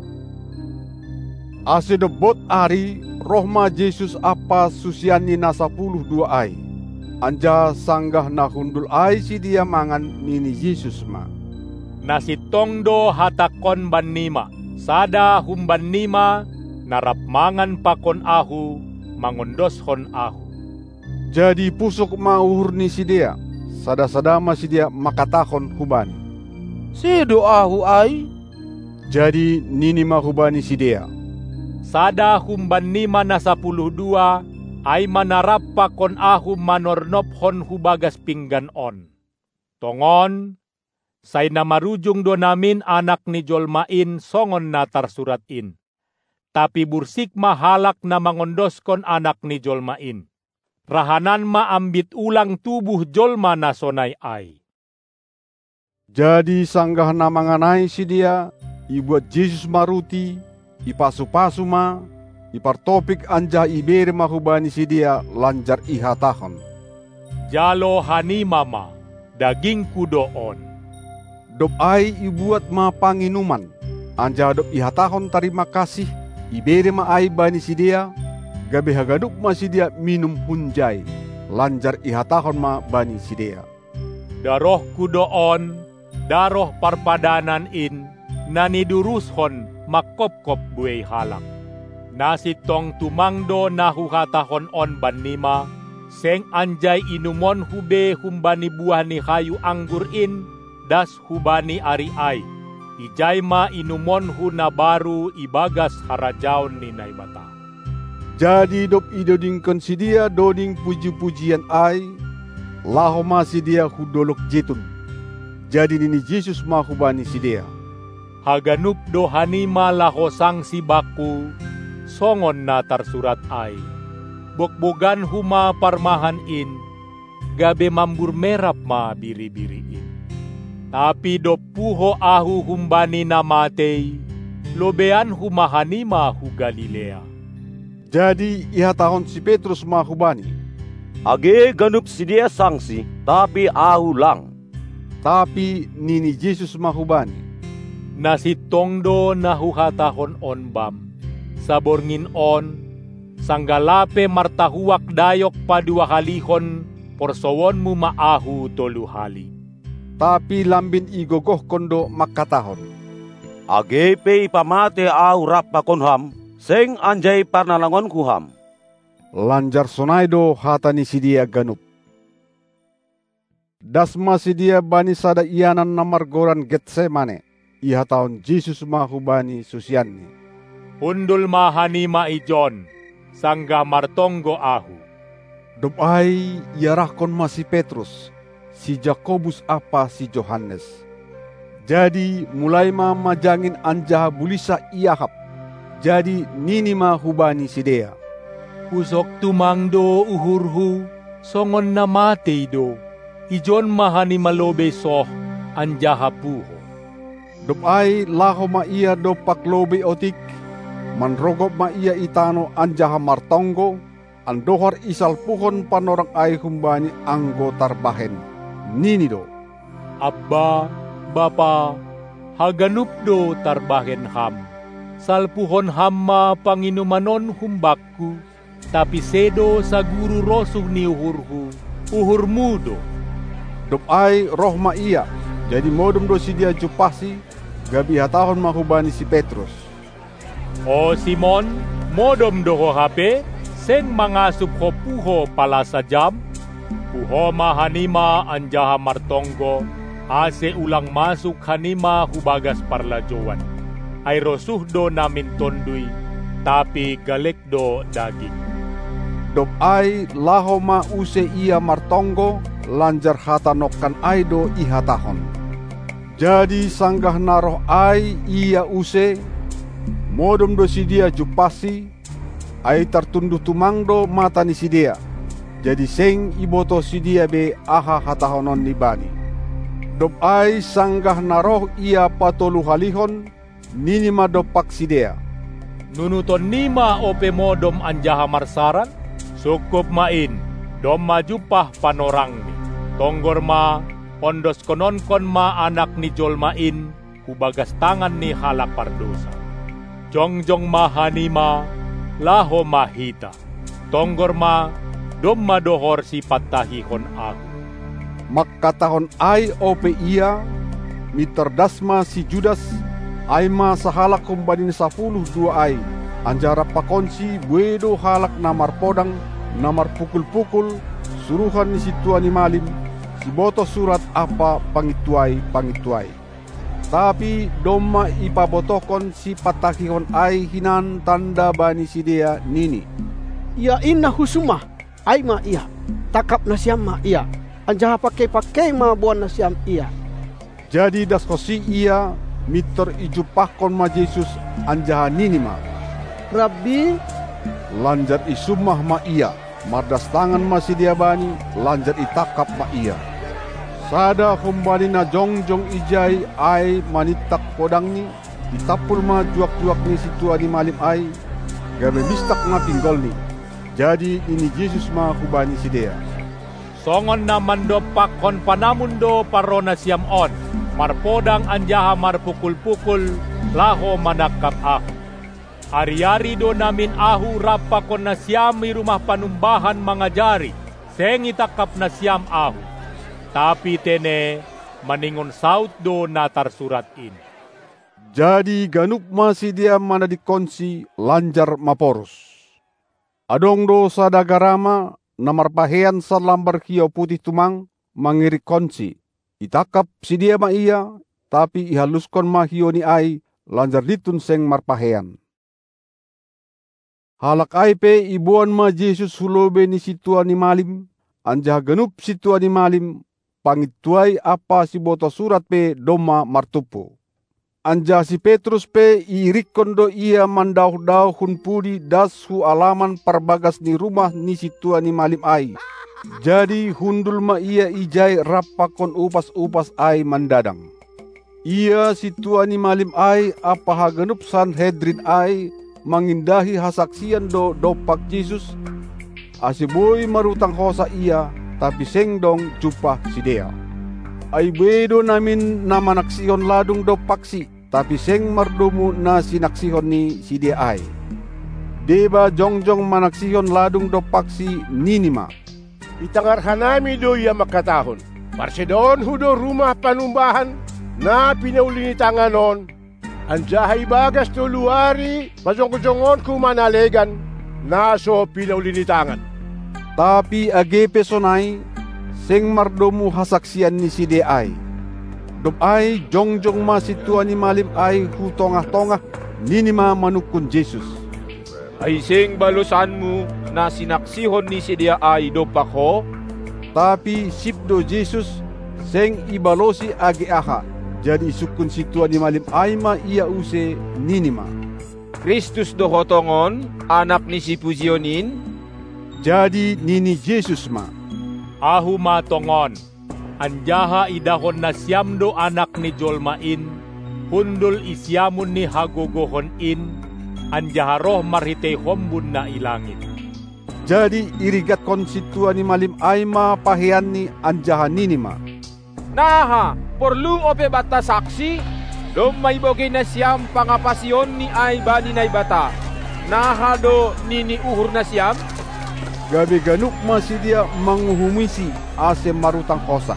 Ase debot ari rohma Yesus apa susian ni na 12 ay. Anja sanggah na hundul ay si dia mangan nini Yesus ma. Nasi tongdo hatakon banima, sada humbanima, narap mangan pakon ahu, mangondoshon ahu. Jadi pusok mauhur ni si dia, sada-sadama si dia makatakon hubani. Sedo ahu ay. Jadi nini mahubani si dia. Sada humbanima na 12 ay manarap pakon ahu manornophon hubagas pinggan on. Tongon, say na marujung do namin anak ni Jolmain songon na tarsuratin. Tapi bursik mahalak na mangondoskon anak ni Jolmain. Rahanan maambit ulang tubuh Jolma na sonay ay. Jadi sanggah na manganay si dia, ibuat Yesus maruti, ipasu-pasu ma, ipartopik anja ibere mahubani si dia lanjar ihatahon. Jalo hanima ma, dagingku doon. Dop ay ibuat ma panginuman, anja dop ihatahon terima kasih, ibere ma ay bani si dia, gabe hagaduk ma si dia minum hunjai, lanjar ihatahon ma bani si dia. Darohku doon, daroh parpadanan in, nanidurushon makop-kop buhay halak. Nasitong tumangdo nahuhatahon on banima, seng anjay inumon hube humbani buah ni hayu anggur in, das hubani ari ay. Ijayma inumon hu na baru ibagas harajaon ni naibata. Jadi dop idodingkon si dia doding puji-pujian ay, lahoma si dia hudolok jetun. Jadi nini Yesus mahubani si dia. Haganup do hanima lahosang si baku, songon na tarsurat ay. Bokbogan huma parmahan in, gabe mambur merap ma biri-biriin. Tapi do puho ahu humbani na matei, lobean huma hanima hu Galilea. Jadi ihatahon si Petrus mahubani. Age ganup si dia sangsi, tapi ahu lang. Tapi nini Yesus mahubani. Nasi tongdo nahuhatahon on bam. Saborngin on, sanggalape martahuak dayok padua halihon, porsowonmu maahu tolu hali. Tapi lambin igogoh kondo makatahon. Agepe ipamate ahu rap pakonham, seng anjay parnalangon kuham. Lanjar sonaido hatani si dia ganup. Dasma si dia bani sada iyanan namargoran Getsemane. Iha tahun Yesus mahubani susianni. Undul mahanima ijon, sangga martonggo ahu. Dobai iarahkon ma si Petrus, si Jakobus apa si Johannes. Jadi mulai ma majangin anjaha bulisa iahap. Jadi nini mahubani si dia. Pusok tumangdo uhurhu, songon na matei do. Ijon mahani malobe soh, anjaha puho. Dopai laho ma iya do paklobe otik, manrogop ma iya itano anjaha martonggo, andohar isal puhon panorang ay humbani anggo tarbahen. Nini do. Abba, Bapa, haganup do tarbahen ham. Salpuhon hamma panginumanon humbakku, tapi sedo sa guru rosuh ni uhurhu, uhurmu do. Dopai roh ma iya, jadi modum do si dia jupasi, gabi hatahon mahubani si Petrus. O Simon, modom do ho hape, seng mangasup ho puho pala sa jam, Puhoma hanima anjaha martonggo, ase ulang masuk hanima hubagas parlajowan. Ay rosuhdo namin tondui, tapi galekdo daging. Dop ay lahoma use ia martonggo, lanjar hatanokan aido ihatahon. Jadi sanggah naroh ai ia use, modom do si dia jupasi, ai tertunduh tumangdo mata ni si dia. Jadi seng iboto si dia be aha hatahonon ni bani. Dop ai sanggah naroh ia patolu halihon, ninima dopak si dia. Nunuton nima ope modom anjaha marsaran, sukup main, dom majupah panorang ni. Tonggor ma, ondos kononkon ma anak ni jolmain, hubagas tangan ni halak pardosa. Jongjong ma hanima, laho mahita. Tonggor ma, dom madohor si patahihon aku. Makkatahon ay ope ia, miterdasma si Judas, ay ma sahalak kumbanin 10 ay, anjara pakonsi buedo halak namar podang, namar pukul-pukul, suruhan ni si Tuan ni Malim, si boto surat apa pangituai. Tapi doma ipabotokon si patahihon ay hinan tanda bani si dia nini. Ia inna husumah, ay ma ia, takap nasiam ma ia, anjaha pakai ma buan nasiam ia. Jadi daskosi ia, mitor ijupahkon ma Yesus anjaha nini ma. Rabbi, lanjar isumah ma ia, mardas tangan ma si dia bani, lanjar itakap ma ia. Sada kumbali na jongjong ijay ay manitak podang ni, itapul ma juak-juak ni si Tuan ni Malim ay, gabe mistak nga pinggol ni. Jadi ini Yesus ma kubani si dia. Songon naman do pakon panamundo parona siam on, marpodang anjaha marpukul-pukul, laho manakap aku. Ari-ari do namin ahu rapakon na siam i rumah panumbahan mangajari, seng itakap na siam ahu. Tapi tene maningon saut do natar surat ini. Jadi ganup masih dia mana dikonsi lanjar maporus. Adong do sadagarama namar pahean salambar hio putih tumang mangiri konsi. Itakap si dia ma iya, tapi ihaluskon ma hio ni ai lanjar ditun seng marpahean. Halak ai pe ibuan ma Yesus hulobe ni si Tuan ni Malim, anjah ganup si Tuan ni Malim, pangituai apa si boto surat pe doma martupo. Anja si Petrus pe iirikon do ia mandauh-dauh hun pudi das hu alaman parbagas ni rumah ni si Tuan ni Malim ai. Jadi hundul ma ia ijai rapakon upas-upas ai mandadang. Ia si Tuan ni Malim ai apa hagenup Sanhedrin ai mangindahi hasaksian do dopak Yesus. Asiboy marutang hosa ia, tapi seng dong jupah si dia. Ay bedo namin na manaksihon ladung do paksi, tapi seng mardumu na sinaksihon ni si dia ay. Deba jongjong manaksihon ladung do paksi ninima. Itangarhanami do iya makatahon. Parsedon hudo rumah panumbahan na pinaulini tanganon. Anjahay bagas to luari, pajong-jongon ku manalegan, naso pinaulini tangan. Tapi agepe sonai, seng mardomu hasaksian ni si de ay. Dop ay jongjong ma si Tuan ni Malim ay hu tongah-tongah ninima manukun Jesus. Ay seng balosanmu na sinaksihon ni si dia ay dopak ho? Tapi sipdo Jesus seng ibalosi age aha. Jadi sukun si Tuan ni Malim ay ma ia use ninima. Kristus do hotongon, anak ni si Puzionin? Jadi nini Jesus ma. Ahu matongon, anjaha idahon na siamdo anak ni jolmain, hundul isyamun ni hagogohon in, anjaha roh marhitay hombun na ilangit. Jadi irigat kon si Tuan ni Malim ay ma pahean ni anjaha ninima. Naha, perlu ope bata saksi, dom may bogay na siyam pangapasyon ni ay bani na bata. Naha do nini uhur na siyam? Gabi ganuk masih dia menguhumisi ase marutang kosa.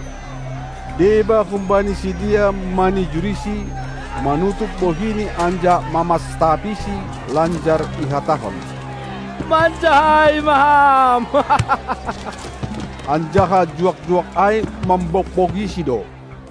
Deba kumbani si dia mani jurisi, manutup bohini anja mamas tapisi lanjar ihatahon. Manjai maham. anjaha juak-juak ai membokbogi sido.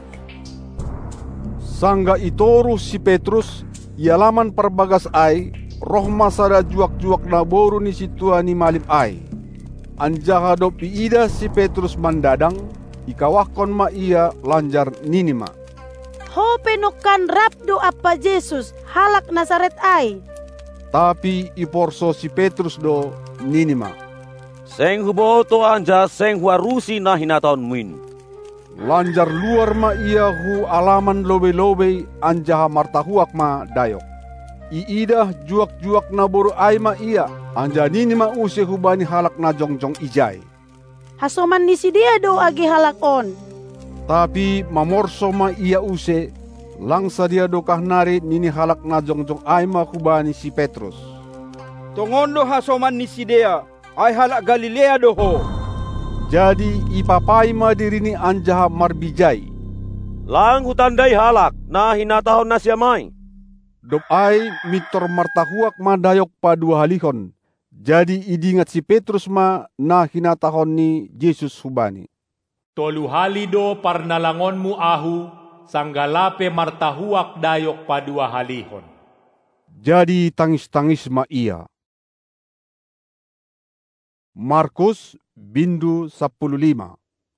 Sangga itoru si Petrus ialaman perbagas ai roh masada juak-juak naboru ni situa ni malim ai. Anjaha dop iida si Petrus mandadang ikawahkon ma ia lanjar ninima. Ho penokan rapdo apa Jesus halak Nazaret ai. Tapi iporso si Petrus do ninima. Seng huboto anja seng huarusi na hinataon min. Lanjar luar ma ia hu alaman lobe-lobe anjaha martahuak ma dayok. Iidah juak-juak naboru ai ma ia anja ninima use hubani halak na jongjong ijai. Hasoman ni si dia do agi halak on. Tapi mamorso ma ia use langsa dia do kahnari nini halak na jongjong ai ma hubani si Petrus. Tongondo hasoman ni si dia ai halak Galilea doho. Jadi ipapai ma dirini anjaha marbijai. Lang hutandai halak na hinatahon na siamai. Dop ai mitor martahuak ma dayok pa dua halihon. Jadi idingat si Petrus ma na hinatahon ni Jesus hubani. Tolu hali do parnalangonmu ahu sanggalape martahuak dayok pa dua halihon. Jadi tangis-tangis ma ia. Markus bindu 15.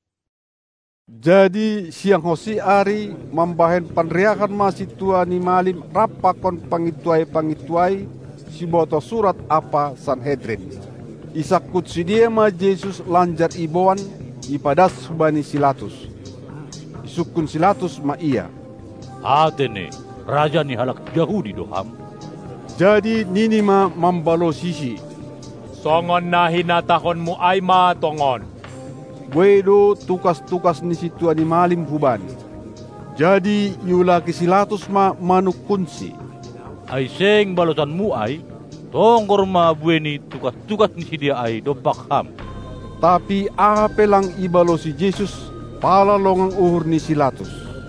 Jadi siang hosi ari membahen panriakan masih tua ni malim rapakon pangituai si boto surat apa Sanhedrin. Isakut si dia ma Jesus lanjar iboan ipadas subani Silatus. Isukun Silatus ma ia. Atene, raja ni halak Yahudi doham. Jadi nini ma membalo sisi. Songon na hinatahonmu ay matongon. Wedo tukas-tukas ni situa ni malim hubani. Jadi yulaki Silatus ma manukunsi. Ay seng balosanmu ay, tonggor ma bueni tukas-tukas ni sidia ay dopakham. Tapi ape lang ibalo si Jesus palalongang uhur ni Silatus.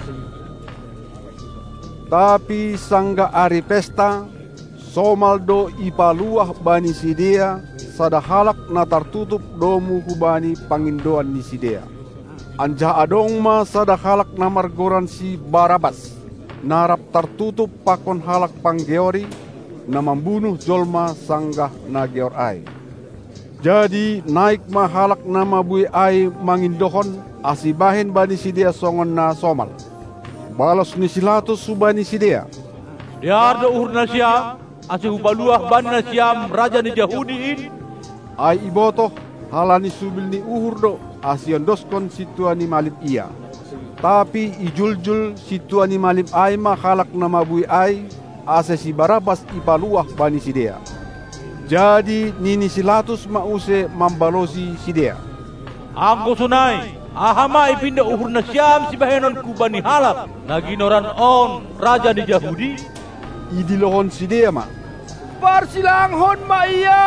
Tapi sangga ari pesta, somaldo ipaluah bani sidea, sada halak na tartutup domu hubani pangindoan ni sidea. Anja adong ma sada halak na margoran si Barabas, narap tartutup pakon halak panggeori, na membunuh jolma sanggah na geor ai. Jadi naik ma halak na mabui ai mangindohon, asibahin bani sidea songon na somal. Balos ni Silatus subani sidea. Diardo uhur na siya, ase ubaluah bani na siyam raja ni Yahudiin. Ai ibotoh halani subil ni uhur do asiondoskon situa ni malim ia. Tapi ijuljul situa ni malim ai ma halak na mabui ai ase si Barabas ipaluah bani sidea. Jadi nini Silatus mause mambalosi sidea. Angko sunai, ahama ipinda uhur na siyam si bahenon kubani halak naginoran on raja ni Yahudi. Idilohon sidea ma. Parsilanghon ma iya.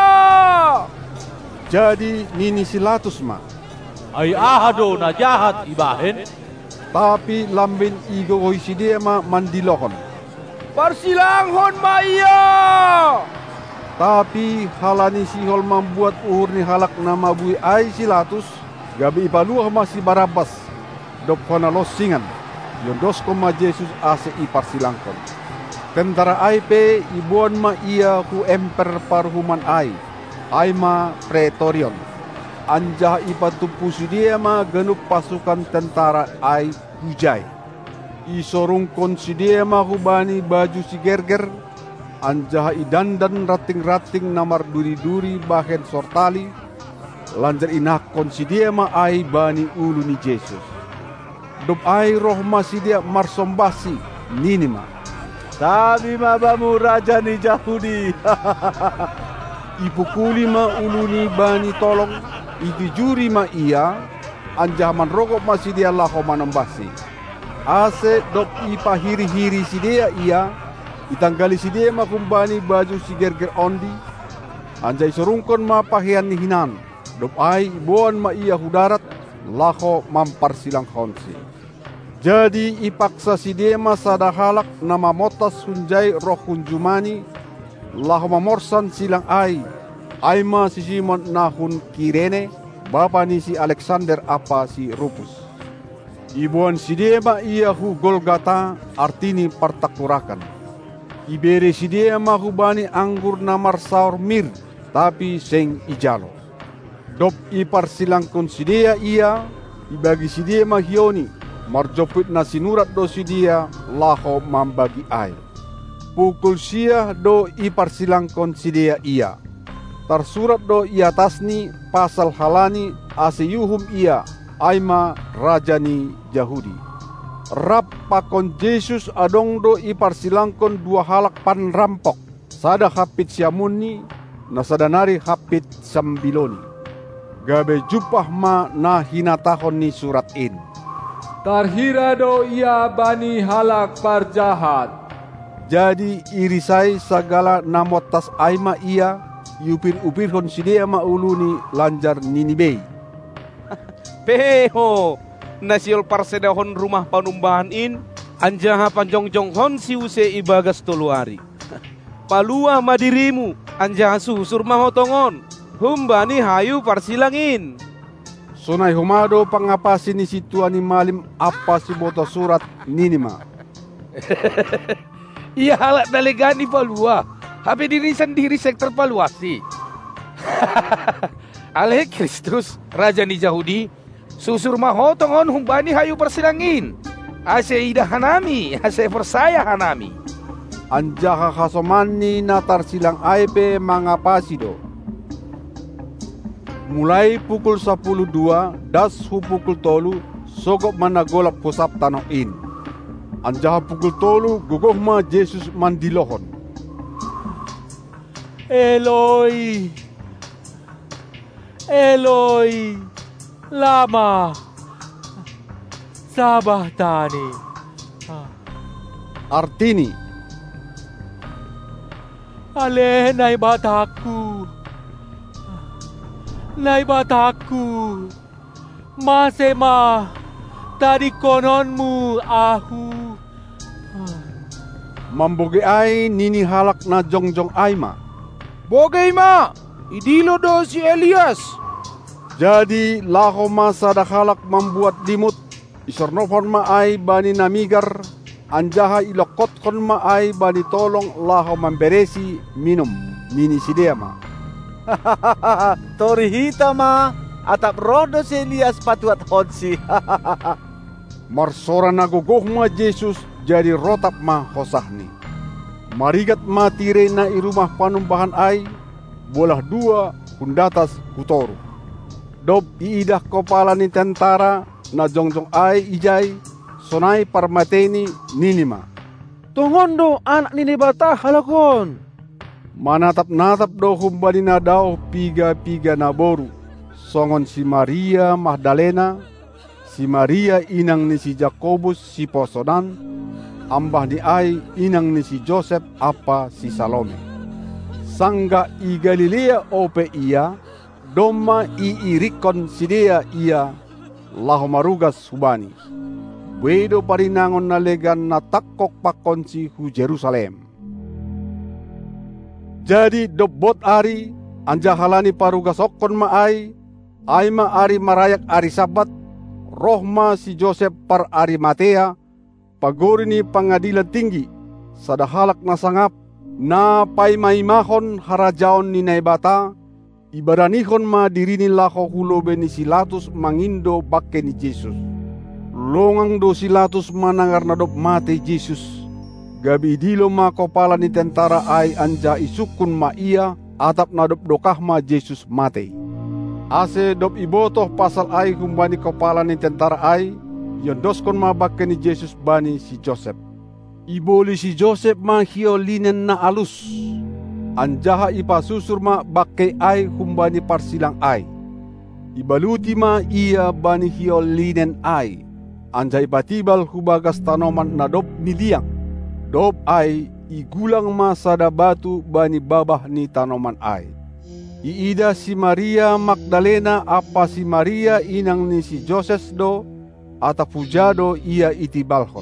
Jadi nini Silatus ma. Ay ahado na jahat ibahen. Tapi lambin igogoy sidea ma mandilohon. Parsilanghon ma iya. Tapi halani sihol membuat uhur ni halak nama bui ai Silatus, gabi ipaluah masih Barabas, dop kona losingan, yondosko ma Jesus ase iparsilangkon. Tentara ai pe ibuan ma ia hu emper parhuman ai ma Praetorion. Anjah ipatupu dia ma genup pasukan tentara ai hujai. Isorungkon dia ma hubani baju si gerger, anjah idandan rating-rating namar duri-duri bahen sortali, lanjar inakon dia ma ai bani ulu ni Jesus. Dop ai roh ma dia marsombasi ninima. Sabi mabamu raja ni Yahudi. Ipukuli ma ulu ni bani tolong, itujuri ma ia, anjah manrokok ma dia laho manambasi. Ase dop ipahiri-hiri dia ia, itanggali dia ma kumbani baju si gerger ondi, anjay sorungkon ma pahian ni hinan, dop ai ibuan ma ia hudarat, laho mamparsilang honsi. Jadi ipaksa dia ma sada halak nama motas hunjai roh hunjumani, laho mamorsan silang ai ma si Simon nahun Kirene, bapa ni si Alexander apa si Rufus. Ibuan sidea ma ia hu Golgata, artini partakurakan. Ibere sidea ma hu bani anggur namar saur mir, tapi seng ijalo. Dop iparsilangkon sidea ia, ibagi sidea ma hioni, marjopit na sinurat do sidea laho mambagi ai. Pukul sia do iparsilangkon sidea ia. Tarsurat do iatasni pasal halani aseyuhum ia aima rajani Yahudi. Rap pakon Yesus adong do iparsilangkon dua halak panrampok. Sada hapit siamuni, nasadanari hapit sambiloni. Gabe jupah ma na hinatahon ni surat in. Tarhira do ia bani halak parjahat. Jadi irisai segala namotas aima ia, yupir-upirhon sidea ma uluni lanjar Ninibe. Peho, nasiol parsedahon rumah panumbahan in, anjaha panjongjong si use ibagas toluari. Palua madirimu, anjaha susur mahotongon, humbani hayu parsilangin. Sonai humado pangapasi ni situani malim apa si boto surat Ninima. Ia halak dalegani palua. Hape diri sendiri sektor paluasi. Aleh Kristus, Raja ni Yahudi, susur mahotongon humbani hayu persilangin. Ase ida hanami, ase persaya hanami. Anjaha hasomani natar silang aipe mangapasido. Mulai pukul 12, das hu pukul 3, sogok managolap pusap tanoin. Anjaha pukul 3, gugoh ma Yesus mandilohon. Eloi, Eloi, lama sabachthani. Artini, ale nai bataku, masema tadi kononmu ahu. Mamboge ai nini halak na jongjong aima. Bogey ma, idilo do si Elias. Jadi laho masa dah halak membuat dimut, isornofon ma ai bani namigar, anjaha ilokotkon ma ai bani tolong laho memberesi minum, nini sidea ma. Tori hita ma, atap rodo si Elias patuat hodsi. Marsora nagogoh ma Yesus jadi rotap ma hosahni. Marigat matire na irumah panumbahan ai, bolah dua hundatas hutoru. Dob iidah kepala ni tentara na jongjong ai ijai, sonai parmateni Ninima. Tongondo anak Ninibata halakon. Manatap-natap do humbani na daw piga-piga na boru. Songon si Maria Magdalena, si Maria inang ni si Jakobus si Posonan, ambah ni ai inang ni si Joseph apa si Salome. Sangga i Galilea ope ia, doma i irikon sidea ia, laho marugas hubani. Wedo parinangon na legan na takkok pakon si hu Jerusalem. Jadi dobot ari, anjahalani parugas okon maai, aima ari marayak ari sabat, rohma si Joseph par Arimatea, pagori ni pengadilan tinggi, sadahalak na sangap, na paimaimahon harajaon ni naibata, ibadanihon ma dirini laho hulobe ni Silatus mangindo bakke ni Yesus. Longang do Silatus manangar nadop mate Yesus. Gabi dilo ma kopala ni tentara ai anja isukun ma ia, atap nadop dokah ma Yesus mate. Ase dop ibotoh pasal ai humbani kopala ni tentara ai, yondoskon ma bakke ni Yesus bani si Joseph. Iboli si Joseph ma hio linen na alus. Anjaha ipasusur ma bakke ai humbani parsilang ai. Ibaluti ma ia bani hio linen ai. Anja ipatibal hubagas tanoman na dop niliang. Dop ai igulang ma sada batu bani babah ni tanoman ai. Iida si Maria Magdalena apa si Maria inang ni si Joses do, atapujado ia itibalhon.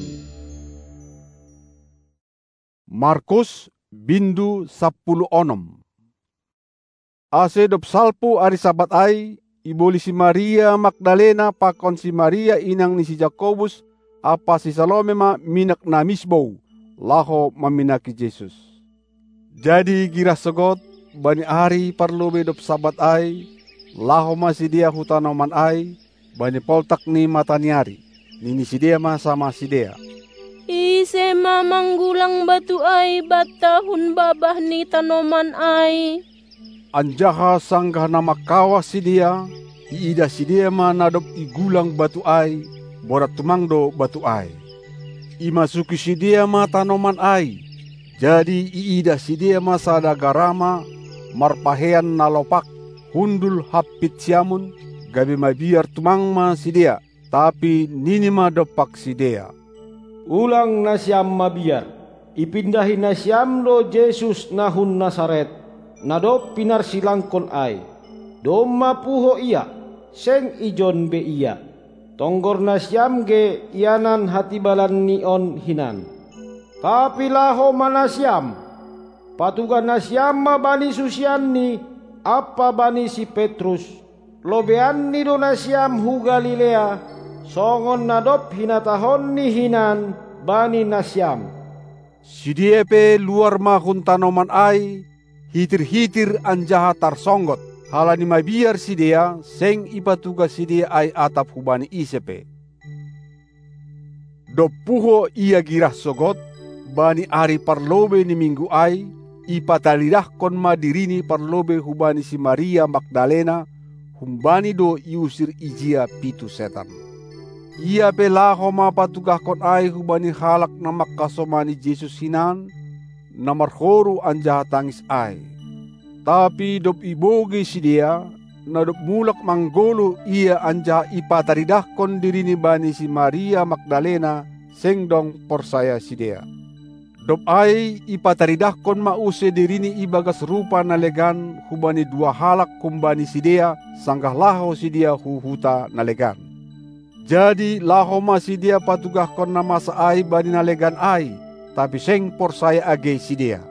Markus bindu 10:6. Ase dop salpu ari sabat ai, iboli si Maria Magdalena pakon si Maria inang ni si Jakobus apa si Salome ma minak na misbou laho maminaki Jesus. Jadi gira sogot bani ari parlobe dop sabat ay laho masih dia hutanoman ay bani poltak ni mataniari nini si dia ma sama si dia. Ise mamanggulang batu ay batahun babah ni tanoman ay. Anjaha sanggah nama kawas si dia, iida si dia ma nadop igulang batu ay, borat tumangdo batu ay. Imasuki si dia ma tanoman ay, jadi iida si dia ma sada garama, marpahean nalopak, hundul hapit siamun, gabi mabiar tumang ma si dia, tapi nini ma dopak si dia. Ulang nasyam mabiar, ipindahi nasyam lo Jesus nahun Nasaret, nadop pinar silangkon ay, doma puho iya, seng ijon be iya, tonggor nasyam ge ianan hati balan nion hinan. Tapi laho manasyam, patuga nasyam ma bani Susianni, apa bani si Petrus, lobean ni do nasyam hu Galilea, songon nadop hinatahon ni hinan bani nasyam. Si dia pe luar mahun tanoman ay, hitir-hitir anjaha tarsonggot. Halani mabiar si dia, seng ipatuga si dia ay atap hubani isepe. Dopuho ia girah sogot, bani ari parlobe ni minggu ay, ipatalidahkon madirini parlobe hubani si Maria Magdalena, humbani do iusir ijia pitu setan. Ia pelaho mapatugahkon ay hubani halak na makasomani Jesus hinan, na marhoru anjaha tangis ay. Tapi dop ibogi si dia, na dop mulak manggolo ia anjaha ipataridahkon diri ni bani si Maria Magdalena, seng dong porsaya si dia. Dop ay ipataridahkon mause diri ni ibagas rupa na legan hubani dua halak kumbani si dia, sanggah laho si dia huhuta na legan. Jadi laho masih dia patugahkon na masa ay bani na legan ay, tapi seng porsaya age si dia.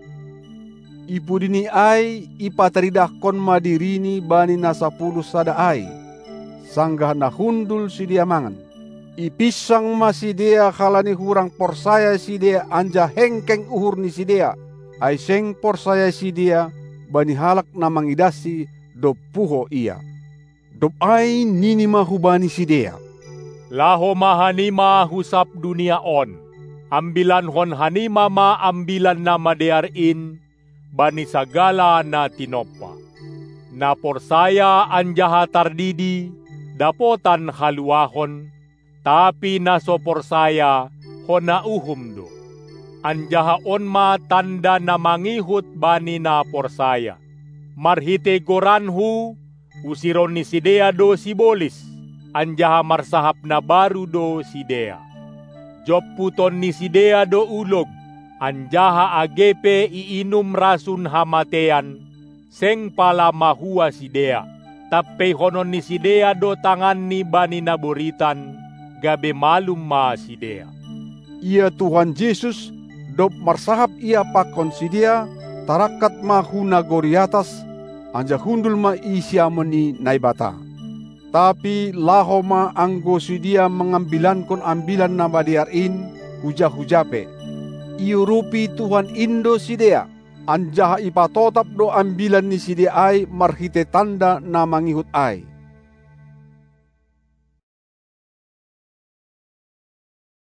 Ipu dini ay ipataridahkon madirini bani na 10 sada ay, sanggah na hundul si dia mangan. Ipisang masih dia halani hurang porsaya si dia anja hengkeng uhur ni si dia, ay seng porsaya si dia bani halak na mangidasi dopuho ia. Dop ay nini mahubani si dia. Laho mahanima husap dunia on, ambilan hon hanima ma ambilan na madearin, bani sagala na tinopa. Na porsaya anjaha tardidi, dapotan haluahon, tapi naso porsaya hona uhumdo. Anjaha on ma tanda na mangihut bani na porsaya. Marhite goranhu, usiron ni sidea do sibolis, anjaha marsahap na baru do sidea. Job puton ni sidea do ulog, anjaha agepe iinum rasun hamatean, seng pala mahua sidea. Tape honon ni sidea do tangan ni bani naboritan, gabe malum ma sidea. Ia Tuhan Yesus, dop marsahap ia pakon si dia, tarakat mahuna goriatas, anja hundul ma isiamoni naibata. Tapi laho ma anggo si dia mengambilankon ambilan na badiarin, huja-hujape. Iurupi Tuhan Indo si dia, anjaha ipatotap do ambilan ni si dia ay marhite tanda na mangihut ay.